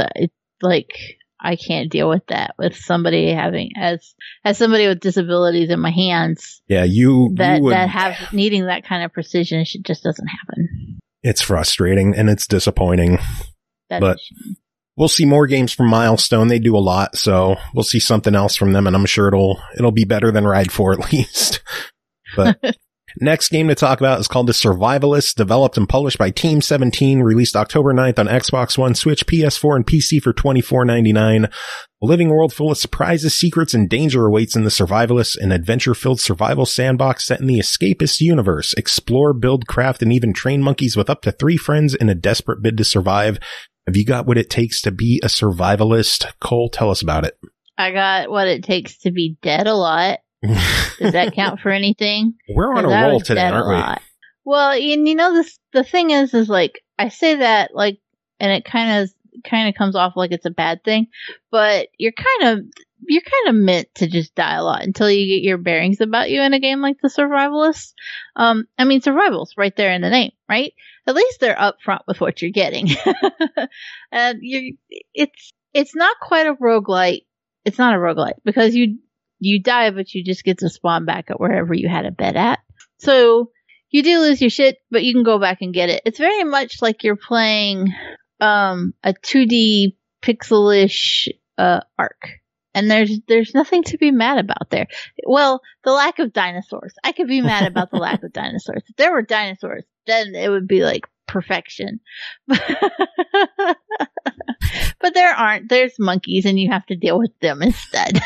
I can't deal with that with somebody having as somebody with disabilities in my hands. Yeah, needing that kind of precision just doesn't happen. It's frustrating and it's disappointing. But we'll see more games from Milestone. They do a lot, so we'll see something else from them, and I'm sure it'll be better than Ride 4 at least. But next game to talk about is called The Survivalist, developed and published by Team 17, released October 9th on Xbox One, Switch, PS4, and PC for $24.99. A living world full of surprises, secrets, and danger awaits in The Survivalist, an adventure-filled survival sandbox set in the Escapist universe. Explore, build, craft, and even train monkeys with up to 3 friends in a desperate bid to survive. Have you got what it takes to be a survivalist? Cole, tell us about it. I got what it takes to be dead a lot. Does that count for anything? We're on a roll today, aren't we? Well, and the thing is like I say that like, and it kind of comes off like it's a bad thing, but you're kind of meant to just die a lot until you get your bearings about you in a game like The Survivalist. I mean, survival's right there in the name, right? At least they're upfront with what you're getting, and it's not quite a roguelite. It's not a roguelite because you die, but you just get to spawn back at wherever you had a bed at. So you do lose your shit, but you can go back and get it. It's very much like you're playing a 2D pixelish Ark. And there's nothing to be mad about there. Well, the lack of dinosaurs. I could be mad about the lack of dinosaurs. If there were dinosaurs, then it would be like perfection. But there aren't. There's monkeys, and you have to deal with them instead.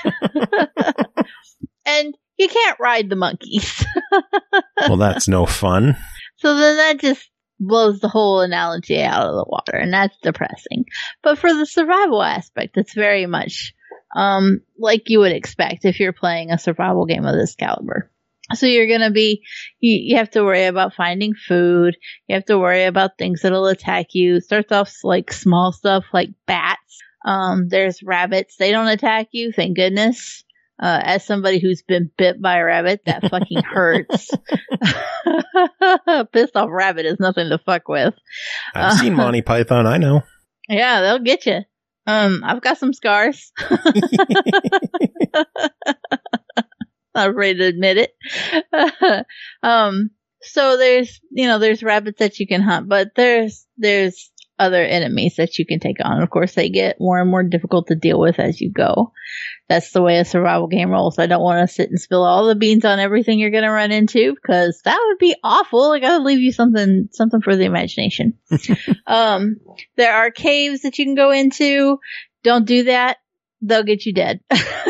And you can't ride the monkeys. Well, that's no fun. So then that just blows the whole analogy out of the water, and that's depressing. But for the survival aspect, it's very much like you would expect if you're playing a survival game of this caliber. So you're going to be, you have to worry about finding food. You have to worry about things that'll attack you. It starts off like small stuff like bats. There's rabbits. They don't attack you, thank goodness. As somebody who's been bit by a rabbit, that fucking hurts. Pissed off rabbit is nothing to fuck with. I've seen Monty Python, I know. Yeah, they'll get you. I've got some scars. I'm ready to admit it. So there's rabbits that you can hunt, but there's other enemies that you can take on. Of course, they get more and more difficult to deal with as you go. That's the way a survival game rolls. I don't want to sit and spill all the beans on everything you're going to run into, because that would be awful. I got to leave you something for the imagination. There are caves that you can go into. Don't do that. They'll get you dead.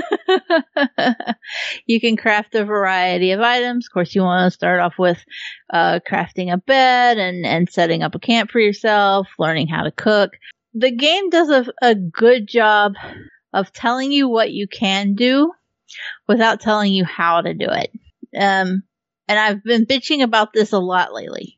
You can craft a variety of items. Of course, you want to start off with crafting a bed and setting up a camp for yourself, learning how to cook. The game does a good job of telling you what you can do without telling you how to do it. And I've been bitching about this a lot lately.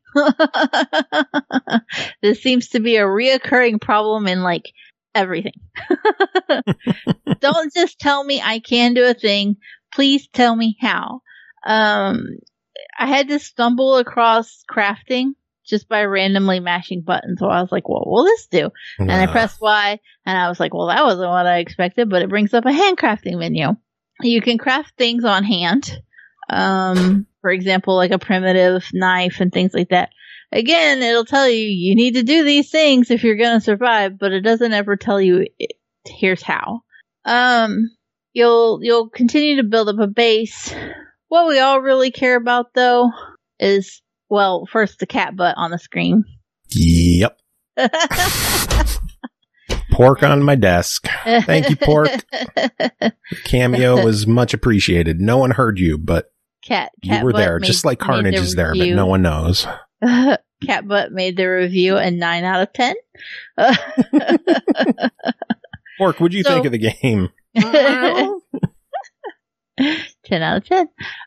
This seems to be a reoccurring problem in like everything. Don't just tell me I can do a thing. Please tell me how. I had to stumble across crafting just by randomly mashing buttons. So I was like, what will this do? And I pressed Y, and I was like, well, that wasn't what I expected, but it brings up a handcrafting menu. You can craft things on hand. For example, like a primitive knife and things like that. Again, it'll tell you need to do these things if you're going to survive, but it doesn't ever tell you here's how. You'll continue to build up a base. What we all really care about, though, is, well, first the cat butt on the screen. Yep. Pork on my desk. Thank you, Pork. The cameo was much appreciated. No one heard you, but cat you were there. Just like Carnage is there, but no one knows. Catbutt made the review a 9 out of 10. Pork, what'd you think of the game? 10 out of 10.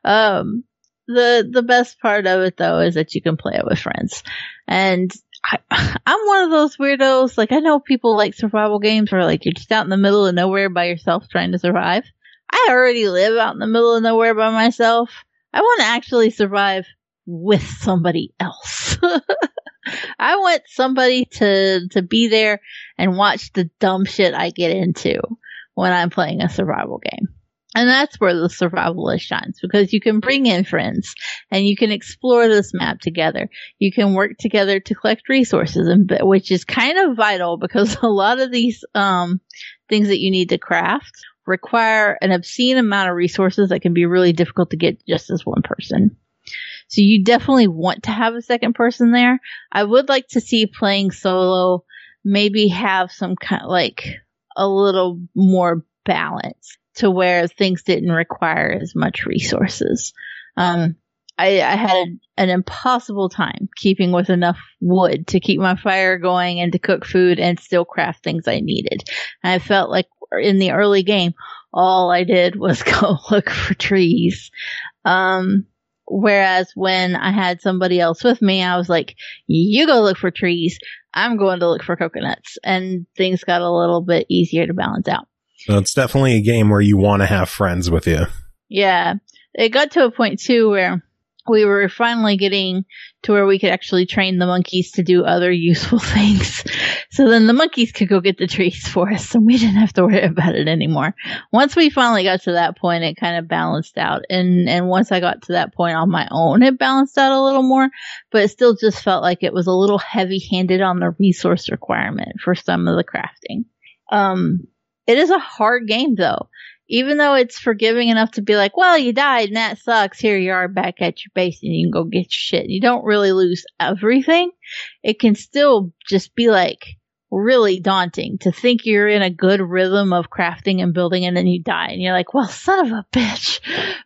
The best part of it, though, is that you can play it with friends. And I'm one of those weirdos. Like, I know people like survival games where, like, you're just out in the middle of nowhere by yourself trying to survive. I already live out in the middle of nowhere by myself. I want to actually survive with somebody else. I want somebody to be there and watch the dumb shit I get into when I'm playing a survival game. And that's where the survivalist shines, because you can bring in friends and you can explore this map together. You can work together to collect resources, which is kind of vital, because a lot of these things that you need to craft require an obscene amount of resources that can be really difficult to get just as one person. So you definitely want to have a second person there. I would like to see playing solo maybe have some kind of like a little more balance to where things didn't require as much resources. I had an impossible time keeping with enough wood to keep my fire going and to cook food and still craft things I needed. And I felt like in the early game, all I did was go look for trees. Whereas when I had somebody else with me, I was like, you go look for trees. I'm going to look for coconuts. And things got a little bit easier to balance out. So it's definitely a game where you want to have friends with you. Yeah. It got to a point, too, where we were finally getting to where we could actually train the monkeys to do other useful things. So then the monkeys could go get the trees for us, and we didn't have to worry about it anymore. Once we finally got to that point, it kind of balanced out. And once I got to that point on my own, it balanced out a little more, but it still just felt like it was a little heavy-handed on the resource requirement for some of the crafting. It is a hard game, though. Even though it's forgiving enough to be like, well, you died and that sucks. Here you are back at your base and you can go get your shit. You don't really lose everything. It can still just be like really daunting to think you're in a good rhythm of crafting and building and then you die and you're like, well, son of a bitch.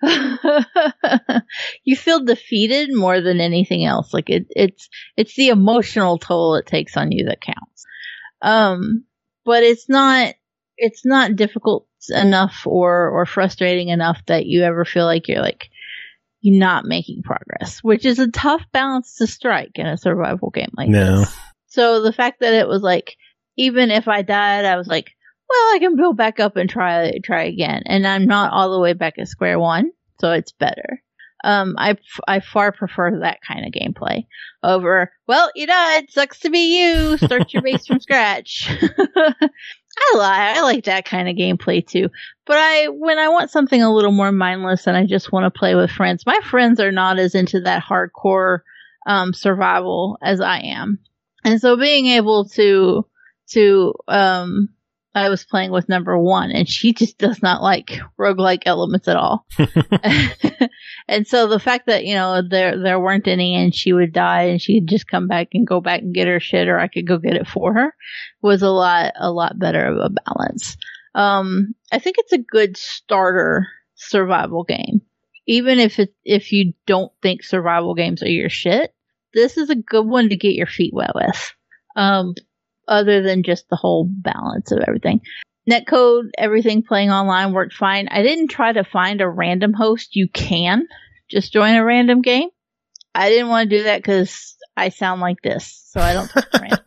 You feel defeated more than anything else. Like it's the emotional toll it takes on you that counts. But it's not difficult enough or frustrating enough that you ever feel like you're not making progress, which is a tough balance to strike in a survival game like this. So the fact that it was like, even if I died, I was like, well, I can build back up and try again. And I'm not all the way back at square one, so it's better. I far prefer that kind of gameplay over, well, you died, sucks to be you, start your base from scratch. I like that kind of gameplay too. But when I want something a little more mindless and I just want to play with friends, my friends are not as into that hardcore survival as I am. And so being able to I was playing with number one and she just does not like roguelike elements at all. And so the fact that, there weren't any and she would die and she'd just come back and go back and get her shit or I could go get it for her was a lot better of a balance. I think it's a good starter survival game. Even if you don't think survival games are your shit, this is a good one to get your feet wet with. Other than just the whole balance of everything. Netcode, everything playing online worked fine. I didn't try to find a random host. You can just join a random game. I didn't want to do that because I sound like this, so I don't talk random.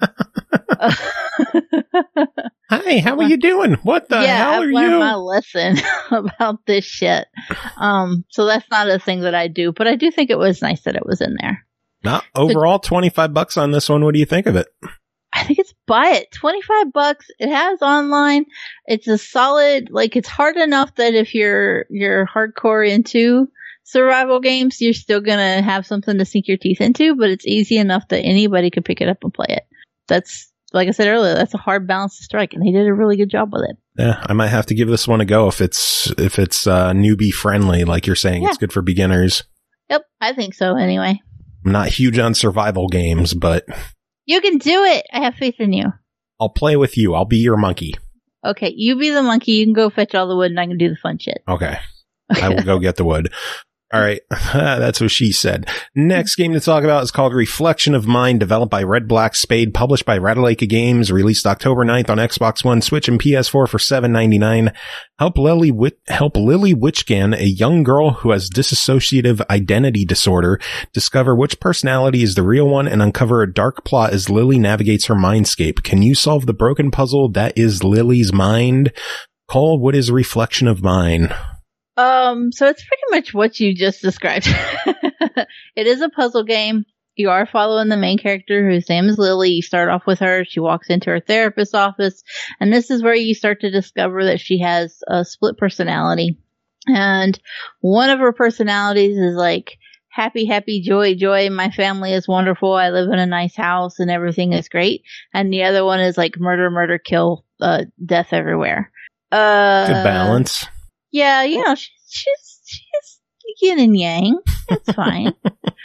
Hi, how are you doing? What the hell are you? I've learned my lesson about this shit. So that's not a thing that I do, but I do think it was nice that it was in there. Overall, $25 on this one. What do you think of it? I think it's buy it. $25. It has online. It's a solid, it's hard enough that if you're hardcore into survival games, you're still gonna have something to sink your teeth into, but it's easy enough that anybody could pick it up and play it. That's, like I said earlier, that's a hard balance to strike, and they did a really good job with it. Yeah, I might have to give this one a go if it's newbie friendly, like you're saying. Yeah. It's good for beginners. Yep, I think so anyway. I'm not huge on survival games, but you can do it. I have faith in you. I'll play with you. I'll be your monkey. Okay, you be the monkey. You can go fetch all the wood and I can do the fun shit. Okay. I will go get the wood. All right. That's what she said. Next game to talk about is called Reflection of Mine, developed by Red Black Spade, published by Ratalaika Games, released October 9th on Xbox One, Switch, and PS4 for $7.99. Help Lily Witchgan, a young girl who has dissociative identity disorder, discover which personality is the real one and uncover a dark plot as Lily navigates her mindscape. Can you solve the broken puzzle that is Lily's mind? Cole, what is Reflection of Mine? So it's pretty much what you just described. It is a puzzle game. You are following the main character whose name is Lily. You start off with her. She walks into her therapist's office, and this is where you start to discover that she has a split personality. And one of her personalities is like happy, happy, joy, joy. My family is wonderful. I live in a nice house and everything is great. And the other one is like murder, murder, kill, death everywhere. Good balance. Yeah, she's yin and yang. It's fine.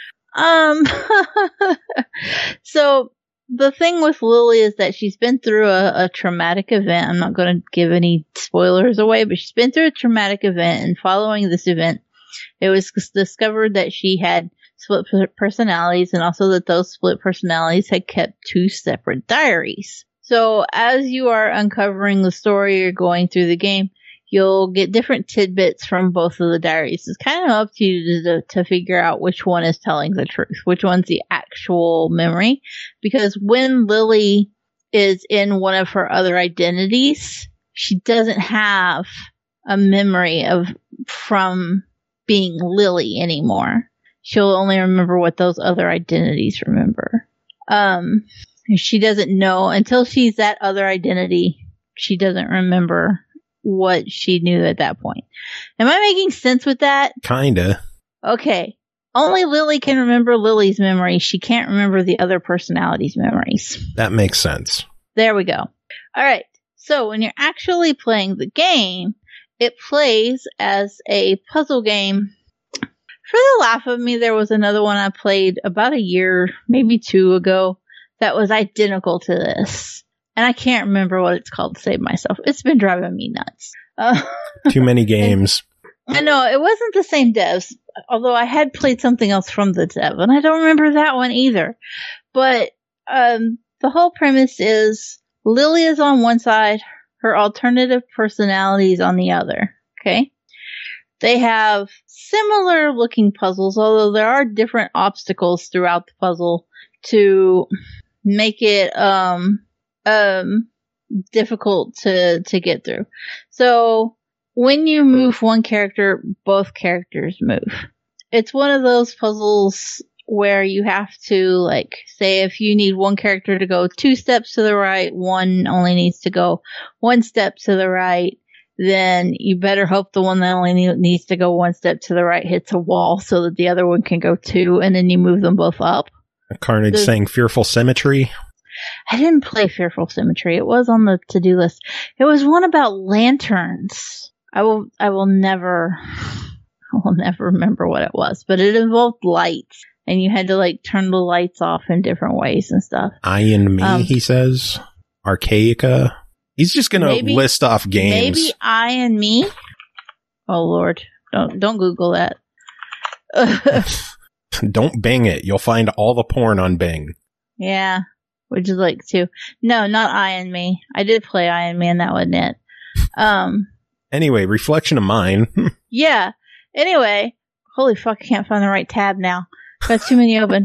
So the thing with Lily is that she's been through a traumatic event. I'm not going to give any spoilers away, but she's been through a traumatic event, and following this event, it was discovered that she had split personalities, and also that those split personalities had kept two separate diaries. So as you are uncovering the story or going through the game, you'll get different tidbits from both of the diaries. It's kind of up to you to figure out which one is telling the truth, which one's the actual memory. Because when Lily is in one of her other identities, she doesn't have a memory from being Lily anymore. She'll only remember what those other identities remember. She doesn't know until she's that other identity. She doesn't remember what she knew at that point. Am I making sense with that? Kinda. Okay. Only Lily can remember Lily's memories. She can't remember the other personality's memories. That makes sense. There we go. All right. So when you're actually playing the game, it plays as a puzzle game. For the laugh of me, there was another one I played about a year, maybe 2 ago, that was identical to this. And I can't remember what it's called to save myself. It's been driving me nuts. Too many games. I know, it wasn't the same devs, although I had played something else from the dev, and I don't remember that one either. But the whole premise is Lily is on one side, her alternative personality is on the other. Okay? They have similar looking puzzles, although there are different obstacles throughout the puzzle to make it difficult to get through. So when you move one character, both characters move. It's one of those puzzles where you have to, like, say if you need one character to go 2 steps to the right, one only needs to go 1 step to the right, then you better hope the one that only needs to go 1 step to the right hits a wall so that the other one can go 2, and then you move them both up. Carnage saying Fearful Symmetry. I didn't play Fearful Symmetry. It was on the to-do list. It was one about lanterns. I will never remember what it was, but it involved lights, and you had to, like, turn the lights off in different ways and stuff. I and Me, he says. Archaica. He's just gonna list off games. Maybe I and Me. Oh Lord, don't Google that. Don't Bing it. You'll find all the porn on Bing. Yeah, would you like to? No, not I and Me. I did play I and Me, and that wasn't it. Anyway, Reflection of Mine. Yeah. Anyway, holy fuck, I can't find the right tab now. Got too many open.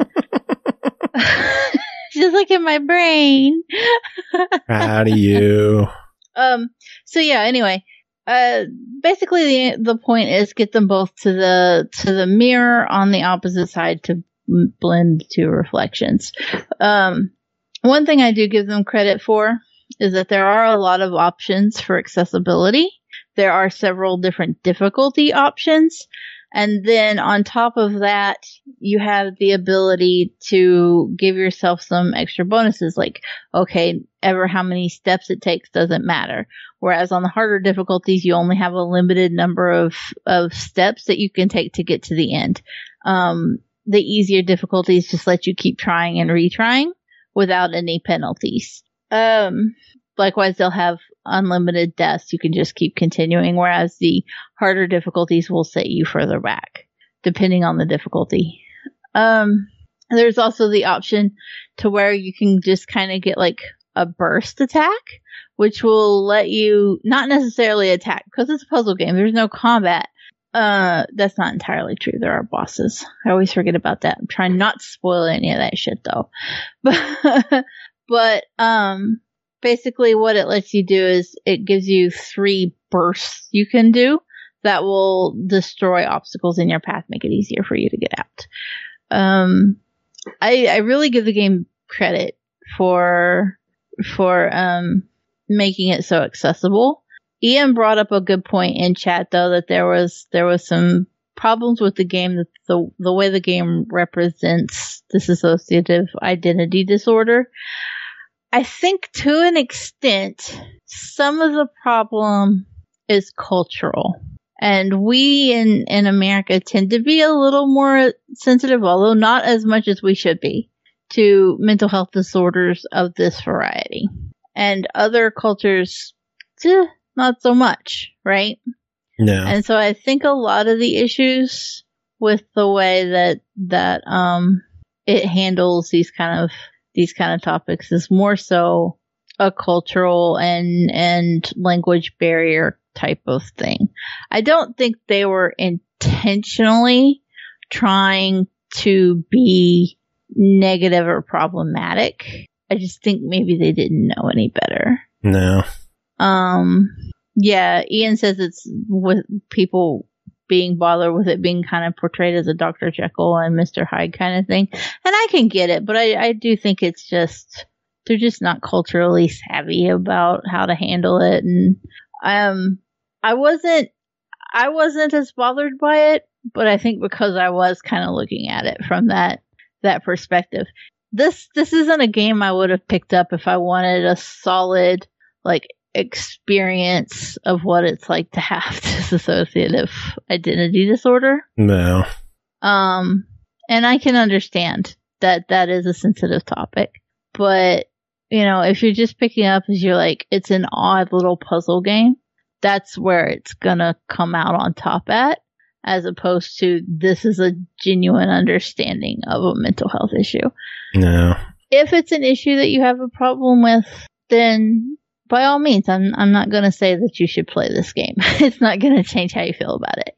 Just like in my brain. How do you? So yeah, anyway, basically the point is get them both to the mirror on the opposite side to blend 2 reflections. One thing I do give them credit for is that there are a lot of options for accessibility. There are several different difficulty options. And then on top of that, you have the ability to give yourself some extra bonuses, like, okay, ever how many steps it takes doesn't matter. Whereas on the harder difficulties, you only have a limited number of steps that you can take to get to the end. The easier difficulties just let you keep trying and retrying without any penalties. Likewise, they'll have unlimited deaths. You can just keep continuing, whereas the harder difficulties will set you further back, depending on the difficulty. There's also the option to where you can just kind of get like a burst attack, which will let you not necessarily attack, because it's a puzzle game. There's no combat. That's not entirely true. There are bosses. I always forget about that. I'm trying not to spoil any of that shit though. But basically what it lets you do is it gives you 3 bursts you can do that will destroy obstacles in your path, make it easier for you to get out. I really give the game credit for making it so accessible. Ian brought up a good point in chat though, that there was some problems with the game, that the way the game represents dissociative identity disorder. I think to an extent, some of the problem is cultural. And we in America tend to be a little more sensitive, although not as much as we should be, to mental health disorders of this variety. And other cultures, not so much, right? No. And so I think a lot of the issues with the way that it handles these kind of topics is more so a cultural and language barrier type of thing. I don't think they were intentionally trying to be negative or problematic. I just think maybe they didn't know any better. No. Yeah, Ian says it's with people being bothered with it being kind of portrayed as a Dr. Jekyll and Mr. Hyde kind of thing. And I can get it, but I do think it's just they're just not culturally savvy about how to handle it. And I wasn't as bothered by it, but I think because I was kind of looking at it from that perspective. This isn't a game I would have picked up if I wanted a solid like experience of what it's like to have dissociative identity disorder. No. And I can understand that is a sensitive topic, but if you're just picking up as you're like, it's an odd little puzzle game, that's where it's gonna come out on top at, as opposed to this is a genuine understanding of a mental health issue. No. If it's an issue that you have a problem with, then by all means, I'm not gonna say that you should play this game. It's not gonna change how you feel about it,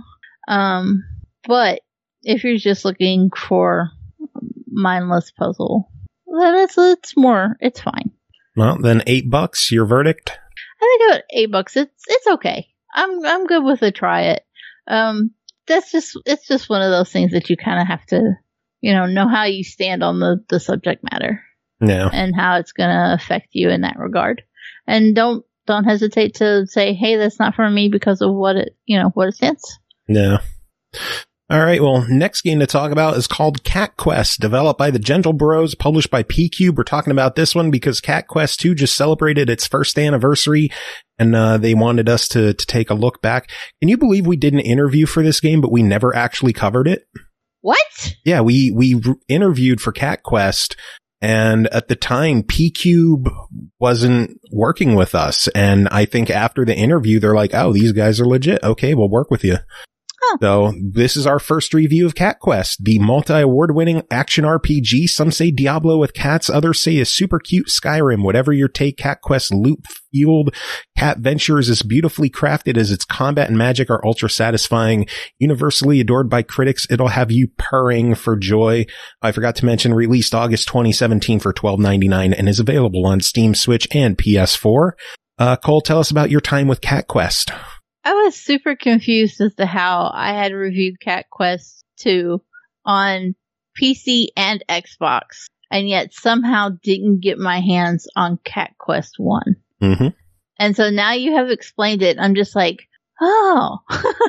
But if you're just looking for mindless puzzle, then it's fine. Well, then $8, your verdict? I think about $8. It's okay. I'm good with a try it. It's just one of those things that you kind of have to, know how you stand on the subject matter. Yeah. And how it's going to affect you in that regard. And don't hesitate to say, hey, that's not for me because of what it stands. Yeah. All right, well, next game to talk about is called Cat Quest, developed by the Gentle Bros, published by P-Cube. We're talking about this one because Cat Quest 2 just celebrated its first anniversary, and they wanted us to take a look back. Can you believe we did an interview for this game, but we never actually covered it? What? Yeah, we interviewed for Cat Quest, and at the time, P-Cube wasn't working with us, and I think after the interview, they're like, oh, these guys are legit. Okay, we'll work with you. Oh. So this is our first review of Cat Quest, the multi-award winning action RPG. Some say Diablo with cats, others say a super cute Skyrim. Whatever your take, Cat Quest loot-fueled Cat Ventures is beautifully crafted as its combat and magic are ultra satisfying. Universally adored by critics, it'll have you purring for joy. I forgot to mention, released August 2017 for $12.99 and is available on Steam, Switch, and PS4. Cole, tell us about your time with Cat Quest. I was super confused as to how I had reviewed Cat Quest 2 on PC and Xbox, and yet somehow didn't get my hands on Cat Quest 1. Mm-hmm. And so now you have explained it. I'm just like, oh.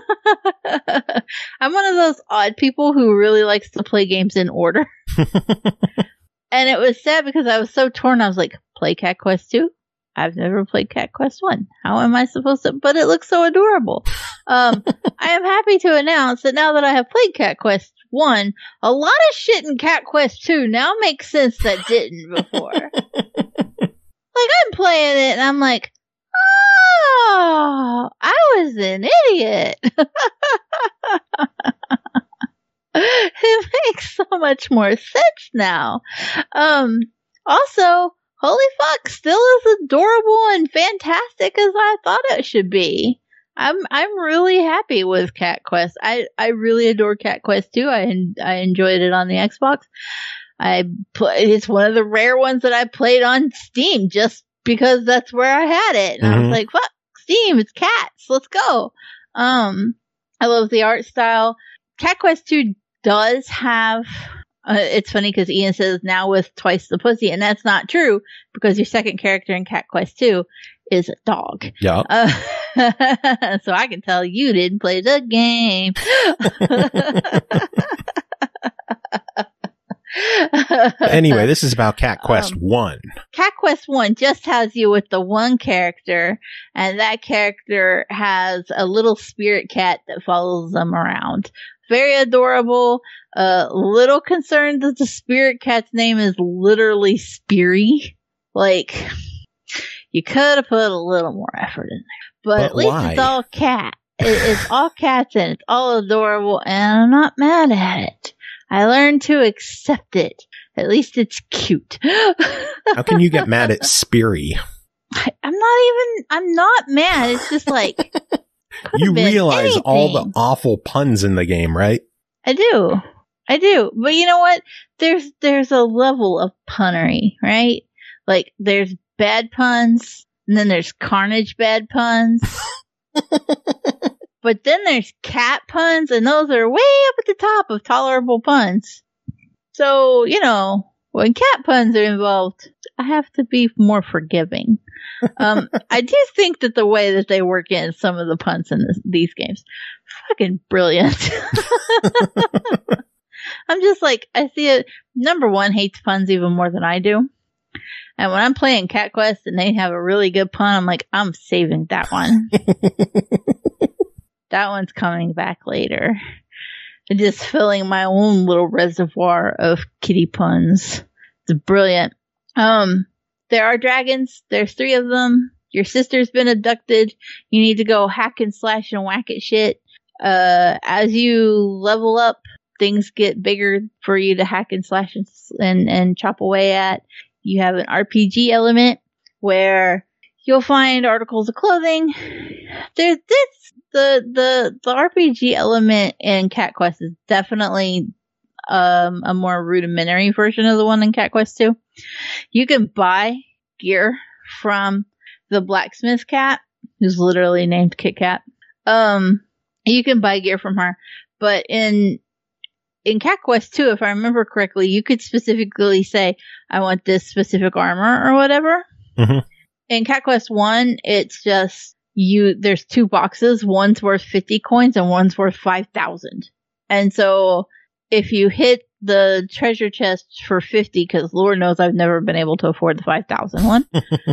I'm one of those odd people who really likes to play games in order. And it was sad because I was so torn. I was like, play Cat Quest 2? I've never played Cat Quest 1. How am I supposed to? But it looks so adorable. I am happy to announce that now that I have played Cat Quest 1, a lot of shit in Cat Quest 2 now makes sense that didn't before. Like, I'm playing it and I'm like, oh, I was an idiot. It makes so much more sense now. Also, holy fuck, still as adorable and fantastic as I thought it should be. I'm really happy with Cat Quest. I really adore Cat Quest 2. I enjoyed it on the Xbox. It's one of the rare ones that I played on Steam just because that's where I had it. And I was like, fuck, Steam, it's cats. Let's go. I love the art style. Cat Quest 2 does have... it's funny because Ian says now with twice the pussy, and that's not true because your second character in Cat Quest 2 is a dog. Yeah. So I can tell you didn't play the game. Anyway, this is about Cat Quest 1. Cat Quest 1 just has you with the one character, and that character has a little spirit cat that follows them around. Very adorable. Little concerned that the spirit cat's name is literally Speary. Like, you could have put a little more effort in there. But at least why? It's all cat. It's all cats and it's all adorable, and I'm not mad at it. I learned to accept it. At least it's cute. How can you get mad at Speary? I'm not mad. It's just like, you realize anything. all the awful puns in the game, right? I do. But you know what? There's a level of punnery, right? Like, there's bad puns, and then there's carnage bad puns. But then there's cat puns, and those are way up at the top of tolerable puns. So, When cat puns are involved, I have to be more forgiving. I do think that the way that they work in some of the puns in these games, fucking brilliant. I'm just like, I see it. Number one hates puns even more than I do. And when I'm playing Cat Quest and they have a really good pun, I'm like, I'm saving that one. That one's coming back later. And just filling my own little reservoir of kitty puns. It's brilliant. There are dragons. There's 3 of them. Your sister's been abducted. You need to go hack and slash and whack at shit. As you level up, things get bigger for you to hack and slash and chop away at. You have an RPG element where you'll find articles of clothing. The RPG element in Cat Quest is definitely a more rudimentary version of the one in Cat Quest 2. You can buy gear from the blacksmith cat, who's literally named Kit Kat. You can buy gear from her, but in Cat Quest 2, if I remember correctly, you could specifically say, I want this specific armor or whatever. Mm-hmm. In Cat Quest 1, it's just there's 2 boxes. One's worth 50 coins and one's worth 5,000. And so if you hit the treasure chest for 50, because Lord knows I've never been able to afford the 5,000 one.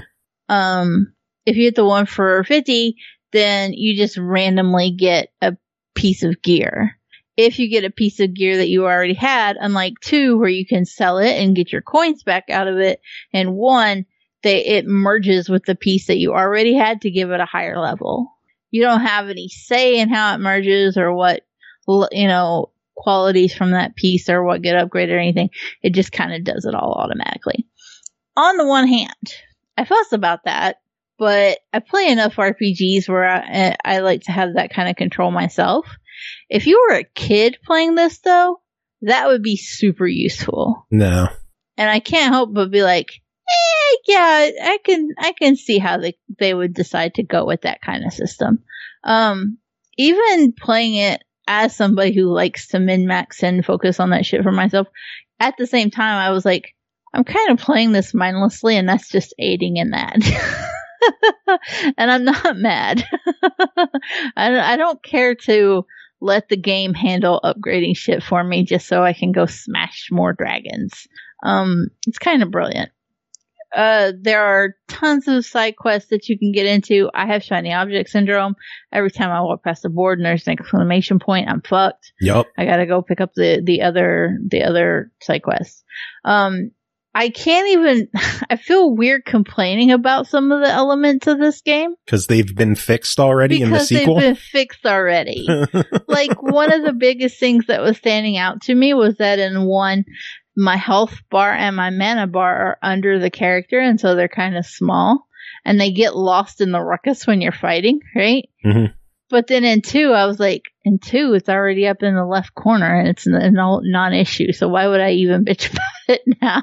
If you hit the one for 50, then you just randomly get a piece of gear. If you get a piece of gear that you already had, unlike 2, where you can sell it and get your coins back out of it, and 1, it merges with the piece that you already had to give it a higher level. You don't have any say in how it merges or what, qualities from that piece or what get upgraded or anything. It just kind of does it all automatically. On the one hand, I fuss about that, but I play enough RPGs where I like to have that kind of control myself. If you were a kid playing this, though, that would be super useful. No. And I can't help but be like, yeah, I can see how they would decide to go with that kind of system. Even playing it as somebody who likes to min-max and focus on that shit for myself, at the same time, I was like, I'm kind of playing this mindlessly, and that's just aiding in that. And I'm not mad. I don't care to let the game handle upgrading shit for me just so I can go smash more dragons. It's kind of brilliant. There are tons of side quests that you can get into. I have shiny object syndrome. Every time I walk past the board and there's an exclamation point, I'm fucked. Yep. I gotta go pick up the other side quests. I can't even, I feel weird complaining about some of the elements of this game. Because they've been fixed already in the sequel? Because they've been fixed already. Like, one of the biggest things that was standing out to me was that in 1, my health bar and my mana bar are under the character, and so they're kind of small. And they get lost in the ruckus when you're fighting, right? Mm-hmm. But then in 2, I was like, in 2, it's already up in the left corner, and it's a non-issue, so why would I even bitch about it now?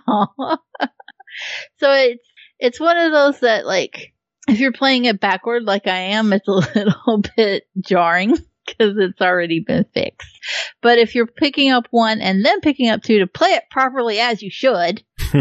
So it's one of those that, like, if you're playing it backward like I am, it's a little bit jarring, because it's already been fixed. But if you're picking up 1 and then picking up 2 to play it properly as you should,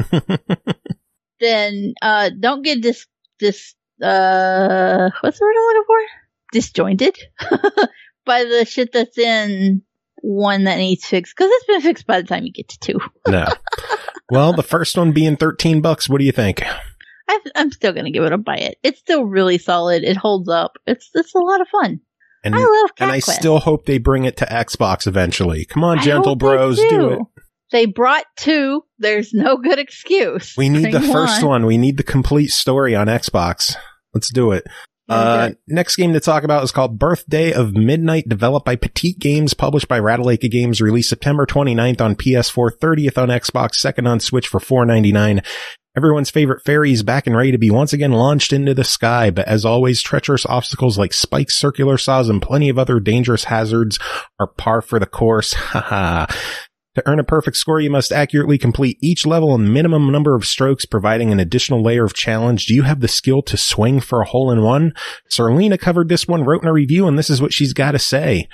then don't get what's the word I'm looking for? Disjointed by the shit that's in 1 that needs fixed, because it's been fixed by the time you get to 2. No. Well, the first one being $13, what do you think? I'm still gonna give it a buy it. It's still really solid. It holds up. It's a lot of fun. And I love Cat And I Quest. still hope they bring it to Xbox eventually. Come on, gentle bros, do it. They brought 2. There's no good excuse. We need the first one. We need the complete story on Xbox. Let's do it. Next game to talk about is called Birthday of Midnight, developed by Petite Games, published by Ratalaika Games, released September 29th on PS4, 30th on Xbox, 2nd on Switch for $4.99. Everyone's favorite fairy is back and ready to be once again launched into the sky, but as always, treacherous obstacles like spikes, circular saws, and plenty of other dangerous hazards are par for the course. Haha. To earn a perfect score, you must accurately complete each level in minimum number of strokes, providing an additional layer of challenge. Do you have the skill to swing for a hole-in-one? Serlina covered this one, wrote in a review, and this is what she's got to say.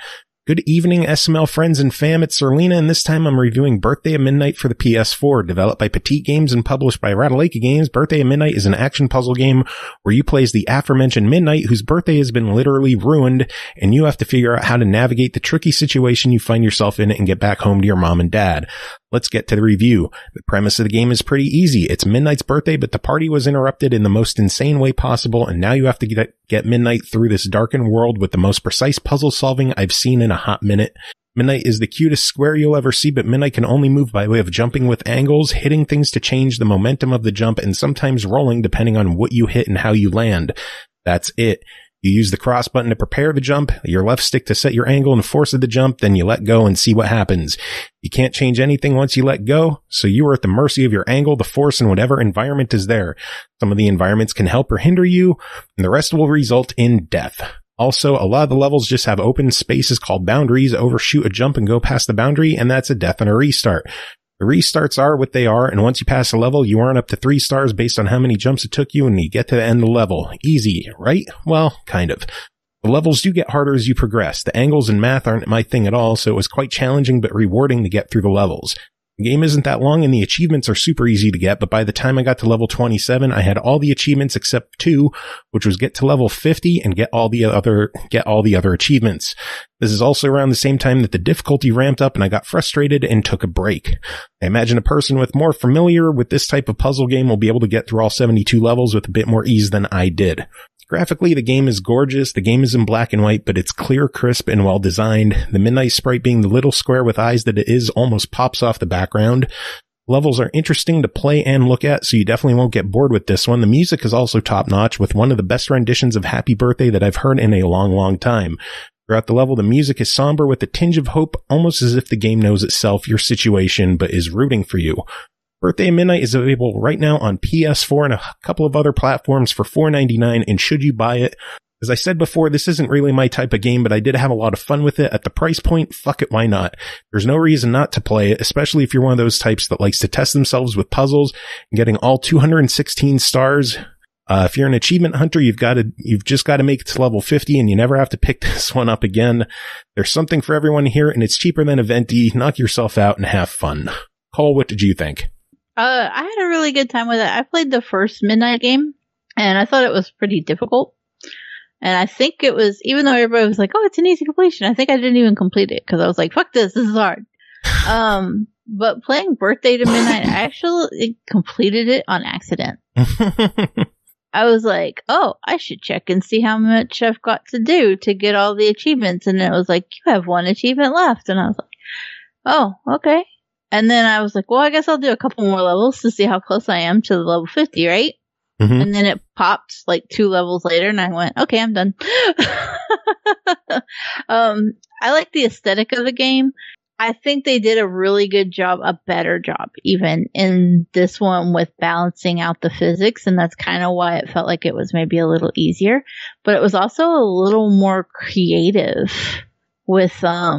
Good evening, SML friends and fam. It's Serlina, and this time I'm reviewing Birthday of Midnight for the PS4. Developed by Petite Games and published by Ratalaika Games, Birthday of Midnight is an action puzzle game where you play as the aforementioned Midnight, whose birthday has been literally ruined, and you have to figure out how to navigate the tricky situation you find yourself in and get back home to your mom and dad. Let's get to the review. The premise of the game is pretty easy. It's Midnight's birthday, but the party was interrupted in the most insane way possible, and now you have to get Midnight through this darkened world with the most precise puzzle solving I've seen in a hot minute. Midnight is the cutest square you'll ever see, but Midnight can only move by way of jumping with angles, hitting things to change the momentum of the jump, and sometimes rolling depending on what you hit and how you land. That's it. You use the cross button to prepare the jump, your left stick to set your angle and force of the jump, then you let go and see what happens. You can't change anything once you let go, so you are at the mercy of your angle, the force, and whatever environment is there. Some of the environments can help or hinder you, and the rest will result in death. Also, a lot of the levels just have open spaces called boundaries, overshoot a jump and go past the boundary, and that's a death and a restart. The restarts are what they are, and once you pass a level, you earn up to 3 stars based on how many jumps it took you, and you get to the end of the level. Easy, right? Well, kind of. The levels do get harder as you progress. The angles and math aren't my thing at all, so it was quite challenging but rewarding to get through the levels. The game isn't that long and the achievements are super easy to get, but by the time I got to level 27, I had all the achievements except 2, which was get to level 50 and get all the other achievements. This is also around the same time that the difficulty ramped up and I got frustrated and took a break. I imagine a person more familiar with this type of puzzle game will be able to get through all 72 levels with a bit more ease than I did. Graphically, the game is gorgeous. The game is in black and white, but it's clear, crisp, and well designed. The Midnight sprite, being the little square with eyes that it is, almost pops off the background. Levels are interesting to play and look at, so you definitely won't get bored with this one. The music is also top-notch, with one of the best renditions of Happy Birthday that I've heard in a long, long time. Throughout the level, the music is somber with a tinge of hope, almost as if the game knows itself, your situation, but is rooting for you. Birthday of Midnight is available right now on PS4 and a couple of other platforms for $4.99, and should you buy it, as I said before, this isn't really my type of game, but I did have a lot of fun with it. At the price point, fuck it, why not? There's no reason not to play it, especially if you're one of those types that likes to test themselves with puzzles and getting all 216 stars. If you're an achievement hunter, you've just got to make it to level 50 and you never have to pick this one up again. There's something for everyone here and it's cheaper than a venti. Knock yourself out and have fun. Cole, what did you think? I had a really good time with it. I played the first Midnight game, and I thought it was pretty difficult. And I think it was, even though everybody was like, oh, it's an easy completion, I think I didn't even complete it, because I was like, fuck this is hard. But playing Birthday to Midnight, I actually completed it on accident. I was like, oh, I should check and see how much I've got to do to get all the achievements. And it was like, you have 1 achievement left. And I was like, oh, okay. And then I was like, well, I guess I'll do a couple more levels to see how close I am to the level 50, right? Mm-hmm. And then it popped like 2 levels later and I went, okay, I'm done. I like the aesthetic of the game. I think they did a really good job, a better job even in this one with balancing out the physics. And that's kind of why it felt like it was maybe a little easier, but it was also a little more creative with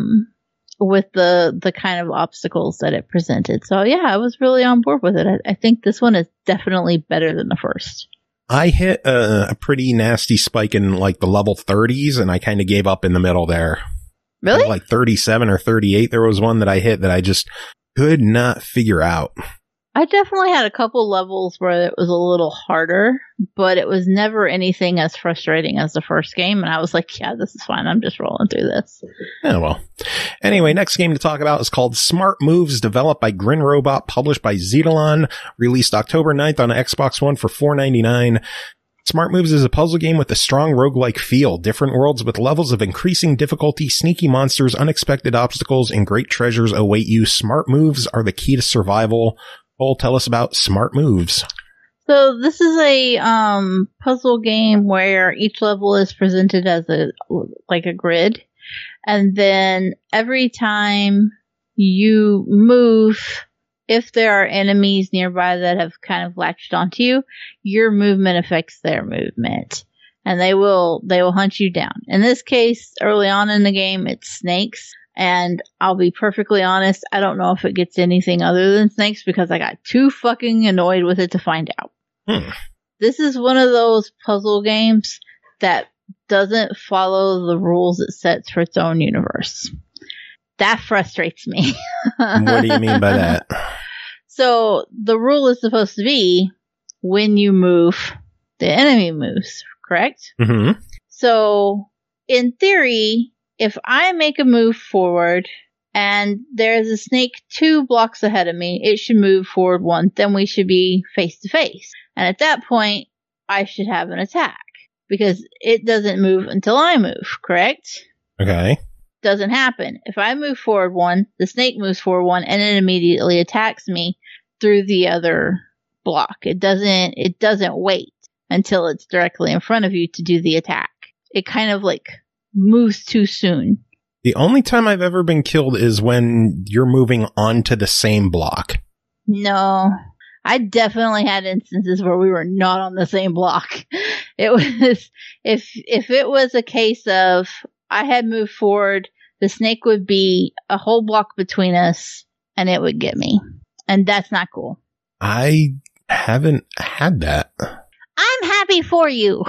the kind of obstacles that it presented. So yeah, I was really on board with it. I think this one is definitely better than the first. I hit a pretty nasty spike in like the level 30s and I kind of gave up in the middle there. Really? Like 37 or 38. There was one that I hit that I just could not figure out. I definitely had a couple levels where it was a little harder, but it was never anything as frustrating as the first game. And I was like, yeah, this is fine. I'm just rolling through this. Oh, well. Anyway, next game to talk about is called Smart Moves, developed by Grin Robot, published by Zetalon, released October 9th on Xbox One for $4.99. Smart Moves is a puzzle game with a strong roguelike feel, different worlds with levels of increasing difficulty, sneaky monsters, unexpected obstacles, and great treasures await you. Smart Moves are the key to survival. Cole, tell us about Smart Moves. So this is a puzzle game where each level is presented as a grid, and then every time you move, if there are enemies nearby that have kind of latched onto you, your movement affects their movement, and they will hunt you down. In this case, early on in the game, it's snakes. And I'll be perfectly honest, I don't know if it gets anything other than snakes because I got too fucking annoyed with it to find out. This is one of those puzzle games that doesn't follow the rules it sets for its own universe. That frustrates me. What do you mean by that? So the rule is supposed to be when you move, the enemy moves, correct? Mm-hmm. So in theory, if I make a move forward and there's a snake 2 blocks ahead of me, it should move forward 1, then we should be face to face. And at that point, I should have an attack because it doesn't move until I move, correct? Okay. Doesn't happen. If I move forward 1, the snake moves forward 1 and it immediately attacks me through the other block. It doesn't wait until it's directly in front of you to do the attack. It kind of like moves too soon. The only time I've ever been killed is when you're moving onto the same block. No, I definitely had instances where we were not on the same block. It was, if it was a case of I had moved forward, the snake would be a whole block between us and it would get me. And that's not cool. I haven't had that. I'm happy for you.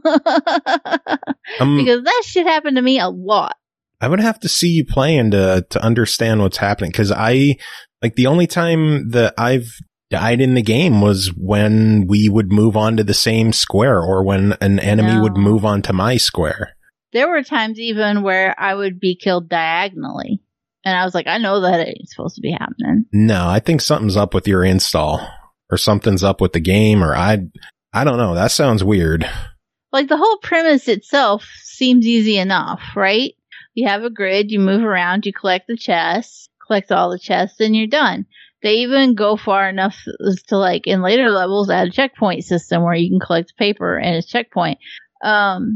Because that shit happened to me a lot. I would have to see you playing to understand what's happening. Cause the only time that I've died in the game was when we would move on to the same square or when an enemy would move on to my square. There were times even where I would be killed diagonally. And I was like, I know that ain't supposed to be happening. No, I think something's up with your install or something's up with the game or I don't know. That sounds weird. Like the whole premise itself seems easy enough, right? You have a grid, you move around, you collect the chests, collect all the chests, and you're done. They even go far enough as to, like, in later levels, add a checkpoint system where you can collect paper and it's checkpoint. I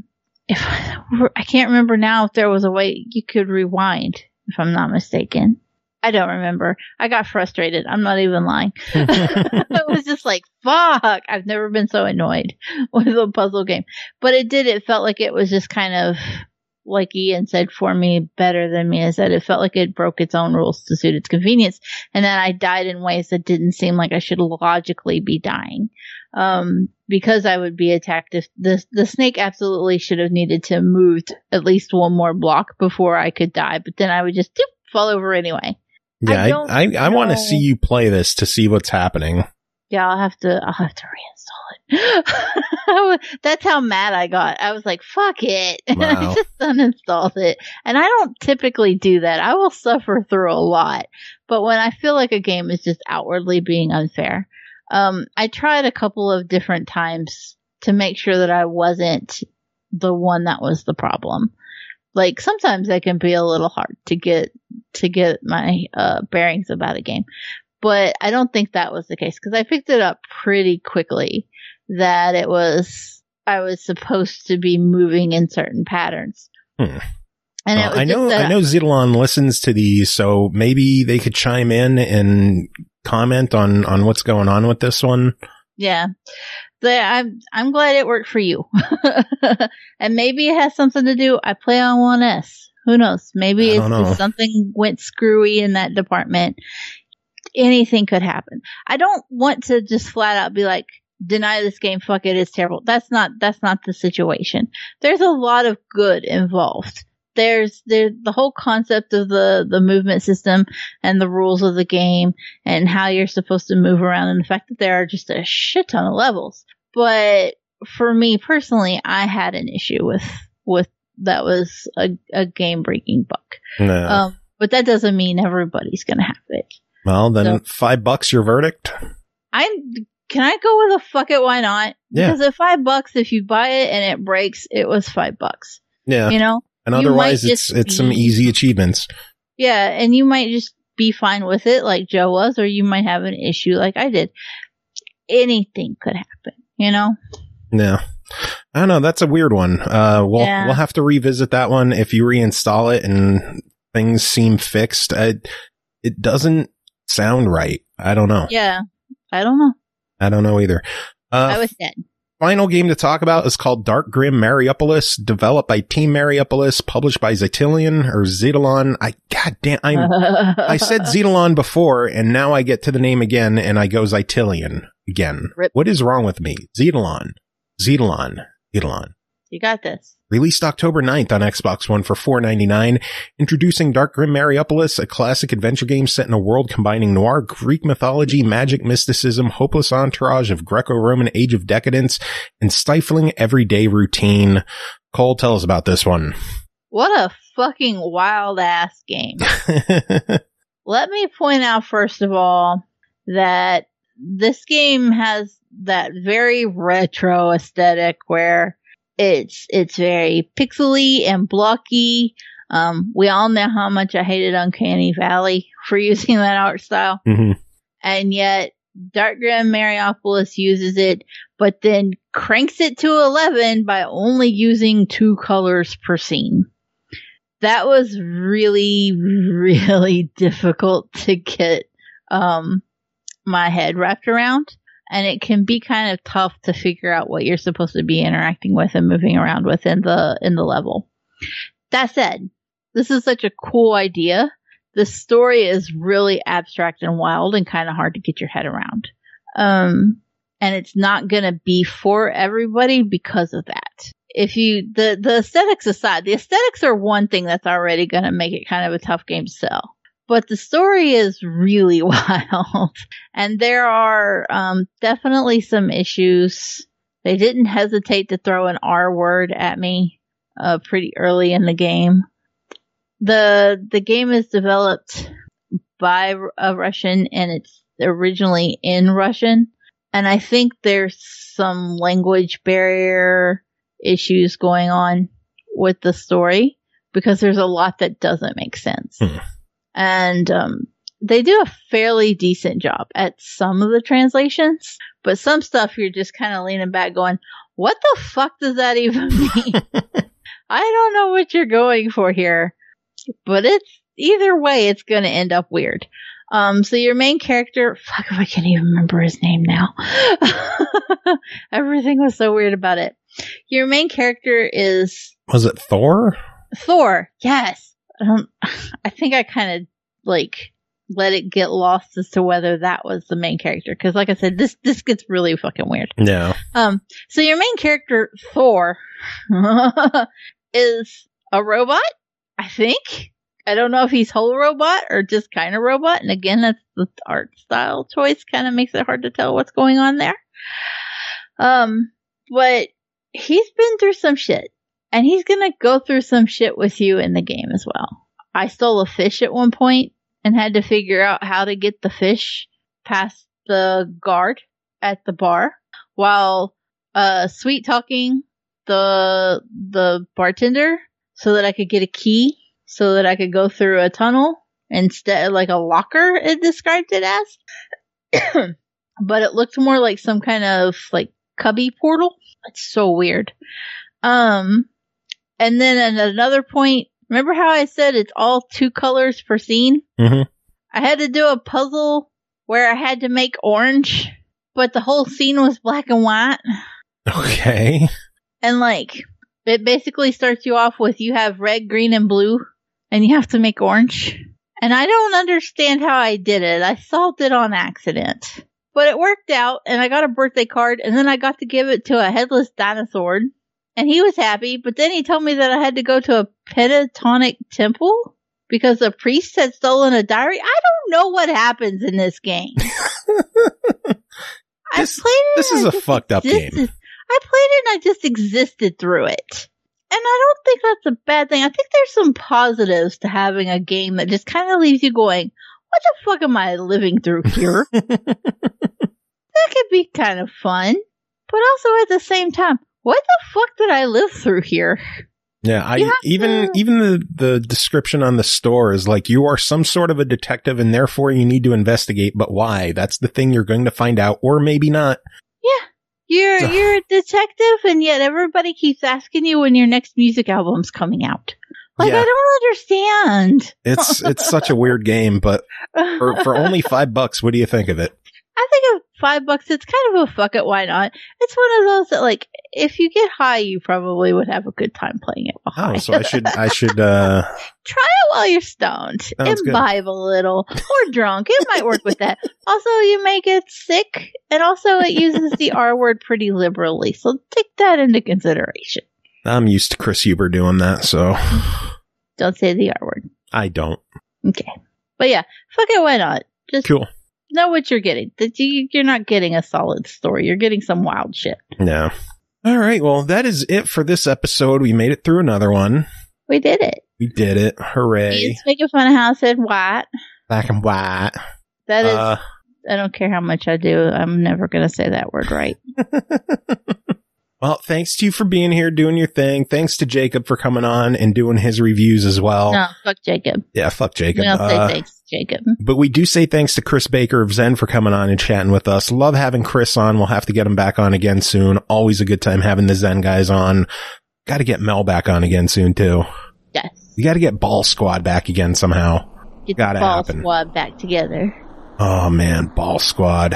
can't remember now if there was a way you could rewind, if I'm not mistaken. I don't remember. I got frustrated. I'm not even lying. It was just like, fuck. I've never been so annoyed with a puzzle game. But it felt like it was just kind of, like Ian said, for me, better than Mia said. It felt like it broke its own rules to suit its convenience. And then I died in ways that didn't seem like I should logically be dying. Because I would be attacked. If the snake absolutely should have needed to move at least one more block before I could die. But then I would just fall over anyway. Yeah, I want to see you play this to see what's happening. Yeah, I'll have to reinstall it. That's how mad I got. I was like, fuck it. Wow. I just uninstalled it. And I don't typically do that. I will suffer through a lot. But when I feel like a game is just outwardly being unfair, I tried a couple of different times to make sure that I wasn't the one that was the problem. Like sometimes that can be a little hard to get my bearings about a game. But I don't think that was the case because I picked it up pretty quickly that I was supposed to be moving in certain patterns. And I know Zetalon listens to these, so maybe they could chime in and comment on what's going on with this one. Yeah. I'm glad it worked for you. And maybe it has something to do. I play on 1S. Who knows? Maybe it's something went screwy in that department. Anything could happen. I don't want to just flat out be like, deny this game, fuck it, it's terrible. That's not the situation. There's a lot of good involved. There's the whole concept of the movement system and the rules of the game and how you're supposed to move around and the fact that there are just a shit ton of levels. But for me personally, I had an issue with that was a game breaking bug. No. But that doesn't mean everybody's gonna have it. Well, then $5 your verdict. Can I go with a fuck it? Why not? Yeah. Because at $5, if you buy it and it breaks, it was $5. Yeah. You know? And otherwise it's some easy achievements. Yeah. And you might just be fine with it like Joe was, or you might have an issue like I did. Anything could happen, you know? Yeah. I don't know. That's a weird one. We'll have to revisit that one if you reinstall it and things seem fixed. It doesn't sound right. I don't know. Yeah. I don't know. I don't know either. I was dead. Final game to talk about is called Dark Grim Mariopolis, developed by Team Mariopolis, published by Zetalon or Zetalon. I said Zetalon before, and now I get to the name again, and I go Zetalon again. Rip. What is wrong with me? Zetalon. You got this. Released October 9th on Xbox One for $4.99, introducing Dark Grim Mariopolis, a classic adventure game set in a world combining noir, Greek mythology, magic, mysticism, hopeless entourage of Greco-Roman age of decadence, and stifling everyday routine. Cole, tell us about this one. What a fucking wild-ass game. Let me point out, first of all, that this game has that very retro aesthetic where it's very pixely and blocky. We all know how much I hated Uncanny Valley for using that art style. Mm-hmm. And yet Dark Grim Mariopolis uses it, but then cranks it to 11 by only using 2 colors per scene. That was really, really difficult to get my head wrapped around. And it can be kind of tough to figure out what you're supposed to be interacting with and moving around with in the level. That said, this is such a cool idea. The story is really abstract and wild and kind of hard to get your head around. And it's not going to be for everybody because of that. If you, the aesthetics aside, the aesthetics are one thing that's already going to make it kind of a tough game to sell. But the story is really wild. And there are definitely some issues. They didn't hesitate to throw an R word at me pretty early in the game. The game is developed by a Russian, and it's originally in Russian. And I think there's some language barrier issues going on with the story because there's a lot that doesn't make sense. And they do a fairly decent job at some of the translations, but some stuff you're just kind of leaning back going, what the fuck does that even mean? I don't know what you're going for here, but it's either way, it's going to end up weird. So your main character, fuck if I can't even remember his name now. Everything was so weird about it. Your main character is... Was it Thor? Thor, yes. I think I kind of let it get lost as to whether that was the main character. Cause like I said, this gets really fucking weird. Yeah. So your main character, Thor, is a robot, I think. I don't know if he's whole robot or just kind of robot. And again, that's the art style choice kind of makes it hard to tell what's going on there. But he's been through some shit. And he's gonna go through some shit with you in the game as well. I stole a fish at one point and had to figure out how to get the fish past the guard at the bar while sweet talking the bartender so that I could get a key so that I could go through a tunnel instead of like a locker, it described it as. But it looked more like some kind of like cubby portal. It's so weird. And then at another point, remember how I said it's all 2 colors per scene? Mm-hmm. I had to do a puzzle where I had to make orange, but the whole scene was black and white. Okay. And it basically starts you off with you have red, green, and blue, and you have to make orange. And I don't understand how I did it. I solved it on accident. But it worked out, and I got a birthday card, and then I got to give it to a headless dinosaur. And he was happy, but then he told me that I had to go to a pentatonic temple because the priest had stolen a diary. I don't know what happens in this game. This is a fucked up game. I played it and I just existed through it. And I don't think that's a bad thing. I think there's some positives to having a game that just kind of leaves you going, what the fuck am I living through here? That could be kind of fun. But also at the same time, what the fuck did I live through here? Yeah, even the description on the store is like, you are some sort of a detective and therefore you need to investigate, but why? That's the thing you're going to find out, or maybe not. Yeah. You're a detective, and yet everybody keeps asking you when your next music album's coming out. Like, yeah. I don't understand. It's such a weird game, but for only $5, what do you think of it? I think of $5, it's kind of a fuck it, why not? It's one of those that, if you get high, you probably would have a good time playing it while high. Oh, so I should try it while you're stoned. Imbibe a little. Or drunk. It might work with that. Also, you may get sick, and also it uses the R word pretty liberally, so take that into consideration. I'm used to Chris Huber doing that, so. Don't say the R word. I don't. Okay. But yeah, fuck it, why not? Just Cool. know what you're getting. You're not getting a solid story. You're getting some wild shit. No. All right, well, that is it for this episode. We made it through another one. We did it. We did it. Hooray. He's making fun of how I said white. Black and white. That is, I don't care how much I do. I'm never going to say that word right. Well, thanks to you for being here, doing your thing. Thanks to Jacob for coming on and doing his reviews as well. No, fuck Jacob. Yeah, fuck Jacob. We don't say thanks, Jacob. But we do say thanks to Chris Baker of Zen for coming on and chatting with us. Love having Chris on. We'll have to get him back on again soon. Always a good time having the Zen guys on. Got to get Mel back on again soon, too. Yes. You got to get Ball Squad back again somehow. Get Gotta the Ball happen. Squad back together. Oh, man. Ball Squad.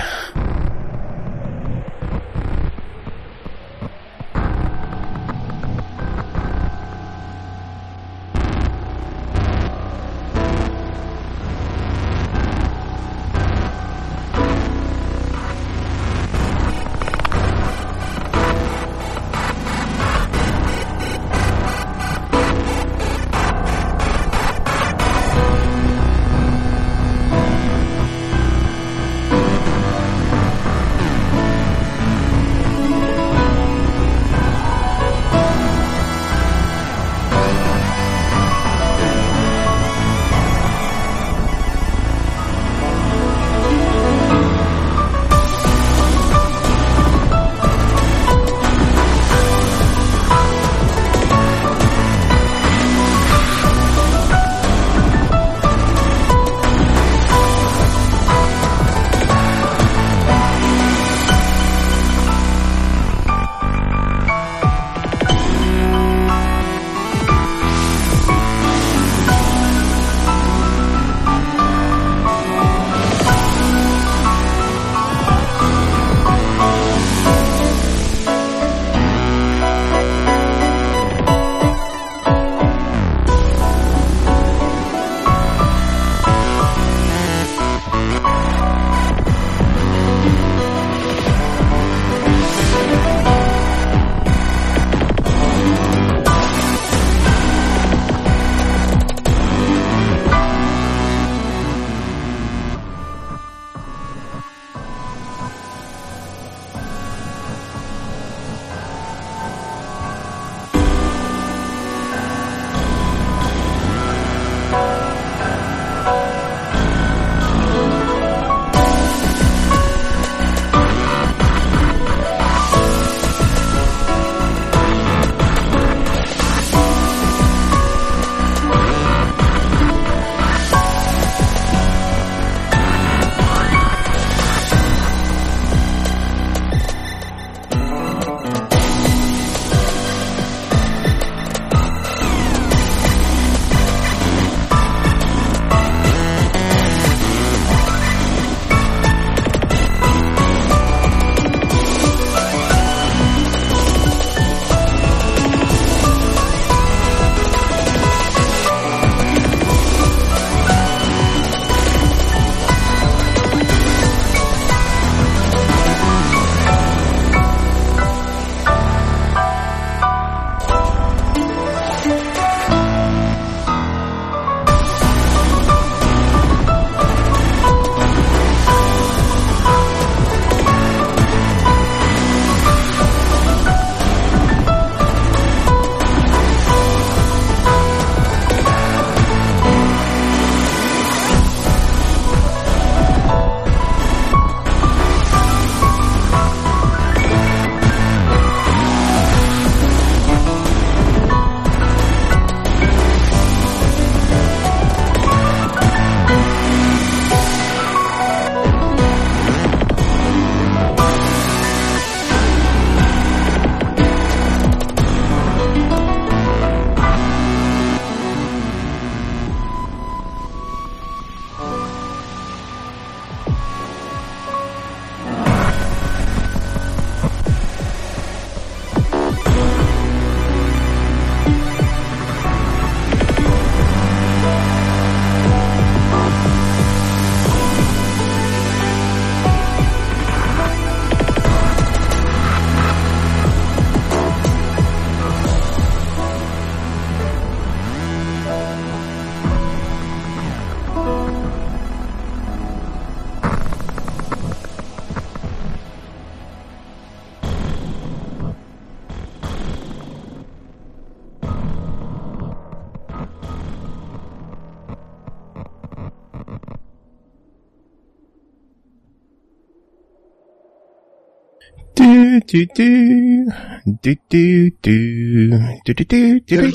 Do do do do do do do do do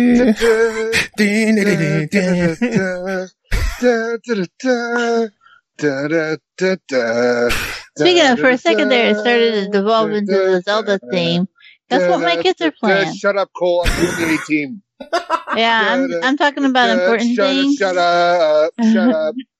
do. Speaking of, for a second there, it started to devolve into the Zelda theme. That's what my kids are playing. Shut up, Cole. I'm doing the A-Team. Yeah, I'm talking about important things. Shut up. Shut up.